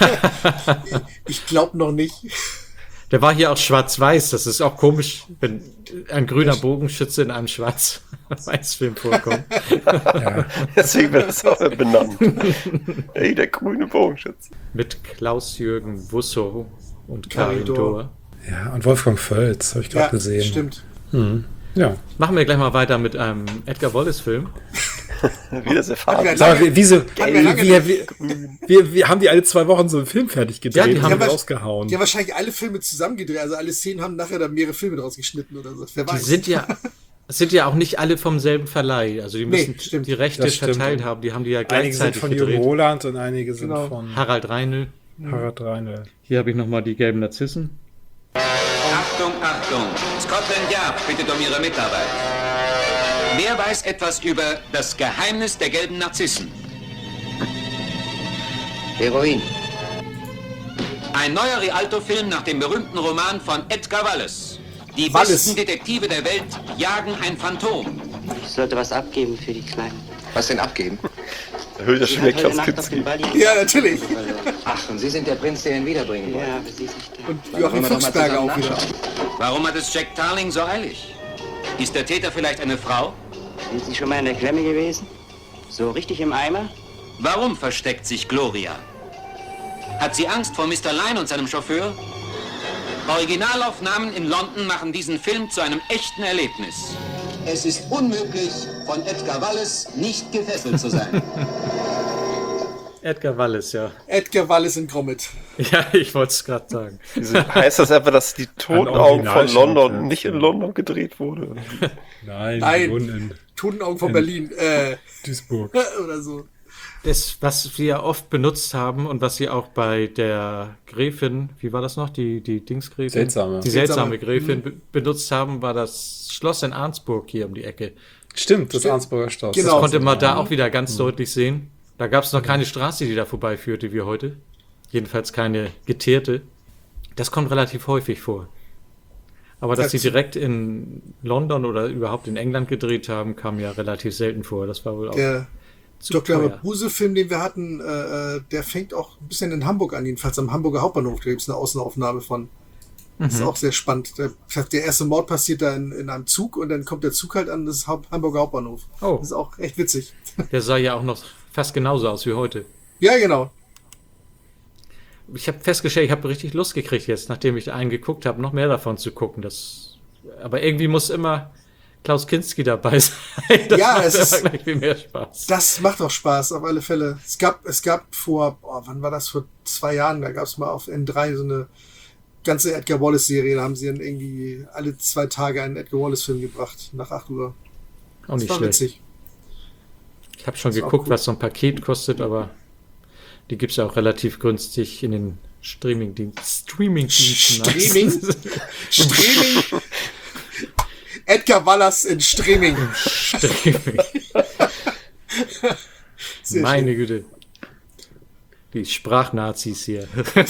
Ich glaube noch nicht. Der war hier auch schwarz-weiß. Das ist auch komisch, wenn ein grüner Bogenschütze in einem Schwarz-Weiß-Film vorkommt. Ja. Deswegen wird das auch benannt. Ey, der grüne Bogenschütze. Mit Klaus-Jürgen Wussow und Karin Karin Dohr. Dohr. Ja, und Wolfgang Völz, habe ich gerade Ja, gesehen. stimmt. Hm. Ja. Machen wir gleich mal weiter mit einem Edgar Wallace-Film. Wieder sehr farbig. Sag mal, wieso, Hatten wir lange wir, nicht. wir, wir, wir haben die alle zwei Wochen so einen Film fertig gedreht Ja, die und haben haben wir- rausgehauen. Die haben wahrscheinlich alle Filme zusammengedreht, also alle Szenen haben nachher dann mehrere Filme draus geschnitten oder so. Wer Die weiß. sind ja, sind ja auch nicht alle vom selben Verleih. Also die Nee, müssen stimmt. die Rechte Das stimmt. verteilt haben. Die haben die ja Einige sind gleichzeitig von Jürgen gedreht. Roland und einige sind Genau. von Harald Reinl. Harald Reinl. Hier habe ich nochmal die gelben Narzissen. Achtung, Achtung! Scotland Yard bittet um Ihre Mitarbeit. Wer weiß etwas über das Geheimnis der gelben Narzissen? Heroin. Ein neuer Rialto-Film nach dem berühmten Roman von Edgar Wallace. Die Wallace. besten Detektive der Welt jagen ein Phantom. Ich sollte was abgeben für die Kleinen. Was denn abgeben? Erhöht das schon wieder Klaus Kinski. Ja, natürlich. Ach, und Sie sind der Prinz, der ihn wiederbringen wollte. Ja, aber Sie sind da. Und Joachim Fuchsberger auch wieder. Warum hat es Jack Tarling so eilig? Ist der Täter vielleicht eine Frau? Sind Sie schon mal in der Klemme gewesen? So richtig im Eimer? Warum versteckt sich Gloria? Hat sie Angst vor Mister Lyne und seinem Chauffeur? Originalaufnahmen in London machen diesen Film zu einem echten Erlebnis. Es ist unmöglich, von Edgar Wallace nicht gefesselt zu sein. Edgar Wallace, ja. Edgar Wallace in Gromit. Ja, ich wollte es gerade sagen. Heißt das einfach, dass die Totenaugen von London nicht in London gedreht wurde? Nein, Nein. in Totenaugen von in Berlin. Äh, Duisburg. Oder so. Das, was wir oft benutzt haben und was sie auch bei der Gräfin, wie war das noch, die, die Dingsgräfin? Seltsame. Die seltsame Seltsame. Gräfin Mhm. be- benutzt haben, war das Schloss in Arnsburg hier um die Ecke. Stimmt, das Arnsburger Schloss. Das Genau. konnte man da Mhm. auch wieder ganz Mhm. deutlich sehen. Da gab es noch keine Straße, die da vorbeiführte wie heute. Jedenfalls keine geteerte. Das kommt relativ häufig vor. Aber dass sie direkt in London oder überhaupt in England gedreht haben, kam ja relativ selten vor. Das war wohl auch Der zu Doktor teuer. Mabuse-Film, den wir hatten, äh, der fängt auch ein bisschen in Hamburg an, jedenfalls am Hamburger Hauptbahnhof. Da gibt es eine Außenaufnahme von. Das ist Mhm. auch sehr spannend. Der, der erste Mord passiert da in, in einem Zug und dann kommt der Zug halt an das Haupt, Hamburger Hauptbahnhof. Oh. Das ist auch echt witzig. Der sah ja auch noch fast genauso aus wie heute. Ja, genau. Ich habe festgestellt, ich habe richtig Lust gekriegt jetzt, nachdem ich einen geguckt habe, noch mehr davon zu gucken. Das, aber irgendwie muss immer Klaus Kinski dabei sein. Das Ja, macht es immer ist- gleich viel mehr Spaß. Das macht auch Spaß, auf alle Fälle. Es gab, es gab vor, oh, wann war das? Vor zwei Jahren, da gab es mal auf N drei so eine ganze Edgar Wallace-Serie. Da haben sie dann irgendwie alle zwei Tage einen Edgar Wallace-Film gebracht, nach acht Uhr. Auch nicht das war schlecht. witzig. Ich habe schon Das war geguckt, cool. was so ein Paket kostet, aber die gibt es ja auch relativ günstig in den Streaming-Diensten. Streaming-Diensten. Streaming? Streaming? Edgar Wallace in Streaming. Streaming. Sehr Meine schön. Güte. Die Sprachnazis hier.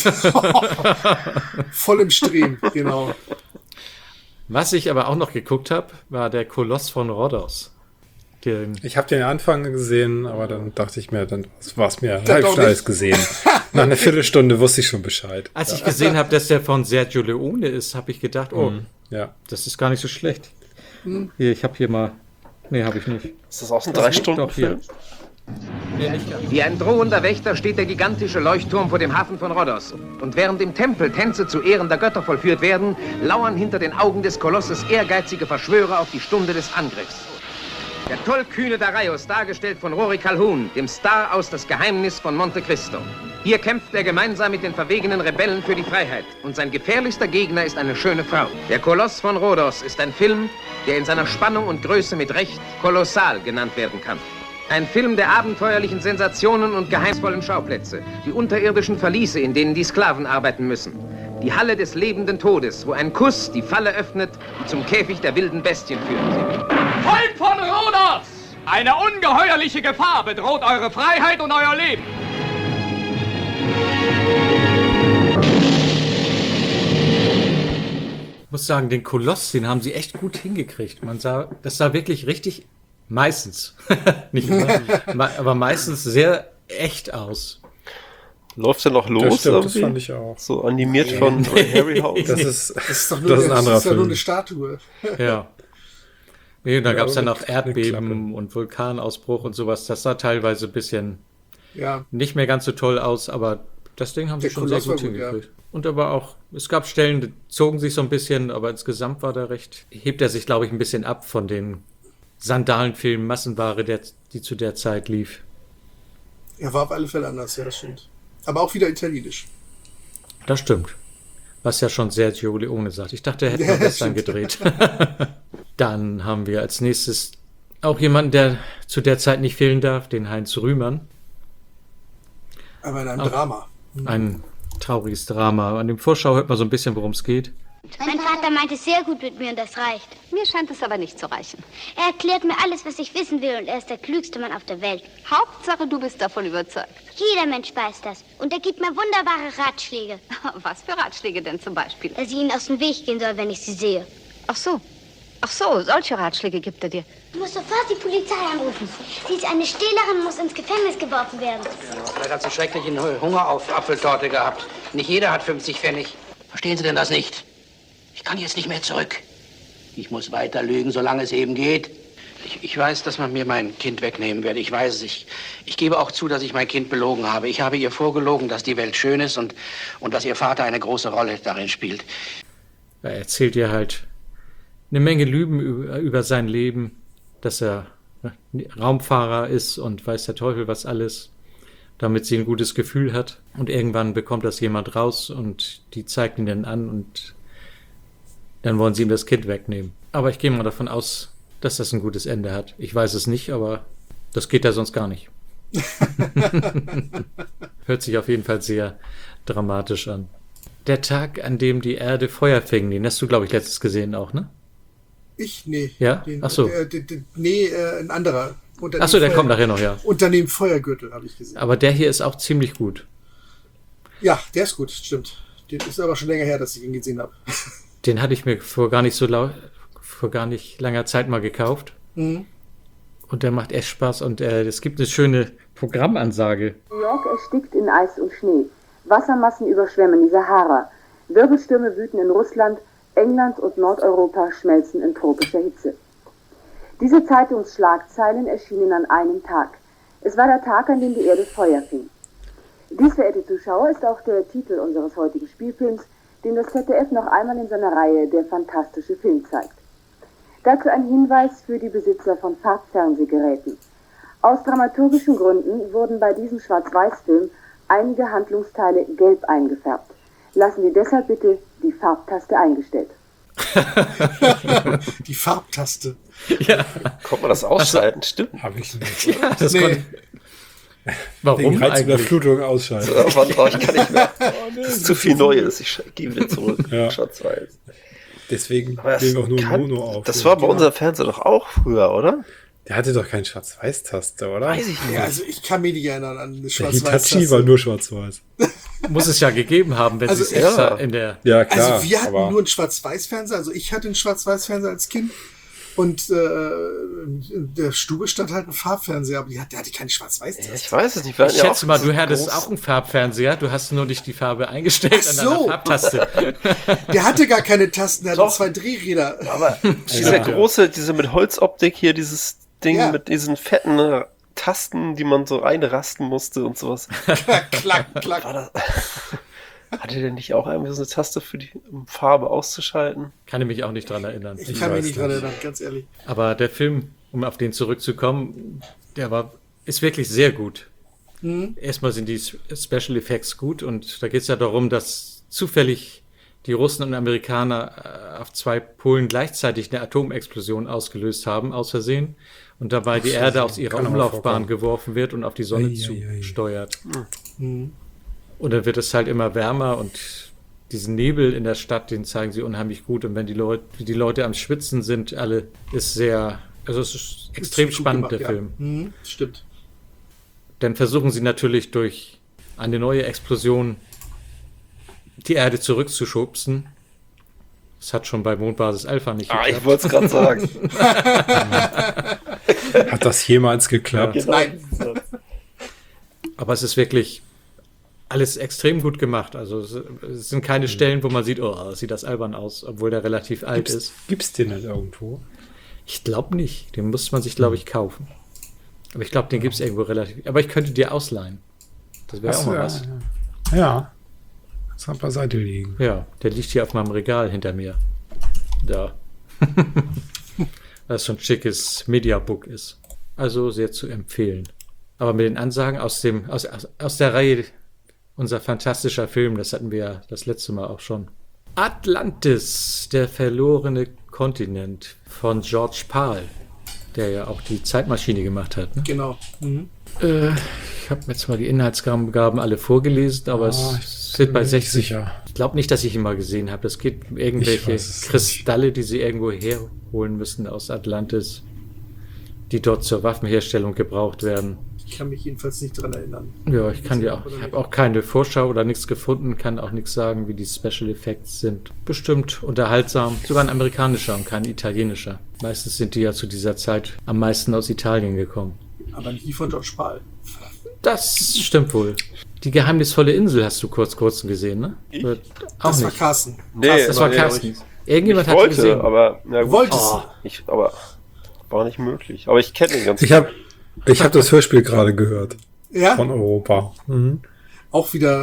Voll im Stream, genau. Was ich aber auch noch geguckt habe, war der Koloss von Rhodos. Den Ich habe den Anfang gesehen, aber dann dachte ich mir, dann war es mir Dann halb doch schnell nicht. gesehen. Nach einer Viertelstunde wusste ich schon Bescheid. Als ich gesehen habe, dass der von Sergio Leone ist, habe ich gedacht, oh, Mhm, ja. das ist gar nicht so schlecht. Hm. Hier, ich habe hier mal. Nee, habe ich nicht. Ist das auch ein Das drei liegt Stunden doch hier. Film? Nee, nicht ganz. Wie ein drohender Wächter steht der gigantische Leuchtturm vor dem Hafen von Rhodos. Und während im Tempel Tänze zu Ehren der Götter vollführt werden, lauern hinter den Augen des Kolosses ehrgeizige Verschwörer auf die Stunde des Angriffs. Der tollkühne Darius, dargestellt von Rory Calhoun, dem Star aus Das Geheimnis von Monte Cristo. Hier kämpft er gemeinsam mit den verwegenen Rebellen für die Freiheit. Und sein gefährlichster Gegner ist eine schöne Frau. Der Koloss von Rhodos ist ein Film, der in seiner Spannung und Größe mit Recht kolossal genannt werden kann. Ein Film der abenteuerlichen Sensationen und geheimnisvollen Schauplätze. Die unterirdischen Verliese, in denen die Sklaven arbeiten müssen. Die Halle des lebenden Todes, wo ein Kuss die Falle öffnet, die zum Käfig der wilden Bestien führt. Volk von Rhodos! Eine ungeheuerliche Gefahr bedroht eure Freiheit und euer Leben. Ich muss sagen, den Koloss, den haben sie echt gut hingekriegt. Man sah, das sah wirklich richtig, meistens, nicht immer, me- aber meistens sehr echt aus. Läuft der noch los? Das stimmt, das irgendwie? fand ich auch. So animiert von Harryhausen. Das ist, Das ist doch nur, das ist ein eine- anderer das ist ja nur Film. eine Statue. Ja. Nee, da Ja, gab es dann mit- auch Erdbeben und Vulkanausbruch und sowas. Das sah teilweise ein bisschen Ja. nicht mehr ganz so toll aus, aber das Ding haben sie Der schon sehr Koloss war gut gut, ja. hingekriegt. Und aber auch, es gab Stellen, die zogen sich so ein bisschen, aber insgesamt war der recht, hebt er sich, glaube ich, ein bisschen ab von den Sandalenfilmen, Massenware, der, die zu der Zeit lief. Er war auf alle Fälle anders, ja, das stimmt. Aber auch wieder italienisch. Das stimmt. Was ja schon Sergio Leone sagt. Ich dachte, er hätte Ja, noch Western stimmt. gedreht. Dann haben wir als nächstes auch jemanden, der zu der Zeit nicht fehlen darf, den Heinz Rühmann. Aber in einem Auch Drama. Ein trauriges Drama. An dem Vorschau hört man so ein bisschen, worum es geht. Mein Vater meint es sehr gut mit mir und das reicht. Mir scheint es aber nicht zu reichen. Er erklärt mir alles, was ich wissen will und er ist der klügste Mann auf der Welt. Hauptsache, du bist davon überzeugt. Jeder Mensch weiß das und er gibt mir wunderbare Ratschläge. Was für Ratschläge denn zum Beispiel? Dass ich ihnen aus dem Weg gehen soll, wenn ich sie sehe. Ach so. Ach so, solche Ratschläge gibt er dir. Du musst sofort die Polizei anrufen. Sie ist eine Stehlerin und muss ins Gefängnis geworfen werden. Vielleicht hat sie schrecklichen Hunger auf Apfeltorte gehabt. Nicht jeder hat fünfzig Pfennig. Verstehen Sie denn das nicht? Ich kann jetzt nicht mehr zurück. Ich muss weiter lügen, solange es eben geht. Ich, ich weiß, dass man mir mein Kind wegnehmen werde. Ich weiß es. Ich, ich gebe auch zu, dass ich mein Kind belogen habe. Ich habe ihr vorgelogen, dass die Welt schön ist und, und dass ihr Vater eine große Rolle darin spielt. Er erzählt ihr halt eine Menge Lügen über, über sein Leben, dass er Raumfahrer ist und weiß der Teufel was alles, damit sie ein gutes Gefühl hat. Und irgendwann bekommt das jemand raus und die zeigt ihn dann an und dann wollen sie ihm das Kind wegnehmen. Aber ich gehe mal davon aus, dass das ein gutes Ende hat. Ich weiß es nicht, aber das geht ja sonst gar nicht. Hört sich auf jeden Fall sehr dramatisch an. Der Tag, an dem die Erde Feuer fing, den hast du, glaube ich, letztes gesehen auch, ne? Ich? Nee. Ja? Den, Ach so. Äh, den, den, nee, äh, ein anderer. Ach so, der kommt nachher noch, ja. Unternehmen Feuergürtel habe ich gesehen. Aber der hier ist auch ziemlich gut. Ja, der ist gut, stimmt. Den ist aber schon länger her, dass ich ihn gesehen habe. Den hatte ich mir vor gar nicht so lau- vor gar nicht langer Zeit mal gekauft. Mhm. Und der macht echt Spaß und äh, es gibt eine schöne Programmansage. New York erstickt in Eis und Schnee. Wassermassen überschwemmen die Sahara. Wirbelstürme wüten in Russland. England und Nordeuropa schmelzen in tropischer Hitze. Diese Zeitungsschlagzeilen erschienen an einem Tag. Es war der Tag, an dem die Erde Feuer fing. Dies, verehrte Zuschauer, ist auch der Titel unseres heutigen Spielfilms, den das Z D F noch einmal in seiner Reihe Der fantastische Film zeigt. Dazu ein Hinweis für die Besitzer von Farbfernsehgeräten. Aus dramaturgischen Gründen wurden bei diesem Schwarz-Weiß-Film einige Handlungsteile gelb eingefärbt. Lassen Sie deshalb bitte die Farbtaste eingestellt. Die Farbtaste. Ja. Konnte man das ausschalten? Also, stimmt. Habe ich nicht. Ja, das nee. konnte... Warum Die Reizüberflutung ausschalten. So, irgendwann brauche ich kann nicht mehr. Oh, nee, das ist zu viel Neues. Ich gehe wieder zurück. Ja. Schwarz-Weiß. Deswegen Aber legen wir auch nur kann, Mono auf. Das war bei unserem Fernseher doch auch früher, oder? Der hatte doch keinen Schwarz-Weiß-Taste, oder? Weiß ich nicht. Ja, also ich kann mich nicht erinnern an eine Der Schwarz-Weiß-Taste. Hitachi war nur Schwarz-Weiß. Muss es ja gegeben haben, wenn Also sie es extra ja. in der... Ja, klar. Also wir hatten aber nur einen Schwarz-Weiß-Fernseher. Also ich hatte einen Schwarz-Weiß-Fernseher als Kind. Und äh, in der Stube stand halt ein Farbfernseher, aber die hatte, der hatte keine Schwarz-Weiß-Taste. Ich weiß es nicht. Wir Ich hatten ja schätze auch mal, so du hattest groß- auch einen Farbfernseher, du hast nur nicht die Farbe eingestellt Ach an deiner so. Farbtaste. Der hatte gar keine Tasten, der hatte Doch. zwei Drehräder. Aber dieser Ja. große, diese mit Holzoptik hier, dieses Ding Ja. mit diesen fetten äh, Tasten, die man so reinrasten musste und sowas. klack, klack, klack. War das, hatte der nicht auch irgendwie so eine Taste für die um Farbe auszuschalten? Kann ich mich auch nicht dran erinnern. Ich kann mich nicht dran erinnern, ganz ehrlich. Aber der Film, um auf den zurückzukommen, der war, ist wirklich sehr gut. Mhm. Erstmal sind die Special Effects gut und da geht es ja darum, dass zufällig die Russen und Amerikaner äh, auf zwei Polen gleichzeitig eine Atomexplosion ausgelöst haben, aus Versehen, und dabei die Erde aus ihrer Kann aber Umlaufbahn vorkommen. geworfen wird und auf die Sonne Ei, ei, ei. zusteuert. Mhm. Und dann wird es halt immer wärmer und diesen Nebel in der Stadt, den zeigen sie unheimlich gut. Und wenn die Leute, wie die Leute am Schwitzen sind, alle, ist sehr, also es ist extrem Ist gut spannend, gemacht, der ja. Film. Mhm, stimmt. Dann versuchen sie natürlich durch eine neue Explosion die Erde zurückzuschubsen. Das hat schon bei Mondbasis Alpha nicht Ah, geklappt. ich wollte es gerade sagen. hat das jemals geklappt? Genau. Nein. Aber es ist wirklich alles extrem gut gemacht. Also es, es sind keine Stellen, wo man sieht, oh, sieht das albern aus, obwohl der relativ alt Gibt's, ist. gibt's den nicht irgendwo? Ich glaube nicht. Den muss man sich, glaube ich, kaufen. Aber ich glaube, den gibt es irgendwo relativ... Aber ich könnte dir ausleihen. Das wäre Ach auch so, mal ja, was. ja. Ja. Das hat beiseite liegen. Ja, der liegt hier auf meinem Regal hinter mir. Da. Was so ein schickes Mediabook ist. Also sehr zu empfehlen. Aber mit den Ansagen aus dem aus, aus, aus der Reihe unser fantastischer Film, das hatten wir ja das letzte Mal auch schon. Atlantis, der verlorene Kontinent von George Pal, der ja auch die Zeitmaschine gemacht hat. Ne? Genau. Mhm. Äh, ich habe mir jetzt mal die Inhaltsangaben alle vorgelesen, aber Ah, es ich sind bei bin mir nicht sechzig. sicher. Ich glaube nicht, dass ich ihn mal gesehen habe. Es geht um Ich irgendwelche weiß es Kristalle, die sie irgendwo herholen müssen aus Atlantis, die dort zur Waffenherstellung gebraucht werden. Ich kann mich jedenfalls nicht dran erinnern. Ja, ich kann dir auch, ich habe auch keine Vorschau oder nichts gefunden, kann auch nichts sagen, wie die Special Effects sind. Bestimmt unterhaltsam, sogar ein amerikanischer und kein italienischer. Meistens sind die ja zu dieser Zeit am meisten aus Italien gekommen. Aber nicht von George Pal. Das stimmt wohl. Die geheimnisvolle Insel hast du kurz kurz gesehen, ne? Ich? Oder auch Das war nicht. Carsten. Nee, Carsten Das war nee, Carsten. ich- Irgendjemand ich hat wollte, gesehen. aber na gut. Wolltest Oh, ich, aber war nicht möglich. Aber ich kenne den ganzen. Ich habe ich hab das Hörspiel gerade gehört. Ja, Von Europa. Mhm. auch wieder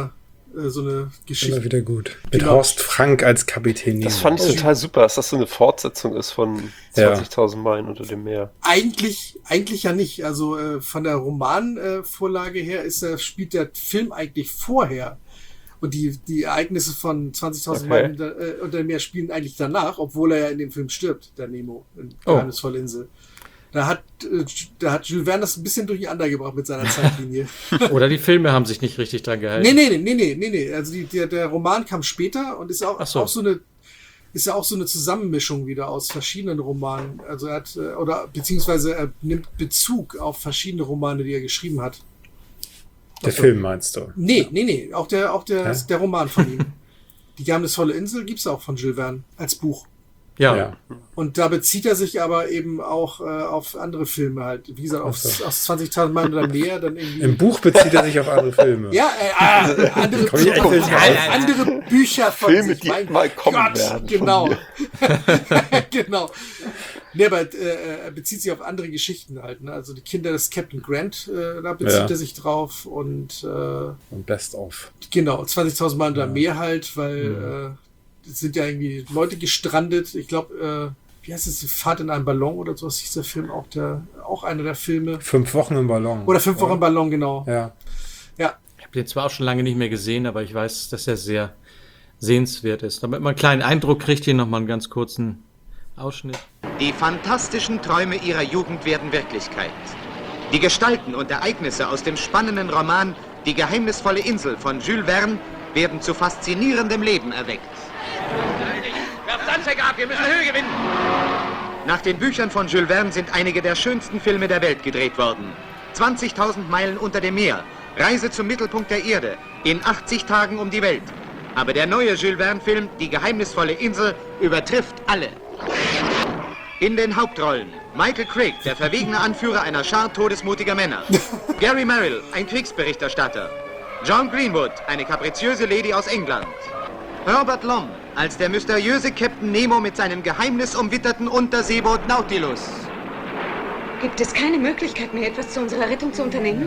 äh, so eine Geschichte. Immer wieder gut. Mit Genau. Horst Frank als Kapitän Nemo. Das fand ich total super, dass das so eine Fortsetzung ist von Ja. zwanzigtausend Meilen unter dem Meer. Eigentlich, eigentlich ja nicht. Also äh, von der Romanvorlage äh, her ist der, spielt der Film eigentlich vorher. Und die, die Ereignisse von zwanzigtausend Okay. Meilen unter, äh, unter dem Meer spielen eigentlich danach, obwohl er ja in dem Film stirbt, der Nemo, in Oh. Geheimnisvolle Insel. Da hat, äh, da hat Jules Verne das ein bisschen durcheinander gebracht mit seiner Zeitlinie. Oder die Filme haben sich nicht richtig dran gehalten. Nee, nee, nee, nee, nee, nee. Also die, der, der Roman kam später und ist auch, Ach so. auch so eine, ist ja auch so eine Zusammenmischung wieder aus verschiedenen Romanen. Also er hat, äh, oder beziehungsweise er nimmt Bezug auf verschiedene Romane, die er geschrieben hat. Der Film meinst du? Nee, nee, nee. Auch der, auch der, Hä? der Roman von ihm. Die Geheimnisvolle Insel gibt's auch von Jules Verne als Buch. Ja. Ja. Und da bezieht er sich aber eben auch äh, auf andere Filme halt. Wie gesagt, auf, Ach so. aus zwanzigtausend Meilen oder mehr. Dann irgendwie. Im Buch bezieht er sich auf andere Filme. Ja, äh, ah, andere, Komm ich echt nicht ja, drauf. andere Bücher von Filme, sich. die Mein mal kommen Gott, werden von Genau. mir. genau. Nee, aber äh, er bezieht sich auf andere Geschichten halt. Ne? Also die Kinder des Captain Grant, äh, da bezieht Ja. er sich drauf. Und äh, Und Best of. genau, zwanzigtausend Meilen oder Ja. mehr halt, weil Mhm. äh, es sind ja irgendwie Leute gestrandet. Ich glaube, äh, wie heißt es, Fahrt in einem Ballon oder sowas hieß der Film auch, der, auch einer der Filme. Fünf Wochen im Ballon. Oder fünf Wochen im Ballon, genau. Ja. Ja. Ich habe den zwar auch schon lange nicht mehr gesehen, aber ich weiß, dass er sehr sehenswert ist. Damit man einen kleinen Eindruck kriegt, hier nochmal einen ganz kurzen Ausschnitt. Die fantastischen Träume ihrer Jugend werden Wirklichkeit. Die Gestalten und Ereignisse aus dem spannenden Roman Die geheimnisvolle Insel von Jules Verne werden zu faszinierendem Leben erweckt. Werft Sandsäcke ab, wir müssen Höhe gewinnen. Nach den Büchern von Jules Verne sind einige der schönsten Filme der Welt gedreht worden. zwanzigtausend Meilen unter dem Meer, Reise zum Mittelpunkt der Erde, in achtzig Tagen um die Welt. Aber der neue Jules Verne-Film, Die geheimnisvolle Insel, übertrifft alle. In den Hauptrollen Michael Craig, der verwegene Anführer einer Schar todesmutiger Männer. Gary Merrill, ein Kriegsberichterstatter. John Greenwood, eine kapriziöse Lady aus England. Herbert Lom, als der mysteriöse Captain Nemo mit seinem geheimnisumwitterten Unterseeboot Nautilus. Gibt es keine Möglichkeit mehr, etwas zu unserer Rettung zu unternehmen?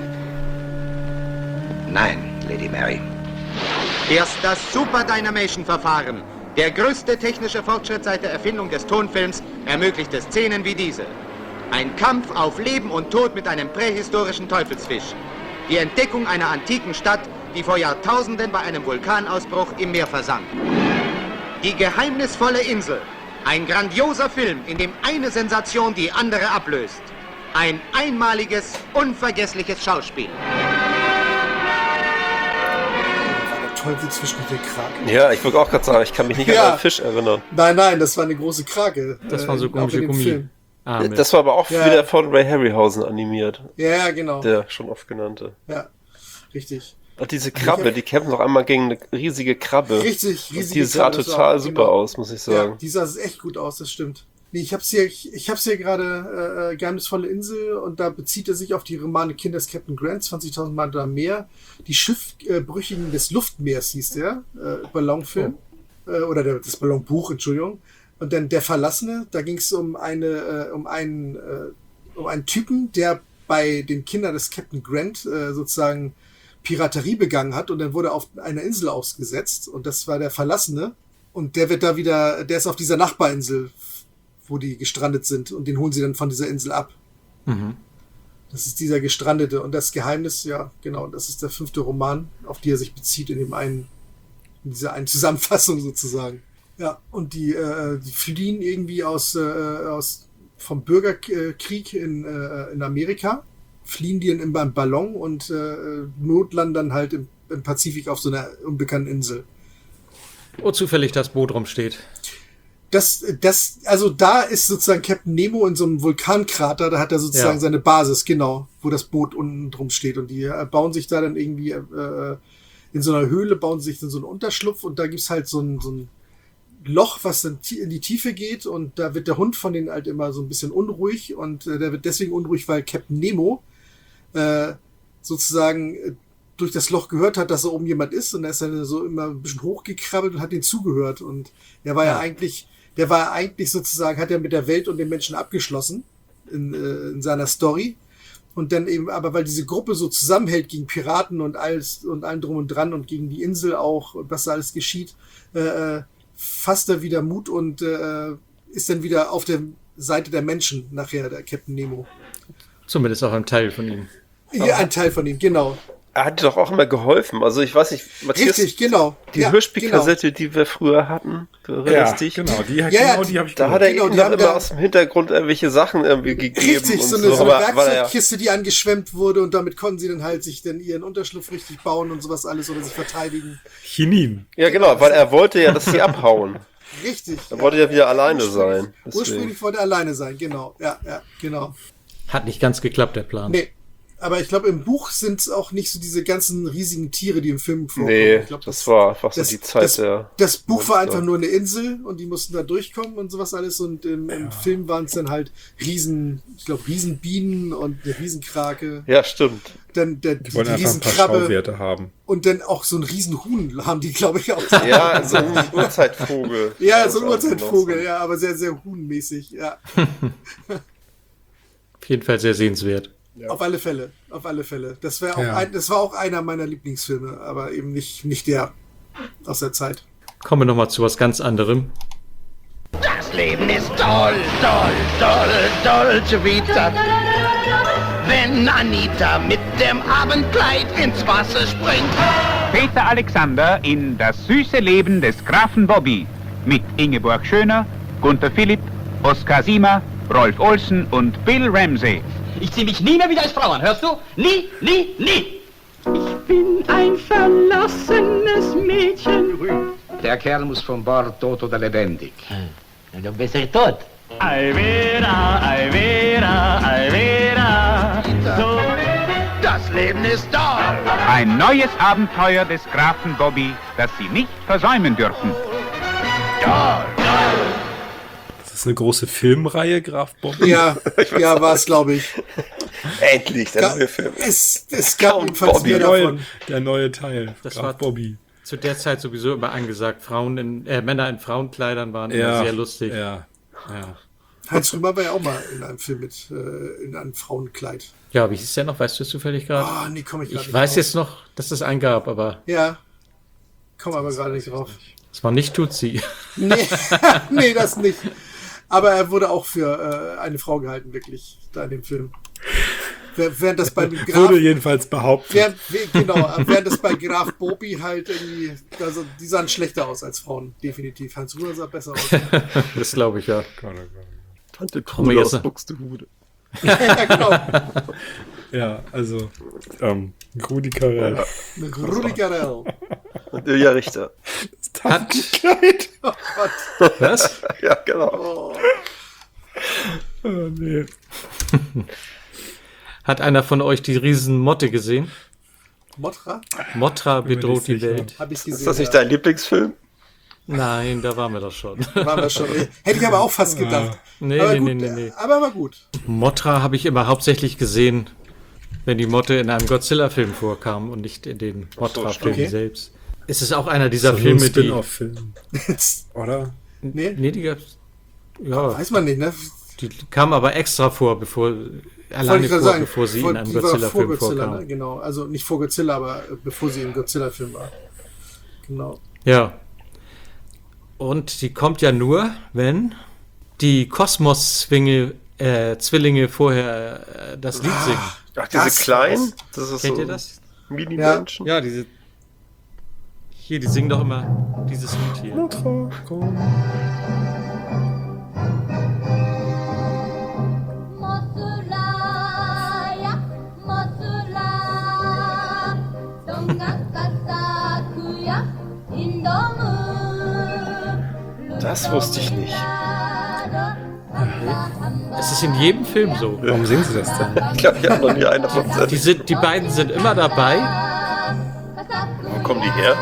Nein, Lady Mary. Erst das Super Dynamation-Verfahren, der größte technische Fortschritt seit der Erfindung des Tonfilms, ermöglichte Szenen wie diese. Ein Kampf auf Leben und Tod mit einem prähistorischen Teufelsfisch. Die Entdeckung einer antiken Stadt, die vor Jahrtausenden bei einem Vulkanausbruch im Meer versank. Die geheimnisvolle Insel. Ein grandioser Film, in dem eine Sensation die andere ablöst. Ein einmaliges, unvergessliches Schauspiel. Teufel zwischen den Kraken. Ja, ich wollte auch gerade sagen, ich kann mich nicht Ja. an einen Fisch erinnern. Nein, nein, das war eine große Krake. Das waren so äh, auch komische in dem Gummi. Film. Ah, mit. Das war aber auch Ja. wieder von Ray Harryhausen animiert. Ja, genau. Der schon oft genannte. Ja, richtig. Und diese Krabbe, die kämpfen noch einmal gegen eine riesige Krabbe. Richtig, Und riesige die sah Krabbe, das total war- super genau. aus, muss ich sagen. Ja, die sah echt gut aus, das stimmt. Nee, ich hab's hier, ich, ich hab's hier gerade, äh, Geheimnisvolle Insel, und da bezieht er sich auf die Romane Kinder des Captain Grant, zwanzigtausend Meilen oder mehr. Die Schiffbrüchigen des Luftmeers hieß der, äh, Ballonfilm. Äh, oder der, das Ballonbuch, Entschuldigung. Und dann Der Verlassene, da ging es um eine, äh, um einen, äh, um einen Typen, der bei den Kindern des Captain Grant äh, sozusagen Piraterie begangen hat, und dann wurde er auf einer Insel ausgesetzt, und das war der Verlassene. Und der wird da wieder, der ist auf dieser Nachbarinsel, wo die gestrandet sind, und den holen sie dann von dieser Insel ab. Mhm. Das ist dieser Gestrandete. Und das Geheimnis, ja, genau, das ist der fünfte Roman, auf die er sich bezieht, in dem einen, in dieser einen Zusammenfassung sozusagen. Ja, und die, äh, die fliehen irgendwie aus, äh, aus vom Bürgerkrieg in, äh, in Amerika, fliehen die in, in einem Ballon und äh, notlanden dann halt im, im Pazifik auf so einer unbekannten Insel. Wo zufällig das Boot rumsteht. Das, das, also da ist sozusagen Captain Nemo in so einem Vulkankrater, da hat er sozusagen Ja. seine Basis, genau, wo das Boot unten drum steht. Und die äh, bauen sich da dann irgendwie äh, in so einer Höhle, bauen sich dann so einen Unterschlupf, und da gibt's halt so ein, so ein Loch, was dann tie- in die Tiefe geht, und da wird der Hund von denen halt immer so ein bisschen unruhig, und äh, der wird deswegen unruhig, weil Captain Nemo äh, sozusagen äh, durch das Loch gehört hat, dass da oben jemand ist, und er ist dann so immer ein bisschen hochgekrabbelt und hat denen zugehört, und der war ja, Ja. eigentlich, der war ja eigentlich sozusagen, hat er mit der Welt und den Menschen abgeschlossen in, äh, in seiner Story. Und dann eben, aber weil diese Gruppe so zusammenhält gegen Piraten und alles und allem drum und dran und gegen die Insel auch, was da alles geschieht, äh, fasst er wieder Mut und äh, ist dann wieder auf der Seite der Menschen nachher, der Captain Nemo. Zumindest auch ein Teil von ihm. Ja, ein Teil von ihm, genau. Er hat doch auch immer geholfen. Also ich weiß nicht, Matthias, Richtig, genau. Die ja, Hörspielkassette, genau. die wir früher hatten, erinnerst dich? Genau, die, ja, genau, ja, die habe ich Da gehört. hat er genau, ihm die noch haben immer da, aus dem Hintergrund irgendwelche Sachen irgendwie gegeben. Richtig, und so eine, so eine aber, weil er, Werkzeugkiste, die angeschwemmt wurde und damit konnten sie dann halt sich dann ihren Unterschlupf richtig bauen und sowas alles oder sich verteidigen. Chinin. ja genau, weil er wollte ja, dass sie abhauen. Richtig. Er wollte ja wieder alleine sein. Ursprünglich, ursprünglich wollte er alleine sein, genau. Ja, ja, genau. Hat nicht ganz geklappt, der Plan. Nee. Aber ich glaube, im Buch sind es auch nicht so diese ganzen riesigen Tiere, die im Film vorkommen. Nee, ich glaub, das, das war einfach so das, die Zeit das, der... Das Buch Monster. war einfach nur eine Insel und die mussten da durchkommen und sowas alles. Und im, im Film waren es dann halt Riesen, ich glaube, Riesenbienen und eine Riesenkrake. Ja, stimmt. Dann der, Die wollen die einfach ein paar Riesenkrabbe. Schauwerte haben. Und dann auch so ein Riesenhuhn haben die, glaube ich, auch. Ja, so ein Urzeitvogel. Ja, so ein Urzeitvogel, ja, aber sehr, sehr huhnmäßig, ja. Auf jeden Fall sehr sehenswert. Ja. Auf alle Fälle, auf alle Fälle. Das wäre auch Ja. ein, das war auch einer meiner Lieblingsfilme, aber eben nicht, nicht der aus der Zeit. Kommen wir nochmal zu was ganz anderem. Das Leben ist toll, toll, toll, Dolce Vita. Wenn Anita mit dem Abendkleid ins Wasser springt. Peter Alexander in Das süße Leben des Grafen Bobby mit Ingeborg Schöner, Gunther Philipp, Oskar Siemer, Rolf Olsen und Bill Ramsey. Ich zieh mich nie mehr wieder als Frau an, hörst du? Nie, nie, nie! Ich bin ein verlassenes Mädchen. Der Kerl muss von Bord tot oder lebendig. Du bist ja tot. Ai vera, ai vera, ai vera. So. Das Leben ist toll! Ein neues Abenteuer des Grafen Bobby, das Sie nicht versäumen dürfen. Toll! Das ist eine große Filmreihe, Graf Bobby. Ja, ja, war es, glaube ich. Endlich, der Ga- neue Film. Es, es gab Count jedenfalls Bobby. mehr Der neue, davon. der neue Teil. Das Graf war Bobby. zu der Zeit sowieso immer angesagt. Frauen in, äh, Männer in Frauenkleidern waren immer Ja, sehr lustig. ja, ja. Heinz Rühmer war ja auch mal in einem Film mit, äh, in einem Frauenkleid. Ja, wie hieß der noch? Weißt du es zufällig gerade? Ah, nee, komm ich gerade Ich nicht weiß drauf. jetzt noch, dass es einen gab, aber Ja, komm aber gerade nicht drauf. es war nicht Tutsi. Nee, nee, das nicht. Aber er wurde auch für äh, eine Frau gehalten, wirklich, da in dem Film. Wer- Während das bei Graf, Wurde jedenfalls behauptet. während, we- genau, während das bei Graf Bobby halt irgendwie, also die sahen schlechter aus als Frauen, definitiv. Hans Rühmer sah besser aus. Das glaube ich, ja. Tante Kommen wir Krude jetzt aus noch- Buxtehude. Ja, genau. Ja, also ähm, Rudi Carell. Rudi Carell. Und Ilja Richter. Hat, Oh Gott. was? Ja, genau. Oh. Oh, nee. Hat einer von euch die Riesenmotte gesehen? Motra? Motra Bin mir bedroht nicht die sicher. Welt. Hab ich gesehen. Ist das nicht ja. dein Lieblingsfilm? Nein, da waren wir doch schon. Waren wir schon. Hätte ich aber auch fast gedacht. Nee, aber nee, gut, nee, nee, nee. Aber war gut. Motra habe ich immer hauptsächlich gesehen, wenn die Motte in einem Godzilla-Film vorkam und nicht in den Motra-Filmen okay. selbst. Es ist auch einer dieser Das ist doch nur ein Filme, die... Spin-off-Film. Oder? Nee, Nee, die gab's... Ja, weiß man nicht, ne? die kam aber extra vor, bevor... Wollte Alleine ich vor, gerade sagen, bevor sie vor- in einem die war vor Godzilla-Film Godzilla, vorkam. ne? Genau, also nicht vor Godzilla, aber äh, bevor sie im Godzilla-Film war. Genau. Ja. Und die kommt ja nur, wenn die Kosmos-Zwillinge äh, Zwillinge vorher äh, das Lied singen. Ach, diese Das- kleinen? Das ist Kennt so ihr das? Mini-Menschen? Ja, diese... Hier, die singen doch immer dieses Lied hier. Das wusste ich nicht. Es ist in jedem Film so. Warum singen sie das denn? Ich glaube, ich habe noch nie einen davon gesehen. Die, sind, die beiden sind immer dabei. Wo kommen die her?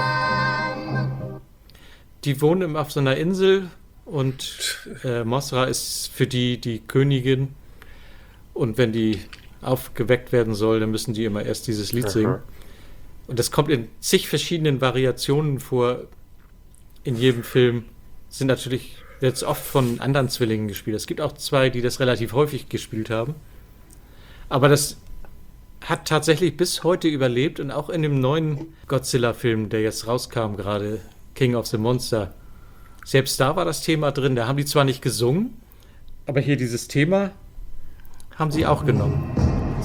Die wohnen immer auf so einer Insel und äh, Mosra ist für die die Königin. Und wenn die aufgeweckt werden soll, dann müssen die immer erst dieses Lied Aha. singen. Und das kommt in zig verschiedenen Variationen vor. In jedem Film sind natürlich jetzt oft von anderen Zwillingen gespielt. Es gibt auch zwei, die das relativ häufig gespielt haben. Aber das hat tatsächlich bis heute überlebt und auch in dem neuen Godzilla-Film, der jetzt rauskam gerade, King of the Monster, selbst da war das Thema drin. Da haben die zwar nicht gesungen, aber hier dieses Thema haben sie auch genommen.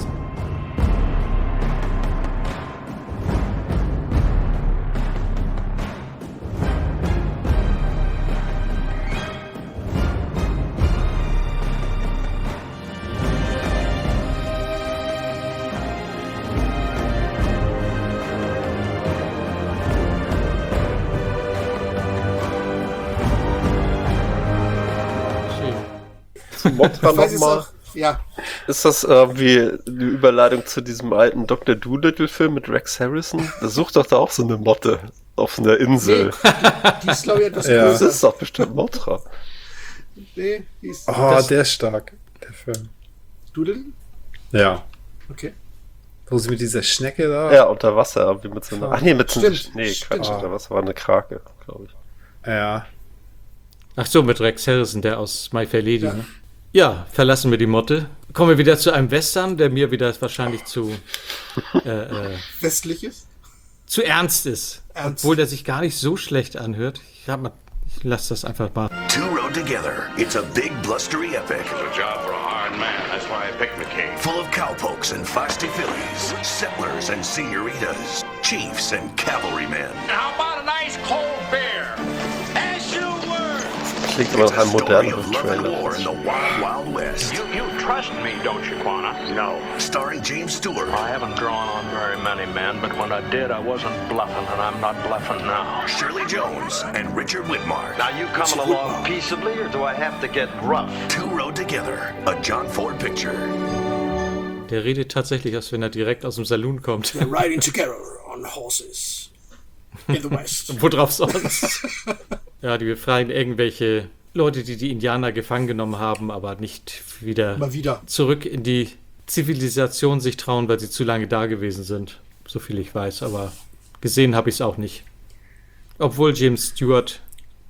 Mothra nochmal. Ja. Ist das irgendwie eine Überleitung zu diesem alten Doktor Dolittle-Film mit Rex Harrison? Da sucht doch da auch so eine Motte auf einer Insel. Nee, die, die ist, glaube ich, etwas ja. größer. Das ist doch bestimmt Mothra. Nee, die ist... Oh, das, der ist stark, der Film. Doolittle? Ja. Okay. Wo sie mit dieser Schnecke da... Ja, unter Wasser. Wie mit so einer... Ach nee, mit so einer... Nee, Stimmt. Quatsch, unter Wasser war eine Krake, glaube ich. Ja. Ach so, mit Rex Harrison, der aus My Fair Lady, Ja. ne? Ja, verlassen wir die Motte. Kommen wir wieder zu einem Western, der mir wieder wahrscheinlich zu äh, äh, Westliches? zu ernst ist. Ernst. Obwohl der sich gar nicht so schlecht anhört. Ich, hab mal, ich lasse das einfach mal. Two rode together. It's a big, blustery epic. It's a job for a hard man. That's why I picked McCain. Full of cowpokes and feisty fillies, settlers and senoritas, chiefs and cavalrymen. How about a nice cold beer? As you were. Klingt aber nach einem moderneren Love and war in Trailer. the Wild Wild West. You, you trust me, don't you, Quana? No. Starring James Stewart. I haven't drawn on very many men, but when I did, I wasn't bluffing, and I'm not bluffing now. Shirley Jones and Richard Whitmark. Now, you coming Richard along Whitmark. peaceably, or do I have to get rough? Two rode together. A John Ford picture. Der redet tatsächlich, als wenn er direkt aus dem Saloon kommt. They're riding together on horses in the West. Worauf sonst? Ja, die befreien irgendwelche Leute, die die Indianer gefangen genommen haben, aber nicht wieder, Mal wieder. zurück in die Zivilisation sich trauen, weil sie zu lange da gewesen sind. So viel ich weiß, aber gesehen habe ich es auch nicht. Obwohl James Stewart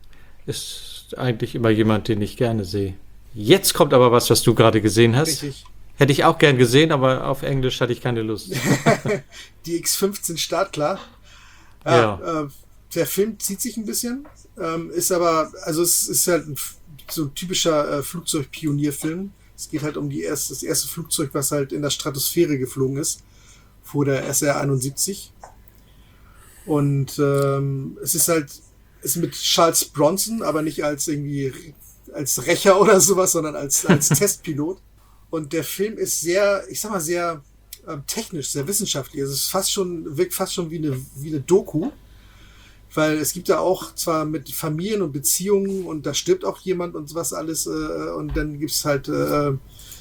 ist eigentlich immer jemand, den ich gerne sehe. Jetzt kommt aber was, was du gerade gesehen hast. Richtig. Hätte ich auch gern gesehen, aber auf Englisch hatte ich keine Lust. Die X fünfzehn startklar. Ja. Ja. Äh, der Film zieht sich ein bisschen, ähm, ist aber, also es ist halt ein, so ein typischer äh, Flugzeugpionierfilm. Es geht halt um die erste, das erste Flugzeug, was halt in der Stratosphäre geflogen ist, vor der S R einundsiebzig. Und ähm, es ist halt, ist mit Charles Bronson, aber nicht als irgendwie als Rächer oder sowas, sondern als, als Testpilot. Und der Film ist sehr, ich sag mal, sehr ähm, technisch, sehr wissenschaftlich. Also es ist fast schon, wirkt fast schon wie eine, wie eine Doku. Weil es gibt ja auch zwar mit Familien und Beziehungen und da stirbt auch jemand und sowas alles äh, und dann gibt's halt äh,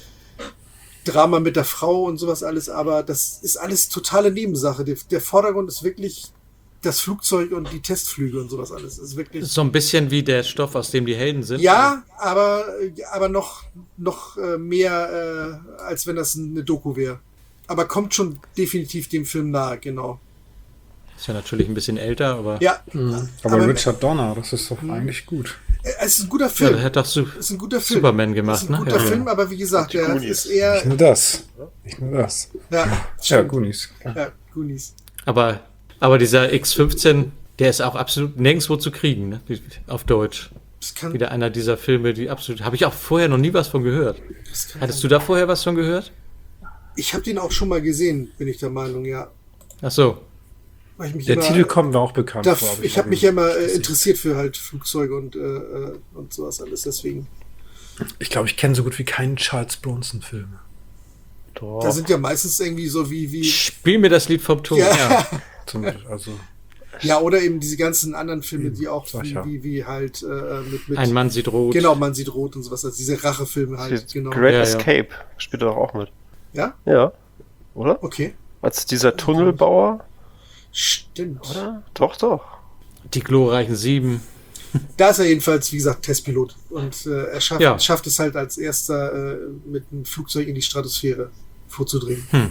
Drama mit der Frau und sowas alles, aber das ist alles totale Nebensache. Der, der Vordergrund ist wirklich das Flugzeug und die Testflüge und sowas alles. Das ist wirklich So ein bisschen wie der Stoff, aus dem die Helden sind. ja, aber aber noch noch äh, mehr äh, als wenn das eine Doku wäre. Aber kommt schon definitiv dem Film nahe, genau. Ist ja natürlich ein bisschen älter, aber... Ja. Mhm. Aber, aber Richard Donner, das ist doch eigentlich gut. Es ist ein guter Film. Ja, der hat doch Su- es ist ein guter Film. Superman gemacht, es ist ein ne? guter Ja. Film, aber wie gesagt, der ist eher... Nicht nur das. Nicht nur das. Ja, ja stimmt. Goonies. Klar. Ja, Goonies. Aber, aber dieser X fünfzehn, der ist auch absolut nirgendwo zu kriegen, ne? Wie- Auf Deutsch. Das kann, Wieder einer dieser Filme, die absolut... Habe ich auch vorher noch nie was von gehört. das kann Hattest du da vorher was von gehört? Ich habe den auch schon mal gesehen, bin ich der Meinung, ja. Ach so. Weil ich mich Der immer, Titel kommt mir auch bekannt da, vor. aber Ich habe hab mich ihn ja immer äh, gesehen. interessiert für halt Flugzeuge und, äh, äh, und sowas alles, deswegen. Ich glaube, ich kenne so gut wie keinen Charles Bronson-Film. Doch. Da sind ja meistens irgendwie so wie... wie Spiel mir das Lied vom Ton. Ja. Ja. Zum, also, ja, oder eben diese ganzen anderen Filme, die auch Sag ich wie, ja. wie, wie halt äh, mit, mit... Ein Mann sieht rot. Genau, Man sieht rot und sowas, also diese Rachefilme halt, genau. Great Ja, ja. Escape spielt er doch auch mit. Ja? Ja. Oder? Okay. Als dieser Tunnelbauer? Stimmt. Oder? Doch, doch. Die glorreichen Sieben. Da ist er jedenfalls, wie gesagt, Testpilot. Und äh, er schafft, Ja. schafft es halt als erster, äh, mit einem Flugzeug in die Stratosphäre vorzudringen. Hm.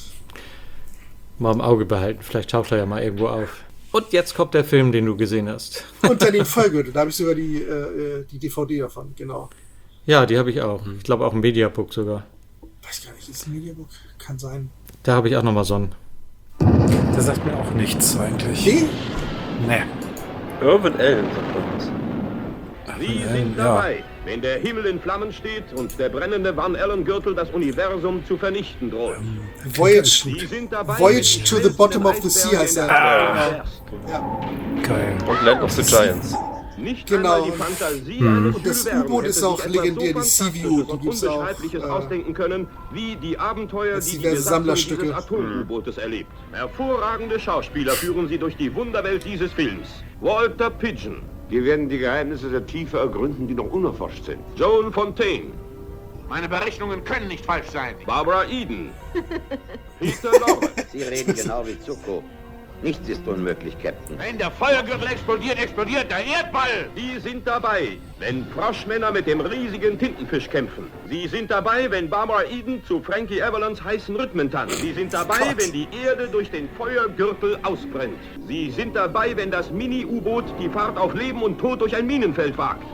Mal im Auge behalten. Vielleicht taucht er ja mal irgendwo auf. Und jetzt kommt der Film, den du gesehen hast. Und dann den Vollgürtel. Da habe ich sogar die, äh, die D V D davon, genau. Ja, die habe ich auch. Ich glaube auch im Mediabook sogar. Weiß gar nicht, ist ein Mediabook? Kann sein. Da habe ich auch nochmal so einen. Der sagt mir auch nichts eigentlich. Nee? Nee. Irwin Allen sagt man das. Sie sind dabei, wenn der Himmel in Flammen steht und der brennende Van Allen-Gürtel das Universum zu vernichten droht. Voyage, Sie sind dabei, Voyage to the Bottom of the Sea heißt er. Ah. Ja. Geil. Und Land of the Giants. Nicht Genau. einmal die Fantasie Hm. eines Und das Jules Verne U-Boot ist hätte auch sich etwas legendär, so die Sea View, Fantastisches die und gibt's auch, Unbeschreibliches äh, ausdenken können, wie die Abenteuer, als die die diverse Besatzung Sammlerstücke. dieses Atom-U-Bootes erlebt. Hervorragende Schauspieler führen sie durch die Wunderwelt dieses Films. Walter Pidgeon. Wir werden die Geheimnisse der Tiefe ergründen, die noch unerforscht sind. Joan Fontaine. Meine Berechnungen können nicht falsch sein. Barbara Eden. Peter Lorre. Sie reden genau wie Zuko. Nichts ist unmöglich, Captain. Wenn der Feuergürtel explodiert, explodiert der Erdball. Die sind dabei, wenn Froschmänner mit dem riesigen Tintenfisch kämpfen. Sie sind dabei, wenn Barbara Eden zu Frankie Avalons heißen Rhythmen tanzt. Sie sind dabei, Gott. wenn die Erde durch den Feuergürtel ausbrennt. Sie sind dabei, wenn das Mini-U-Boot die Fahrt auf Leben und Tod durch ein Minenfeld wagt.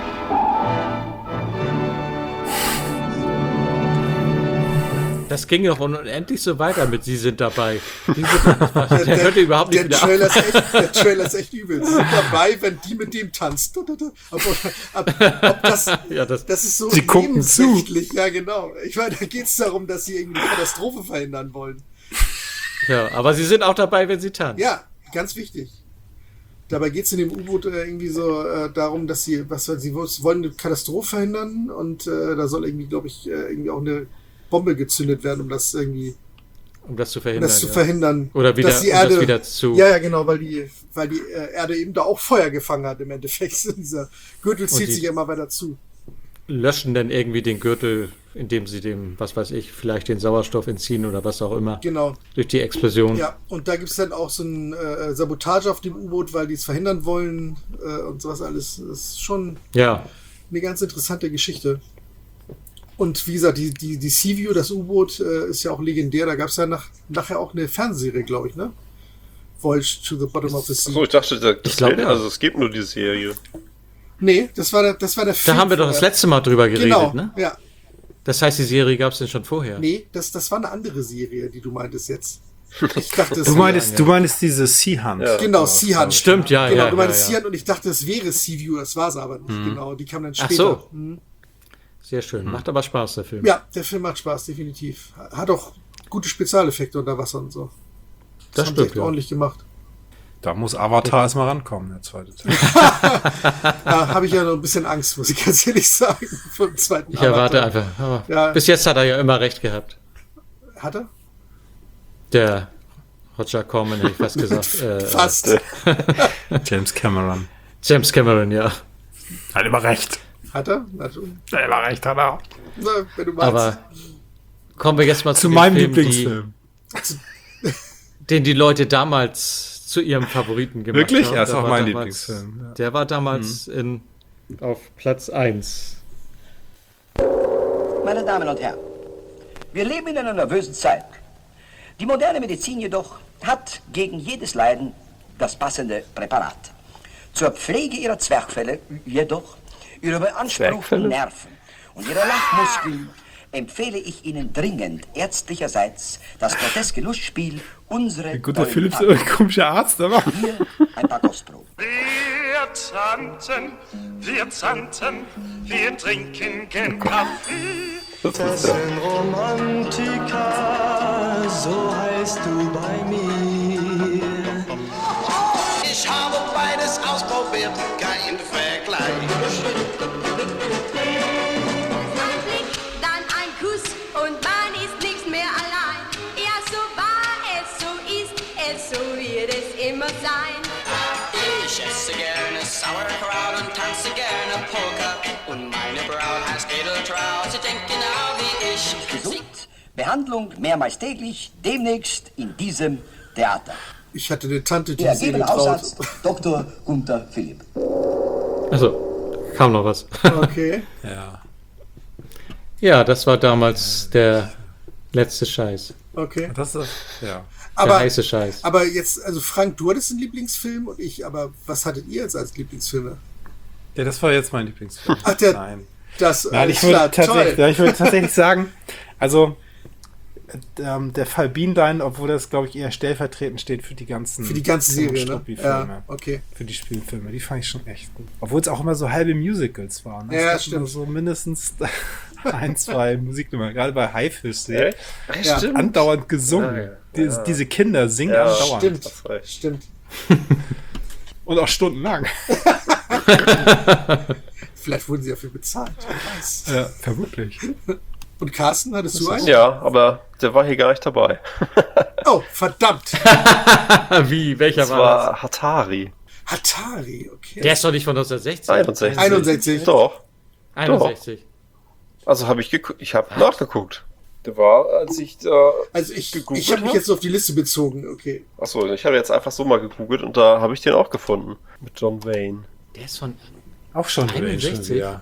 Das ging doch unendlich so weiter mit Sie sind dabei. Sie sind dabei. Der, der hörte überhaupt nicht der wieder Trailer auf. ist echt, der Trailer ist echt übel. Sie sind dabei, wenn die mit dem tanzt. Ob, ob, ob das, ja, das, das ist so sie gucken zu. Ja, genau. Ich meine, da geht es darum, dass sie irgendwie eine Katastrophe verhindern wollen. Ja, aber Sie sind auch dabei, wenn Sie tanzen. Ja, ganz wichtig. Dabei geht es in dem U-Boot äh, irgendwie so äh, darum, dass sie, was sie wollen, eine Katastrophe verhindern und äh, da soll irgendwie, glaube ich, äh, irgendwie auch eine Bombe gezündet werden, um das irgendwie um das zu verhindern. Das zu ja. verhindern. Oder wieder, dass die Erde, um das wieder zu... Ja, ja, genau, weil die, weil die äh, Erde eben da auch Feuer gefangen hat im Endeffekt. Dieser Gürtel zieht sich immer weiter zu. Löschen dann irgendwie den Gürtel, indem sie dem, was weiß ich, vielleicht den Sauerstoff entziehen oder was auch immer. Genau. Durch die Explosion. Ja, und da gibt es dann auch so ein äh, Sabotage auf dem U-Boot, weil die es verhindern wollen äh, und sowas alles. Das ist schon ja. eine ganz interessante Geschichte. Und wie gesagt, die, die, die Sea View, das U-Boot, äh, ist ja auch legendär. Da gab es ja nach, nachher auch eine Fernsehserie, glaube ich, ne? Voyage to the Bottom of the Sea. Achso, ich dachte, das, ich glaub, ja. also es gibt nur die Serie. Nee, das war der, das war der Film. Da haben wir doch das letzte Mal drüber geredet, genau, ne? Ja. Das heißt, die Serie gab es denn schon vorher? Nee, das, das war eine andere Serie, die du meintest jetzt. Ich dachte, du, meinst, ja. du meinst diese Sea Hunt. Ja. Genau, Sea Hunt. Stimmt, ja, genau, ja. Du meinst ja, ja. Sea Hunt und ich dachte, es wäre Sea View, das war es aber nicht. Mhm. Genau, die kam dann später. Ach so. Mhm. Sehr schön. Macht aber Spaß, der Film. Ja, der Film macht Spaß, definitiv. Hat auch gute Spezialeffekte unter Wasser und so. Das, das haben stimmt, sie echt ja. ordentlich gemacht. Da muss Avatar erstmal rankommen, der zweite Teil. Da habe ich ja noch ein bisschen Angst, muss ich ganz ehrlich sagen, vom zweiten Ich erwarte Avatar. einfach. Aber ja. Bis jetzt hat er ja immer recht gehabt. Hat er? Der Roger Corman, hätte ich fast gesagt. äh, fast. James Cameron. James Cameron, ja. Hat immer recht. Hat er? Na, ja, immer recht hat er. Na, wenn du meinst. Aber kommen wir jetzt mal zu, zu meinem Film, Lieblingsfilm. Die, den die Leute damals zu ihrem Favoriten gemacht Wirklich? haben. Ja, ist auch mein damals, Lieblingsfilm. Ja. Der war damals mhm. in, auf Platz eins. Meine Damen und Herren, wir leben in einer nervösen Zeit. Die moderne Medizin jedoch hat gegen jedes Leiden das passende Präparat. Zur Pflege ihrer Zwerchfelle jedoch, ihrer beanspruchten Nerven und ihrer Lachmuskeln empfehle ich Ihnen dringend ärztlicherseits das groteske Lustspiel unsere... Gut, der Philipp ist ein komischer Arzt, aber... Hier ein paar Kostproben. Wir Tanten, wir Tanten, wir trinken gern Kaffee. Das sind Romantika, so heißt du bei mir. Ich habe beides ausprobiert, kein Vergleich. Dann ein Kuss und man ist nicht mehr allein. Ja, so war es, so ist es, so wird es immer sein. Ich esse gerne Sauerkraut und tanze gerne Polka. Und meine Braut heißt Edeltraut, sie denkt genau wie ich. Gesund, Behandlung mehrmals täglich, demnächst in diesem Theater. Ich hatte eine Tante, die Der ist ergebene Hausarzt, Doktor Gunther Philipp. Also, kam noch was. Okay. ja. Ja, das war damals der letzte Scheiß. Okay. Das ist, ja. Aber, der heiße Scheiß. Aber jetzt, also Frank, du hattest einen Lieblingsfilm und ich, aber was hattet ihr jetzt als Lieblingsfilme? Ja, das war jetzt mein Lieblingsfilm. Ach, der, Nein. Das, Nein, ich würde, klar, tatsächlich, ja, ich würde tatsächlich sagen, also ähm, der Fall Beanline, obwohl das, glaube ich, eher stellvertretend steht für die ganzen Für die ganze Serie, ne? Filme. Ja, okay. Für die Spielfilme. Die fand ich schon echt gut. Obwohl es auch immer so halbe Musicals waren. Ja, es stimmt. so mindestens ein, zwei Musiknummern. Gerade bei Highfish sehe Ja, ja, stimmt. andauernd gesungen. Ja, ja. Die, Ja. Diese Kinder singen Ja, andauernd. Stimmt, stimmt. Und auch stundenlang. Vielleicht wurden sie dafür bezahlt, wer weiß. Ja, vermutlich. Und Carsten, hattest du einen? Ja, aber der war hier gar nicht dabei. Oh, verdammt. Wie? Welcher Das war, war Hatari. Hatari, okay. Der ist doch nicht von neunzehnhundertsechzig. einundsechzig. einundsechzig. Doch. einundsechzig. Doch. Also habe ich geguckt. Ich habe nachgeguckt. Der war, als ich da Also ich, gegoogelt ich habe mich hab. jetzt auf die Liste bezogen, okay. Achso, ich habe jetzt einfach so mal gegoogelt und da habe ich den auch gefunden. Mit John Wayne. Der ist von Auch schon einundsechzig. Ja.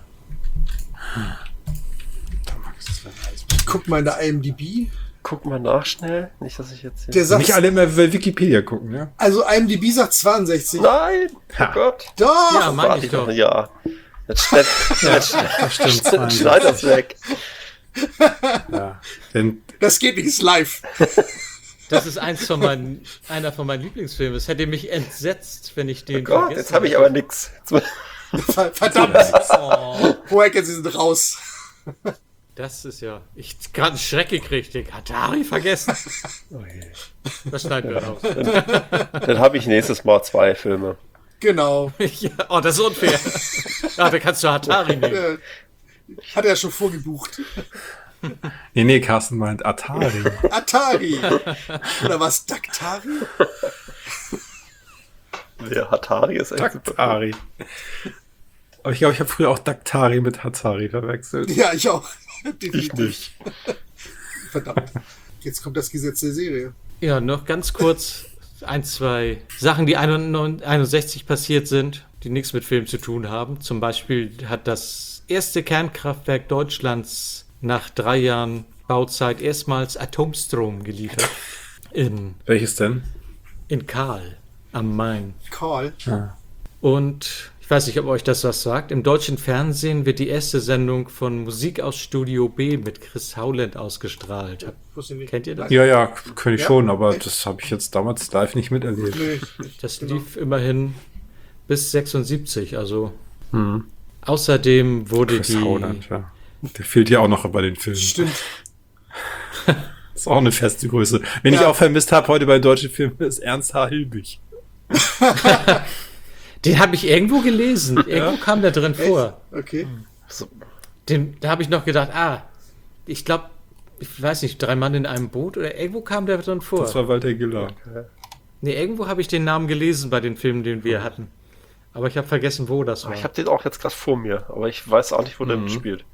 Ich guck mal in der I M D B. Guck mal nach schnell. Nicht, dass ich jetzt hier... Der sagt, Nicht alle immer bei Wikipedia gucken, ja? also I M D B sagt zweiundsechzig. Nein! Oh Gott! Doch! Ja, meine Warte ich doch. Ja. Jetzt schnell, jetzt Das stimmt. schnell, schneid das weg. Ja. Denn Das geht nicht, ist live. Das ist eins von meinen, einer von meinen Lieblingsfilmen. Es hätte mich entsetzt, wenn ich den Oh Gott, vergessen jetzt habe ich hätte. aber nix. Ver- Verdammt. Oh, Woher sie sind raus. das ist ja... Ich hab gerade einen Schreck gekriegt. Den Hatari vergessen. Das schneiden wir raus. Dann habe ich nächstes Mal zwei Filme. Genau. Ja, oh, das ist unfair. Ja, da kannst du Hatari nehmen. Äh, Hat er schon vorgebucht. nee, nee, Carsten meint Atari. Atari. Oder was? Daktari? Der Hatari ist echt super. Daktari. Aber ich glaube, ich habe früher auch Daktari mit Hatari verwechselt. Ja, ich auch. Ich nicht. Verdammt. Jetzt kommt das Gesetz der Serie. Ja, noch ganz kurz ein, zwei Sachen, die einundsechzig passiert sind, die nichts mit Film zu tun haben. Zum Beispiel hat das erste Kernkraftwerk Deutschlands nach drei Jahren Bauzeit erstmals Atomstrom geliefert. In, Welches denn? in Kahl am Main. Call. Ah. Und ich weiß nicht, ob euch das was sagt. Im deutschen Fernsehen wird die erste Sendung von Musik aus Studio B mit Chris Howland ausgestrahlt. Wusste ich nicht. Kennt ihr das? Ja, ja, könnte ich Ja? schon, aber Echt? das habe ich jetzt damals live nicht miterlebt. Nee. Das Genau. lief immerhin bis sechsundsiebzig. Also Hm. außerdem wurde Chris die... Howland, ja. Der fehlt ja auch noch bei den Filmen. Stimmt. Ist auch eine feste Größe. Wenn Ja. ich auch vermisst habe heute bei deutschen Filmen, ist Ernst H. Hilbig. Den habe ich irgendwo gelesen. Irgendwo kam der drin vor. Okay. Den, da habe ich noch gedacht, ah, ich glaube, ich weiß nicht, drei Mann in einem Boot oder irgendwo kam der drin vor. Das war Walter Giller. Nee, irgendwo habe ich den Namen gelesen bei den Filmen, den wir hatten. Aber ich habe vergessen, wo das war. Ich habe den auch jetzt gerade vor mir, aber ich weiß auch nicht, wo der Mhm. mitspielt.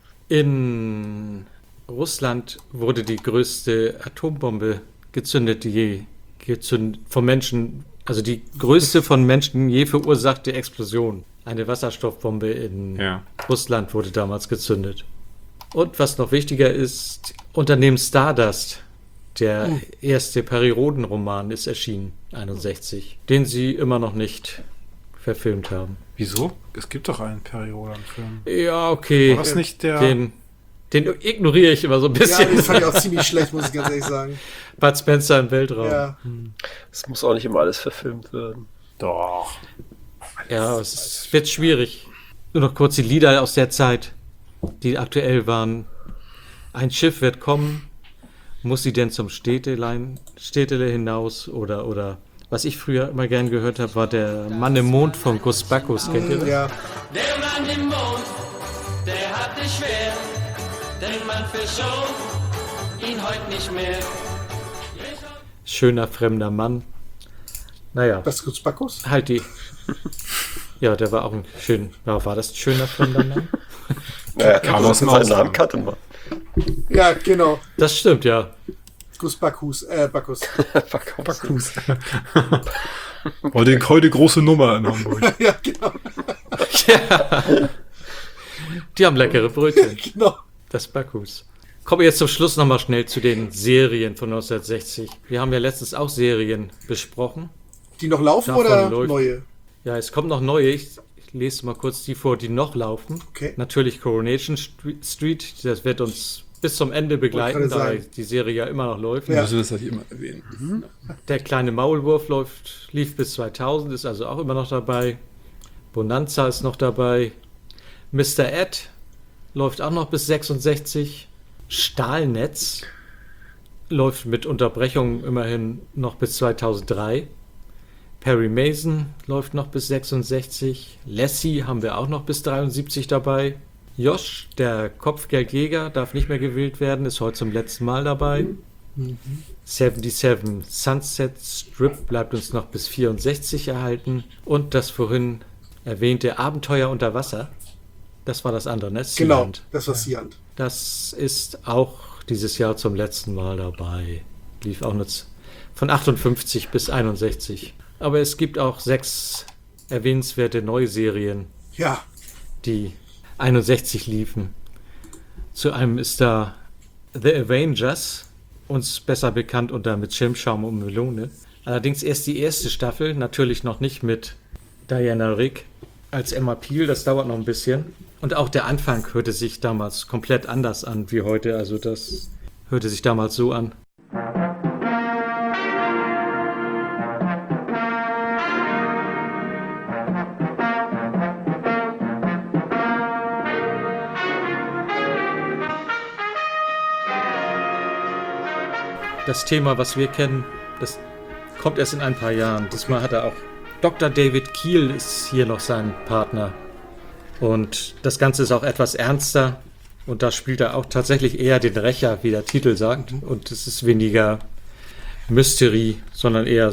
In Russland wurde die größte Atombombe gezündet, die je gezündet, von Menschen, also die größte von Menschen je verursachte Explosion. Eine Wasserstoffbombe in Ja. Russland wurde damals gezündet. Und was noch wichtiger ist, Unternehmen Stardust, der Hm. erste Perry-Rhodan-Roman ist erschienen, einundsechzig, den sie immer noch nicht verfilmt haben. Wieso? Es gibt doch einen Perioden-Film. Ja, okay. War das nicht der... Den, den ignoriere ich immer so ein Ja, bisschen. den fand ich auch ziemlich schlecht, muss ich ganz ehrlich sagen. Bud Spencer im Weltraum. Ja. Es muss auch nicht immer alles verfilmt werden. Doch. Ja, es wird schwierig. Nur noch kurz die Lieder aus der Zeit, die aktuell waren. Ein Schiff wird kommen. Muss sie denn zum Städtelein, Städtele hinaus? Oder, oder was ich früher immer gern gehört habe, war der Mann im Mond von Gus Bacchus. Kennt ihr das? Ja. Der Mann im Mond, der hat es schwer, denn man verschont ihn heute nicht mehr. Schöner fremder Mann. Naja. Was Gus Bacchus? Halt die. Ja, der war auch ein schön. Ja, war das ein schöner fremder Mann? Naja, Kam aus dem seinen Ausland. Namen kannte man. Ja, genau. Das stimmt, ja. Gus Bacchus. Äh, Bacchus. Bacchus. heute, heute große Nummer in Hamburg. Ja, genau. Ja. Die haben leckere Brötchen. Genau. Das Bacchus. Kommen wir jetzt zum Schluss nochmal schnell zu den Serien von neunzehnhundertsechzig. Wir haben ja letztens auch Serien besprochen. Die noch laufen Davon oder läuft- neue? Ja, es kommen noch neue. Ich, ich lese mal kurz die vor, die noch laufen. Okay. Natürlich Coronation Stre- Street. Das wird uns bis zum Ende begleiten, Wollte da gerade sagen. die Serie ja immer noch läuft. Ja. Müssen wir das halt immer erwähnen. Mhm. Der kleine Maulwurf läuft, lief bis zweitausend, ist also auch immer noch dabei. Bonanza ist noch dabei. Mister Ed läuft auch noch bis sechsundsechzig. Stahlnetz läuft mit Unterbrechungen immerhin noch bis zweitausenddrei. Perry Mason läuft noch bis sechsundsechzig. Lassie haben wir auch noch bis dreiundsiebzig dabei. Josh, der Kopfgeldjäger, darf nicht mehr gewählt werden, ist heute zum letzten Mal dabei. Mhm. siebenundsiebzig Sunset Strip bleibt uns noch bis vierundsechzig erhalten. Und das vorhin erwähnte Abenteuer unter Wasser, das war das andere, ne? Genau, Sealand. das war Sealand. Das ist auch dieses Jahr zum letzten Mal dabei. Lief auch nur von achtundfünfzig bis einundsechzig. Aber es gibt auch sechs erwähnenswerte Neuserien, ja, die einundsechzig liefen. Zu einem ist da The Avengers, uns besser bekannt unter Mit Schirmschaum und Melone. Allerdings erst die erste Staffel, natürlich noch nicht mit Diana Rigg als Emma Peel, das dauert noch ein bisschen. Und auch der Anfang hörte sich damals komplett anders an wie heute, also das hörte sich damals so an. Das Thema, was wir kennen, das kommt erst in ein paar Jahren. Diesmal hat er auch Doktor David Keel ist hier noch sein Partner. Und das Ganze ist auch etwas ernster. Und da spielt er auch tatsächlich eher den Rächer, wie der Titel sagt. Und es ist weniger Mystery, sondern eher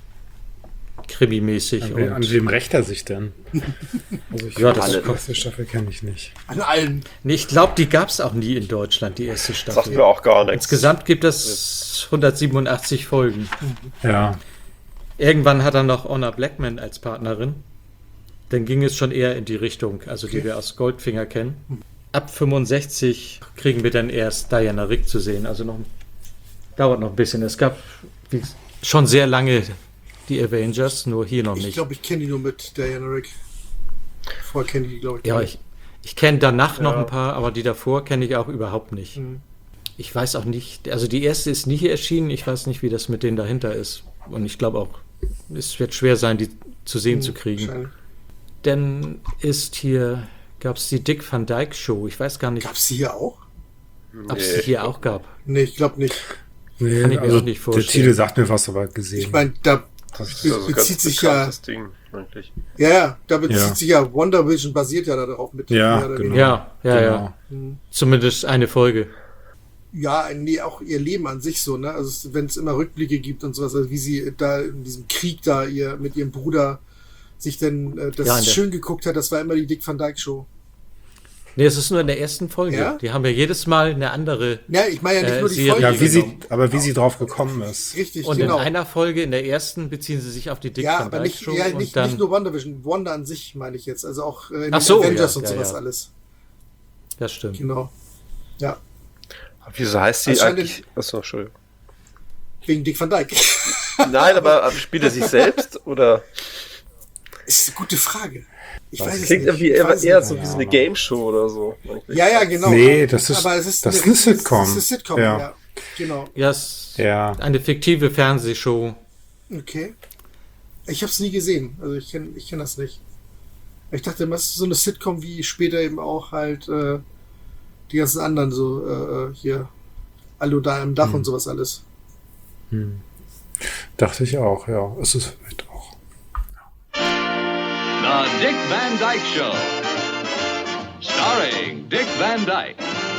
krimimäßig. An, we an wem rächt er sich denn? Also ich ja, das das die erste Staffel kenne ich nicht. An allen. Nee, ich glaube, die gab es auch nie in Deutschland, die erste Staffel. Sagt mir auch gar nichts. Insgesamt gibt es hundertsiebenundachtzig Folgen. Ja. Irgendwann hat er noch Honor Blackman als Partnerin. Dann ging es schon eher in die Richtung, also die Okay. wir aus Goldfinger kennen. Ab fünfundsechzig kriegen wir dann erst Diana Rigg zu sehen. Also noch dauert noch ein bisschen. Es gab wie, schon sehr lange die Avengers, nur hier noch Ich nicht. glaube, ich kenne die nur mit Diana Rigg. Vorher kenne ich die, glaube ich. Ja, gar ich, ich kenne danach noch Ja. ein paar, aber die davor kenne ich auch überhaupt nicht. Mhm. Ich weiß auch nicht, also die erste ist nie hier erschienen, ich weiß nicht, wie das mit denen dahinter ist. Und ich glaube auch, es wird schwer sein, die zu sehen Mhm, zu kriegen. wahrscheinlich. Dann ist hier, gab es die Dick Van Dyke Show, ich weiß gar nicht. Gab es die hier auch? Ob es die hier auch gab. Nee, ich glaube nicht. Nee, Kann ich mir also auch nicht der vorstellen. Titel sagt mir was, aber gesehen. Ich meine, da Das ist be also bezieht ganz sich ja. bekanntes Ding, eigentlich. Ja, ja, da bezieht Ja. sich ja Wonder Vision basiert ja darauf mit. Ja, mehr oder genau. weniger. Ja, ja, Genau. ja. Zumindest eine Folge. Ja, nee, auch ihr Leben an sich so, ne? Also wenn es immer Rückblicke gibt und sowas, also wie sie da in diesem Krieg da ihr mit ihrem Bruder sich denn äh, das Ja, in der- schön geguckt hat, das war immer die Dick Van Dyke Show. Nee, es ist nur in der ersten Folge. Ja? Die haben ja jedes Mal eine andere Ja, ich meine ja nicht äh, nur die Serie Folge. Ja, wie sie, genommen. aber wie sie drauf gekommen ist. Richtig, Und genau. in einer Folge, in der ersten, beziehen sie sich auf die Dick Ja, Van aber Dyke nicht, Show ja, und nicht, dann nicht nur Wonder Vision, Wonder an sich meine ich jetzt, also auch äh, in Ach den so, Avengers ja, und ja, sowas ja. alles. das stimmt. Genau. Ja, Wieso heißt sie Also scheint eigentlich? Achso, Entschuldigung. wegen Dick Van Dyke. Nein, aber spielt er sich selbst oder? Ist eine gute Frage. Ich Das weiß es klingt nicht. irgendwie Ich eher, weiß eher nicht. so wie so eine Game Show oder so. eigentlich. Ja, ja, genau. Nee, das ist- aber es ist das ist eine Sitcom. Es ist eine Sitcom, Ja. ja. Genau. Ja, es ist Ja. eine fiktive Fernsehshow. Okay. Ich habe es nie gesehen. Also ich kenne ich kenn das nicht. Ich dachte, das ist so eine Sitcom wie später eben auch halt äh, die ganzen anderen so äh, hier Allo da im Dach Hm. und sowas alles. Hm. Dachte ich auch, ja. Es ist vielleicht auch. The Dick Van Dyke Show. Starring Dick Van Dyke.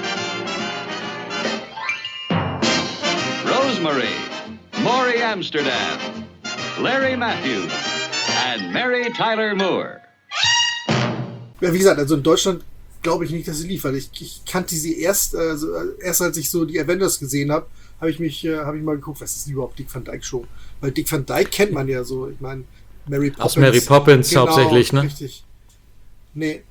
Rosemary, Maury Amsterdam, Larry Matthews, and Mary Tyler Moore. Ja, wie gesagt, also in Deutschland glaube ich nicht, dass sie lief, weil ich, ich kannte sie erst, also erst als ich so die Avengers gesehen habe, habe ich mich, äh, habe ich mal geguckt, was ist denn überhaupt Dick Van Dyke Show? Weil Dick Van Dyke kennt man ja so, ich meine, Mary Poppins. Aus Mary Poppins genau, hauptsächlich, ne? Richtig. Nee,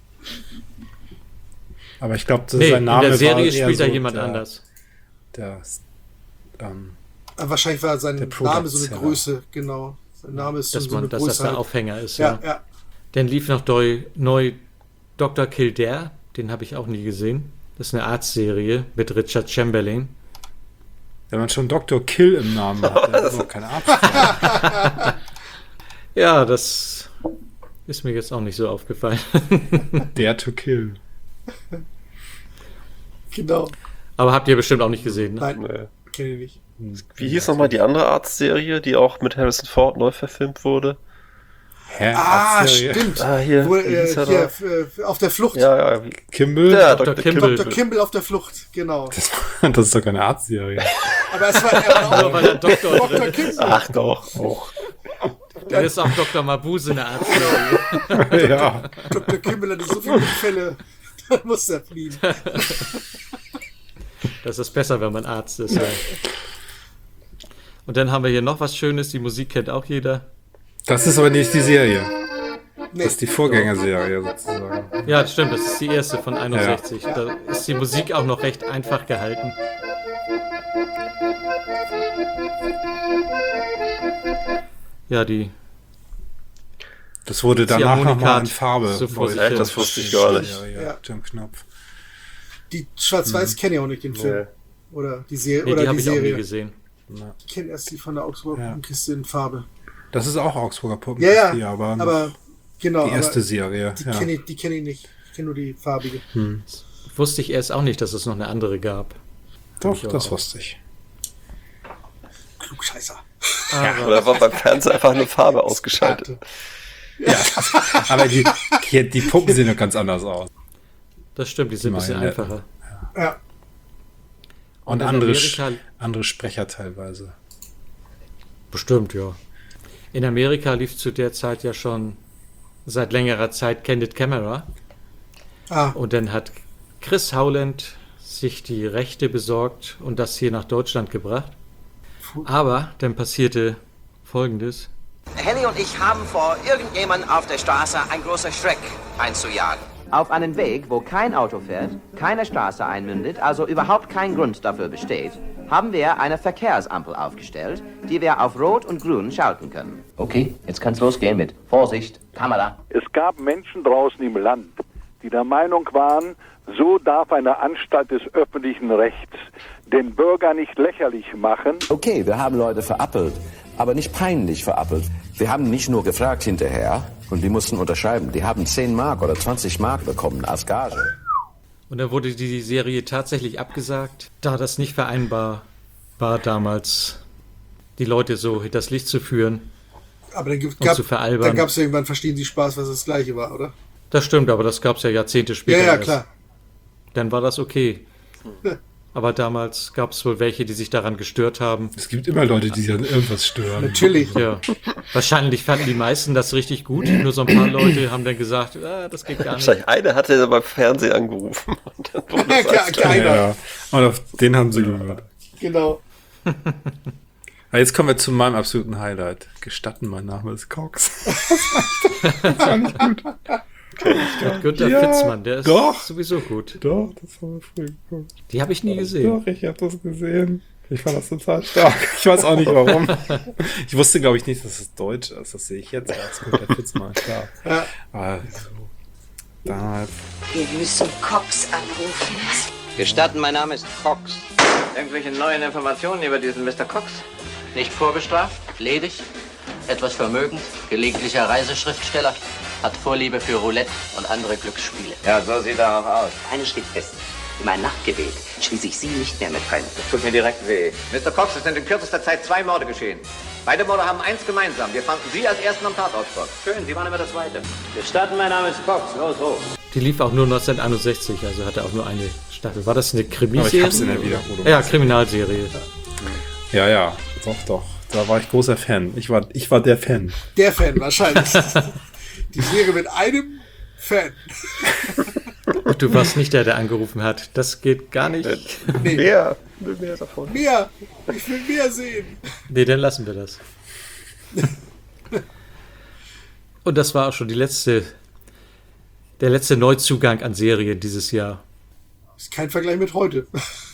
Aber ich glaube, Nee, sein Name in der Serie war eher spielt da so jemand der, anders. Der, ähm, aber wahrscheinlich war sein Der Name so eine Product-Seller. Größe, genau. Sein Name ist Dass, so man, eine dass Größe. das der halt. Aufhänger ist, Ja, ja. ja. Dann lief noch deu, neu Doktor Kildare, den habe ich auch nie gesehen. Das ist eine Arztserie mit Richard Chamberlain. Wenn man schon Doktor Kill im Namen hat, dann ist auch keine Arzt. Ja, das ist mir jetzt auch nicht so aufgefallen. Dare to Kill. Genau. Aber habt ihr bestimmt auch nicht gesehen, ne? Nein, Nee. kenne ich nicht. Wie hieß nochmal die andere Arztserie, die auch mit Harrison Ford neu verfilmt wurde? Hä? Ah, Arztserie? stimmt. Ah, hier. Wo, Wie äh, hieß er hier da? f- f- auf der Flucht. Ja, ja. Kimball? Ja, Doktor Doktor Kimball. Doktor Kimball auf der Flucht, genau. Das ist doch keine Arztserie. Aber es war, er war Nur auch weil der Doktor Doktor drin ist. Kimball. Ach doch, auch. Dann ist auch Doktor Mabuse eine Arztserie. Ja. Doktor Kimball hatte so viele Fälle, dann muss er fliehen. Das ist besser, wenn man Arzt ist. Ja. Und dann haben wir hier noch was Schönes. Die Musik kennt auch jeder. Das ist aber nicht die Serie. Nee. Das ist die Vorgängerserie sozusagen. Ja, das stimmt. Das ist die erste von einundsechzig. Da ist die Musik auch noch recht einfach gehalten. Ja, die Das wurde danach Ziehharmonika nochmal in hat Farbe. so vor neu sich Echt, hin. das wusste ich gar nicht. Ja, ja, Ja. Jim Knopf. Die Schwarz-Weiß kennen ja auch nicht den Film. Nee. Oder die, Ser Nee, oder die die habe ich auch nie Serie. gesehen. Ja. Ich kenne erst die von der Augsburger Ja. Puppenkiste in Farbe. Das ist auch Augsburger Ja, Puppenkiste, ja, aber, aber genau. die erste aber Serie. Die Ja. kenne ich, die kenn ich nicht. Ich kenne nur die farbige. Hm. Wusste ich erst auch nicht, dass es noch eine andere gab. Doch, ich aber das auch. wusste ich. Klugscheißer. Aber Oder war beim Fernseher einfach eine Farbe ausgeschaltet? Ja, aber die, die, die Puppen sehen doch ganz anders aus. das stimmt, die sind ein bisschen Meine- einfacher. Ja. Und, in andere, Amerika- Sch- andere Sprecher teilweise. Bestimmt, ja. In Amerika lief zu der Zeit ja schon seit längerer Zeit Candid Camera. Ah, Und dann hat Chris Howland sich die Rechte besorgt und das hier nach Deutschland gebracht. Aber dann passierte Folgendes. Henny und ich haben vor, irgendjemand auf der Straße ein großer Schreck einzujagen. Auf einen Weg, wo kein Auto fährt, keine Straße einmündet, also überhaupt kein Grund dafür besteht, haben wir eine Verkehrsampel aufgestellt, die wir auf Rot und Grün schalten können. Okay, jetzt kann's losgehen mit Vorsicht, Kamera. Es gab Menschen draußen im Land, die der Meinung waren, so darf eine Anstalt des öffentlichen Rechts den Bürger nicht lächerlich machen. Okay, wir haben Leute verappelt, aber nicht peinlich verappelt. Wir haben nicht nur gefragt hinterher und die mussten unterschreiben. Die haben zehn Mark oder zwanzig Mark bekommen als Gage. Und dann wurde die Serie tatsächlich abgesagt, da das nicht vereinbar war damals, die Leute so hinters Licht zu führen aber dann gibt, und gab zu veralbern. dann gab es irgendwann Verstehen Sie Spaß, was das gleiche war, oder? Das stimmt, aber das gab es ja Jahrzehnte später. Ja, ja, erst. klar. Dann war das okay. Aber damals gab es wohl welche, die sich daran gestört haben. Es gibt immer Leute, die sich an irgendwas stören. Natürlich. Ja. Wahrscheinlich fanden die meisten das richtig gut. Nur so ein paar Leute haben dann gesagt, ah, das geht gar nicht. Wahrscheinlich eine hat er beim Fernsehen angerufen. Und dann wurde das Ja, als- keiner. Ja, ja. Und auf den haben sie gehört. Genau. Aber jetzt kommen wir zu meinem absoluten Highlight. Gestatten, mein Name ist Cox. Das war nicht gut. Mit Günther Ja, Fitzmann, der ist doch. sowieso gut. Doch, das haben wir früher geguckt. Die habe ich nie gesehen. Doch, ich habe das gesehen. Ich fand das total stark. Ich weiß auch nicht warum. Ich wusste, glaube ich, nicht, dass es Deutsch ist. Das sehe ich jetzt als Günther Fitzmann, klar. Ja. Aber damals. Wir müssen Cox anrufen. Gestatten, mein Name ist Cox. Irgendwelche neuen Informationen über diesen Mister Cox? Nicht vorbestraft, ledig, etwas vermögend, gelegentlicher Reiseschriftsteller, hat Vorliebe für Roulette und andere Glücksspiele. Ja, so sieht er auch aus. Eines steht fest. In mein Nachtgebet schließe ich Sie nicht mehr mit ein. Das tut mir direkt weh. Mister Cox, es sind in kürzester Zeit zwei Morde geschehen. Beide Morde haben eins gemeinsam. Wir fanden Sie als Ersten am Tatortspot. Schön, Sie waren immer der Zweite. Gestatten, mein Name ist Cox. Los, los. Die lief auch nur neunzehnhunderteinundsechzig, also hatte auch nur eine Staffel. War das eine Aber ich Krimiserie? hab's in der Wiederholung Ja, gesehen. Kriminalserie. Ja, ja. Doch, doch. Da war ich großer Fan. Ich war, ich war der Fan. Der Fan wahrscheinlich. Die Serie mit einem Fan. Und du warst nicht der, der angerufen hat. Das geht gar nicht. Nee. Mehr, mehr davon. Mehr. Ich will mehr sehen. Nee, dann lassen wir das. Und das war auch schon die letzte, der letzte Neuzugang an Serien dieses Jahr. Ist kein Vergleich mit heute.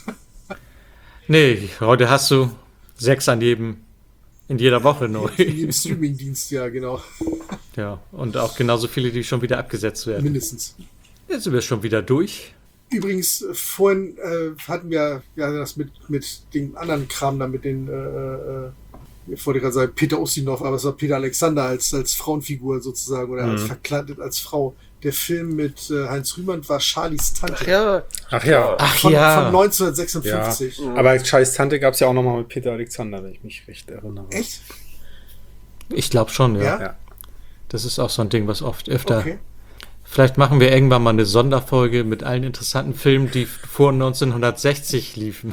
Nee, heute hast du sechs an jedem, in jeder Woche neu. In jedem Streamingdienst, ja, genau. Ja, und auch genauso viele, die schon wieder abgesetzt werden. Mindestens. Jetzt sind wir schon wieder durch. Übrigens, vorhin äh, hatten wir ja das mit, mit dem anderen Kram da, mit den, äh, äh, ich wollte gerade sagen, Peter Ustinov, aber es war Peter Alexander als, als Frauenfigur sozusagen oder mhm. als verkleidet als Frau. Der Film mit äh, Heinz Rühmann war Charlies Tante. Ach ja. Ach ja. Ach von, ja. Von neunzehnhundertsechsundfünfzig. Ja. Aber Charlies Tante gab es ja auch nochmal mit Peter Alexander, wenn ich mich recht erinnere. Echt? Ich glaube schon, ja. ja. Das ist auch so ein Ding, was oft öfter... Okay. Vielleicht machen wir irgendwann mal eine Sonderfolge mit allen interessanten Filmen, die vor neunzehnhundertsechzig liefen.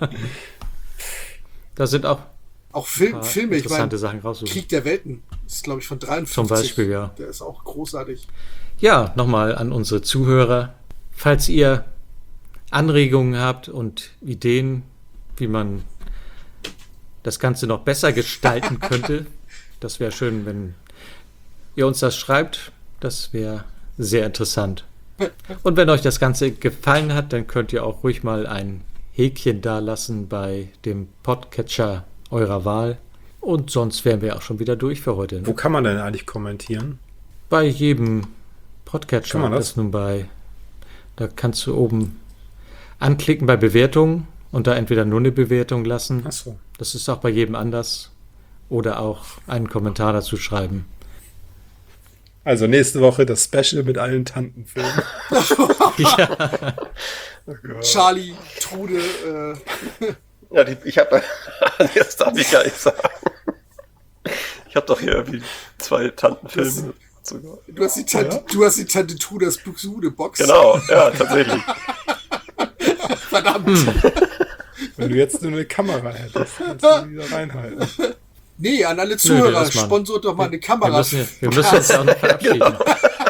Da sind auch auch Film, Filme, ich meine, Sachen raussuchen. Krieg der Welten ist, glaube ich, von dreiundfünfzig. Zum Beispiel, ja. Der ist auch großartig. Ja, nochmal an unsere Zuhörer. Falls ihr Anregungen habt und Ideen, wie man das Ganze noch besser gestalten könnte, das wäre schön, wenn ihr uns das schreibt. Das wäre sehr interessant. Und wenn euch das Ganze gefallen hat, dann könnt ihr auch ruhig mal ein Häkchen dalassen bei dem Podcatcher eurer Wahl. Und sonst wären wir auch schon wieder durch für heute. Ne? Wo kann man denn eigentlich kommentieren? Bei jedem Podcatcher. Kann man das? das nun bei, da kannst du oben anklicken bei Bewertungen und da entweder nur eine Bewertung lassen. Ach so. Das ist auch bei jedem anders. Oder auch einen Kommentar dazu schreiben. Also nächste Woche das Special mit allen Tantenfilmen. Ja. Charlie, Trude. Äh. Ja, die, ich habe, das darf ich gar nicht sagen. Ich habe doch hier irgendwie zwei Tantenfilme. sogar. Du hast die Tante, ja? du hast die Tante Trudas Buxude-Box. Genau, ja, tatsächlich. Verdammt. Hm. Wenn du jetzt nur eine Kamera hättest, kannst du die da reinhalten. Nee, an alle Zuhörer, Nö, sponsort doch mal eine Kamera. Wir müssen, wir müssen uns auch noch verabschieden. Genau.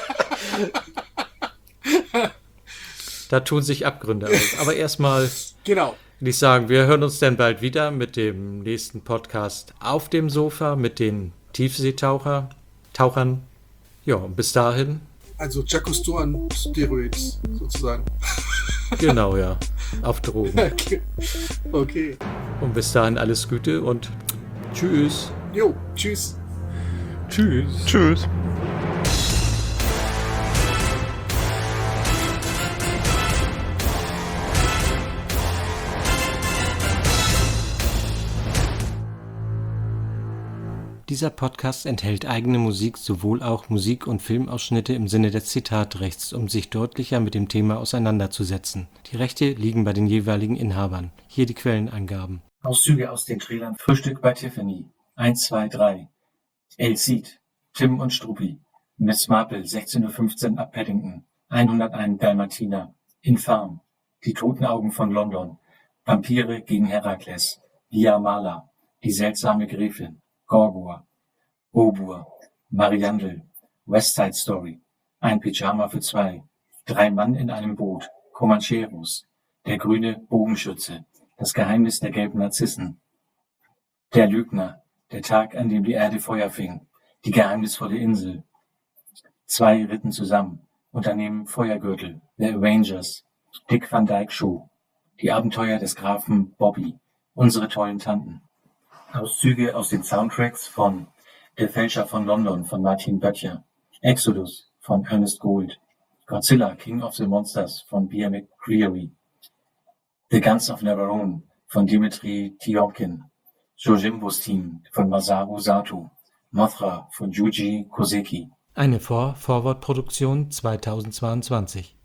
Da tun sich Abgründe auf. Aber erstmal genau. will ich sagen, wir hören uns dann bald wieder mit dem nächsten Podcast auf dem Sofa mit den Tiefseetaucher, Tauchern. Ja, und bis dahin. Also Jacques Cousteau Steroids sozusagen. Genau, ja. Auf Drogen. Okay. okay. Und bis dahin alles Gute und tschüss. Jo, tschüss. Tschüss. Tschüss. Dieser Podcast enthält eigene Musik, sowohl auch Musik- und Filmausschnitte im Sinne des Zitatrechts, um sich deutlicher mit dem Thema auseinanderzusetzen. Die Rechte liegen bei den jeweiligen Inhabern. Hier die Quellenangaben. Auszüge aus den Trailern Frühstück bei Tiffany, eins, zwei, drei, El Cid, Tim und Struppi, Miss Marple, sechzehn Uhr fünfzehn ab Paddington, hunderteins Dalmatiner, Infam, Die toten Augen von London, Vampire gegen Herakles, Via Mala, Die seltsame Gräfin, Gorgor, Obur, Mariandel, West Side Story, Ein Pyjama für zwei, Drei Mann in einem Boot, Comancheros, Der grüne Bogenschütze, Das Geheimnis der gelben Narzissen, Der Lügner, Der Tag, an dem die Erde Feuer fing, Die geheimnisvolle Insel, Zwei ritten zusammen, Unternehmen Feuergürtel, The Avengers, Dick Van Dyke Show, Die Abenteuer des Grafen Bobby, Unsere tollen Tanten. Auszüge aus den Soundtracks von Der Fälscher von London von Martin Böttcher, Exodus von Ernest Gold, Godzilla King of the Monsters von Bear McCreary, The Guns of Navarone von Dimitri Tiomkin, Jojimbos Team von Masaru Sato, Mothra von Yuji Koseki. Eine Vor-Forward-Produktion zweitausendzweiundzwanzig.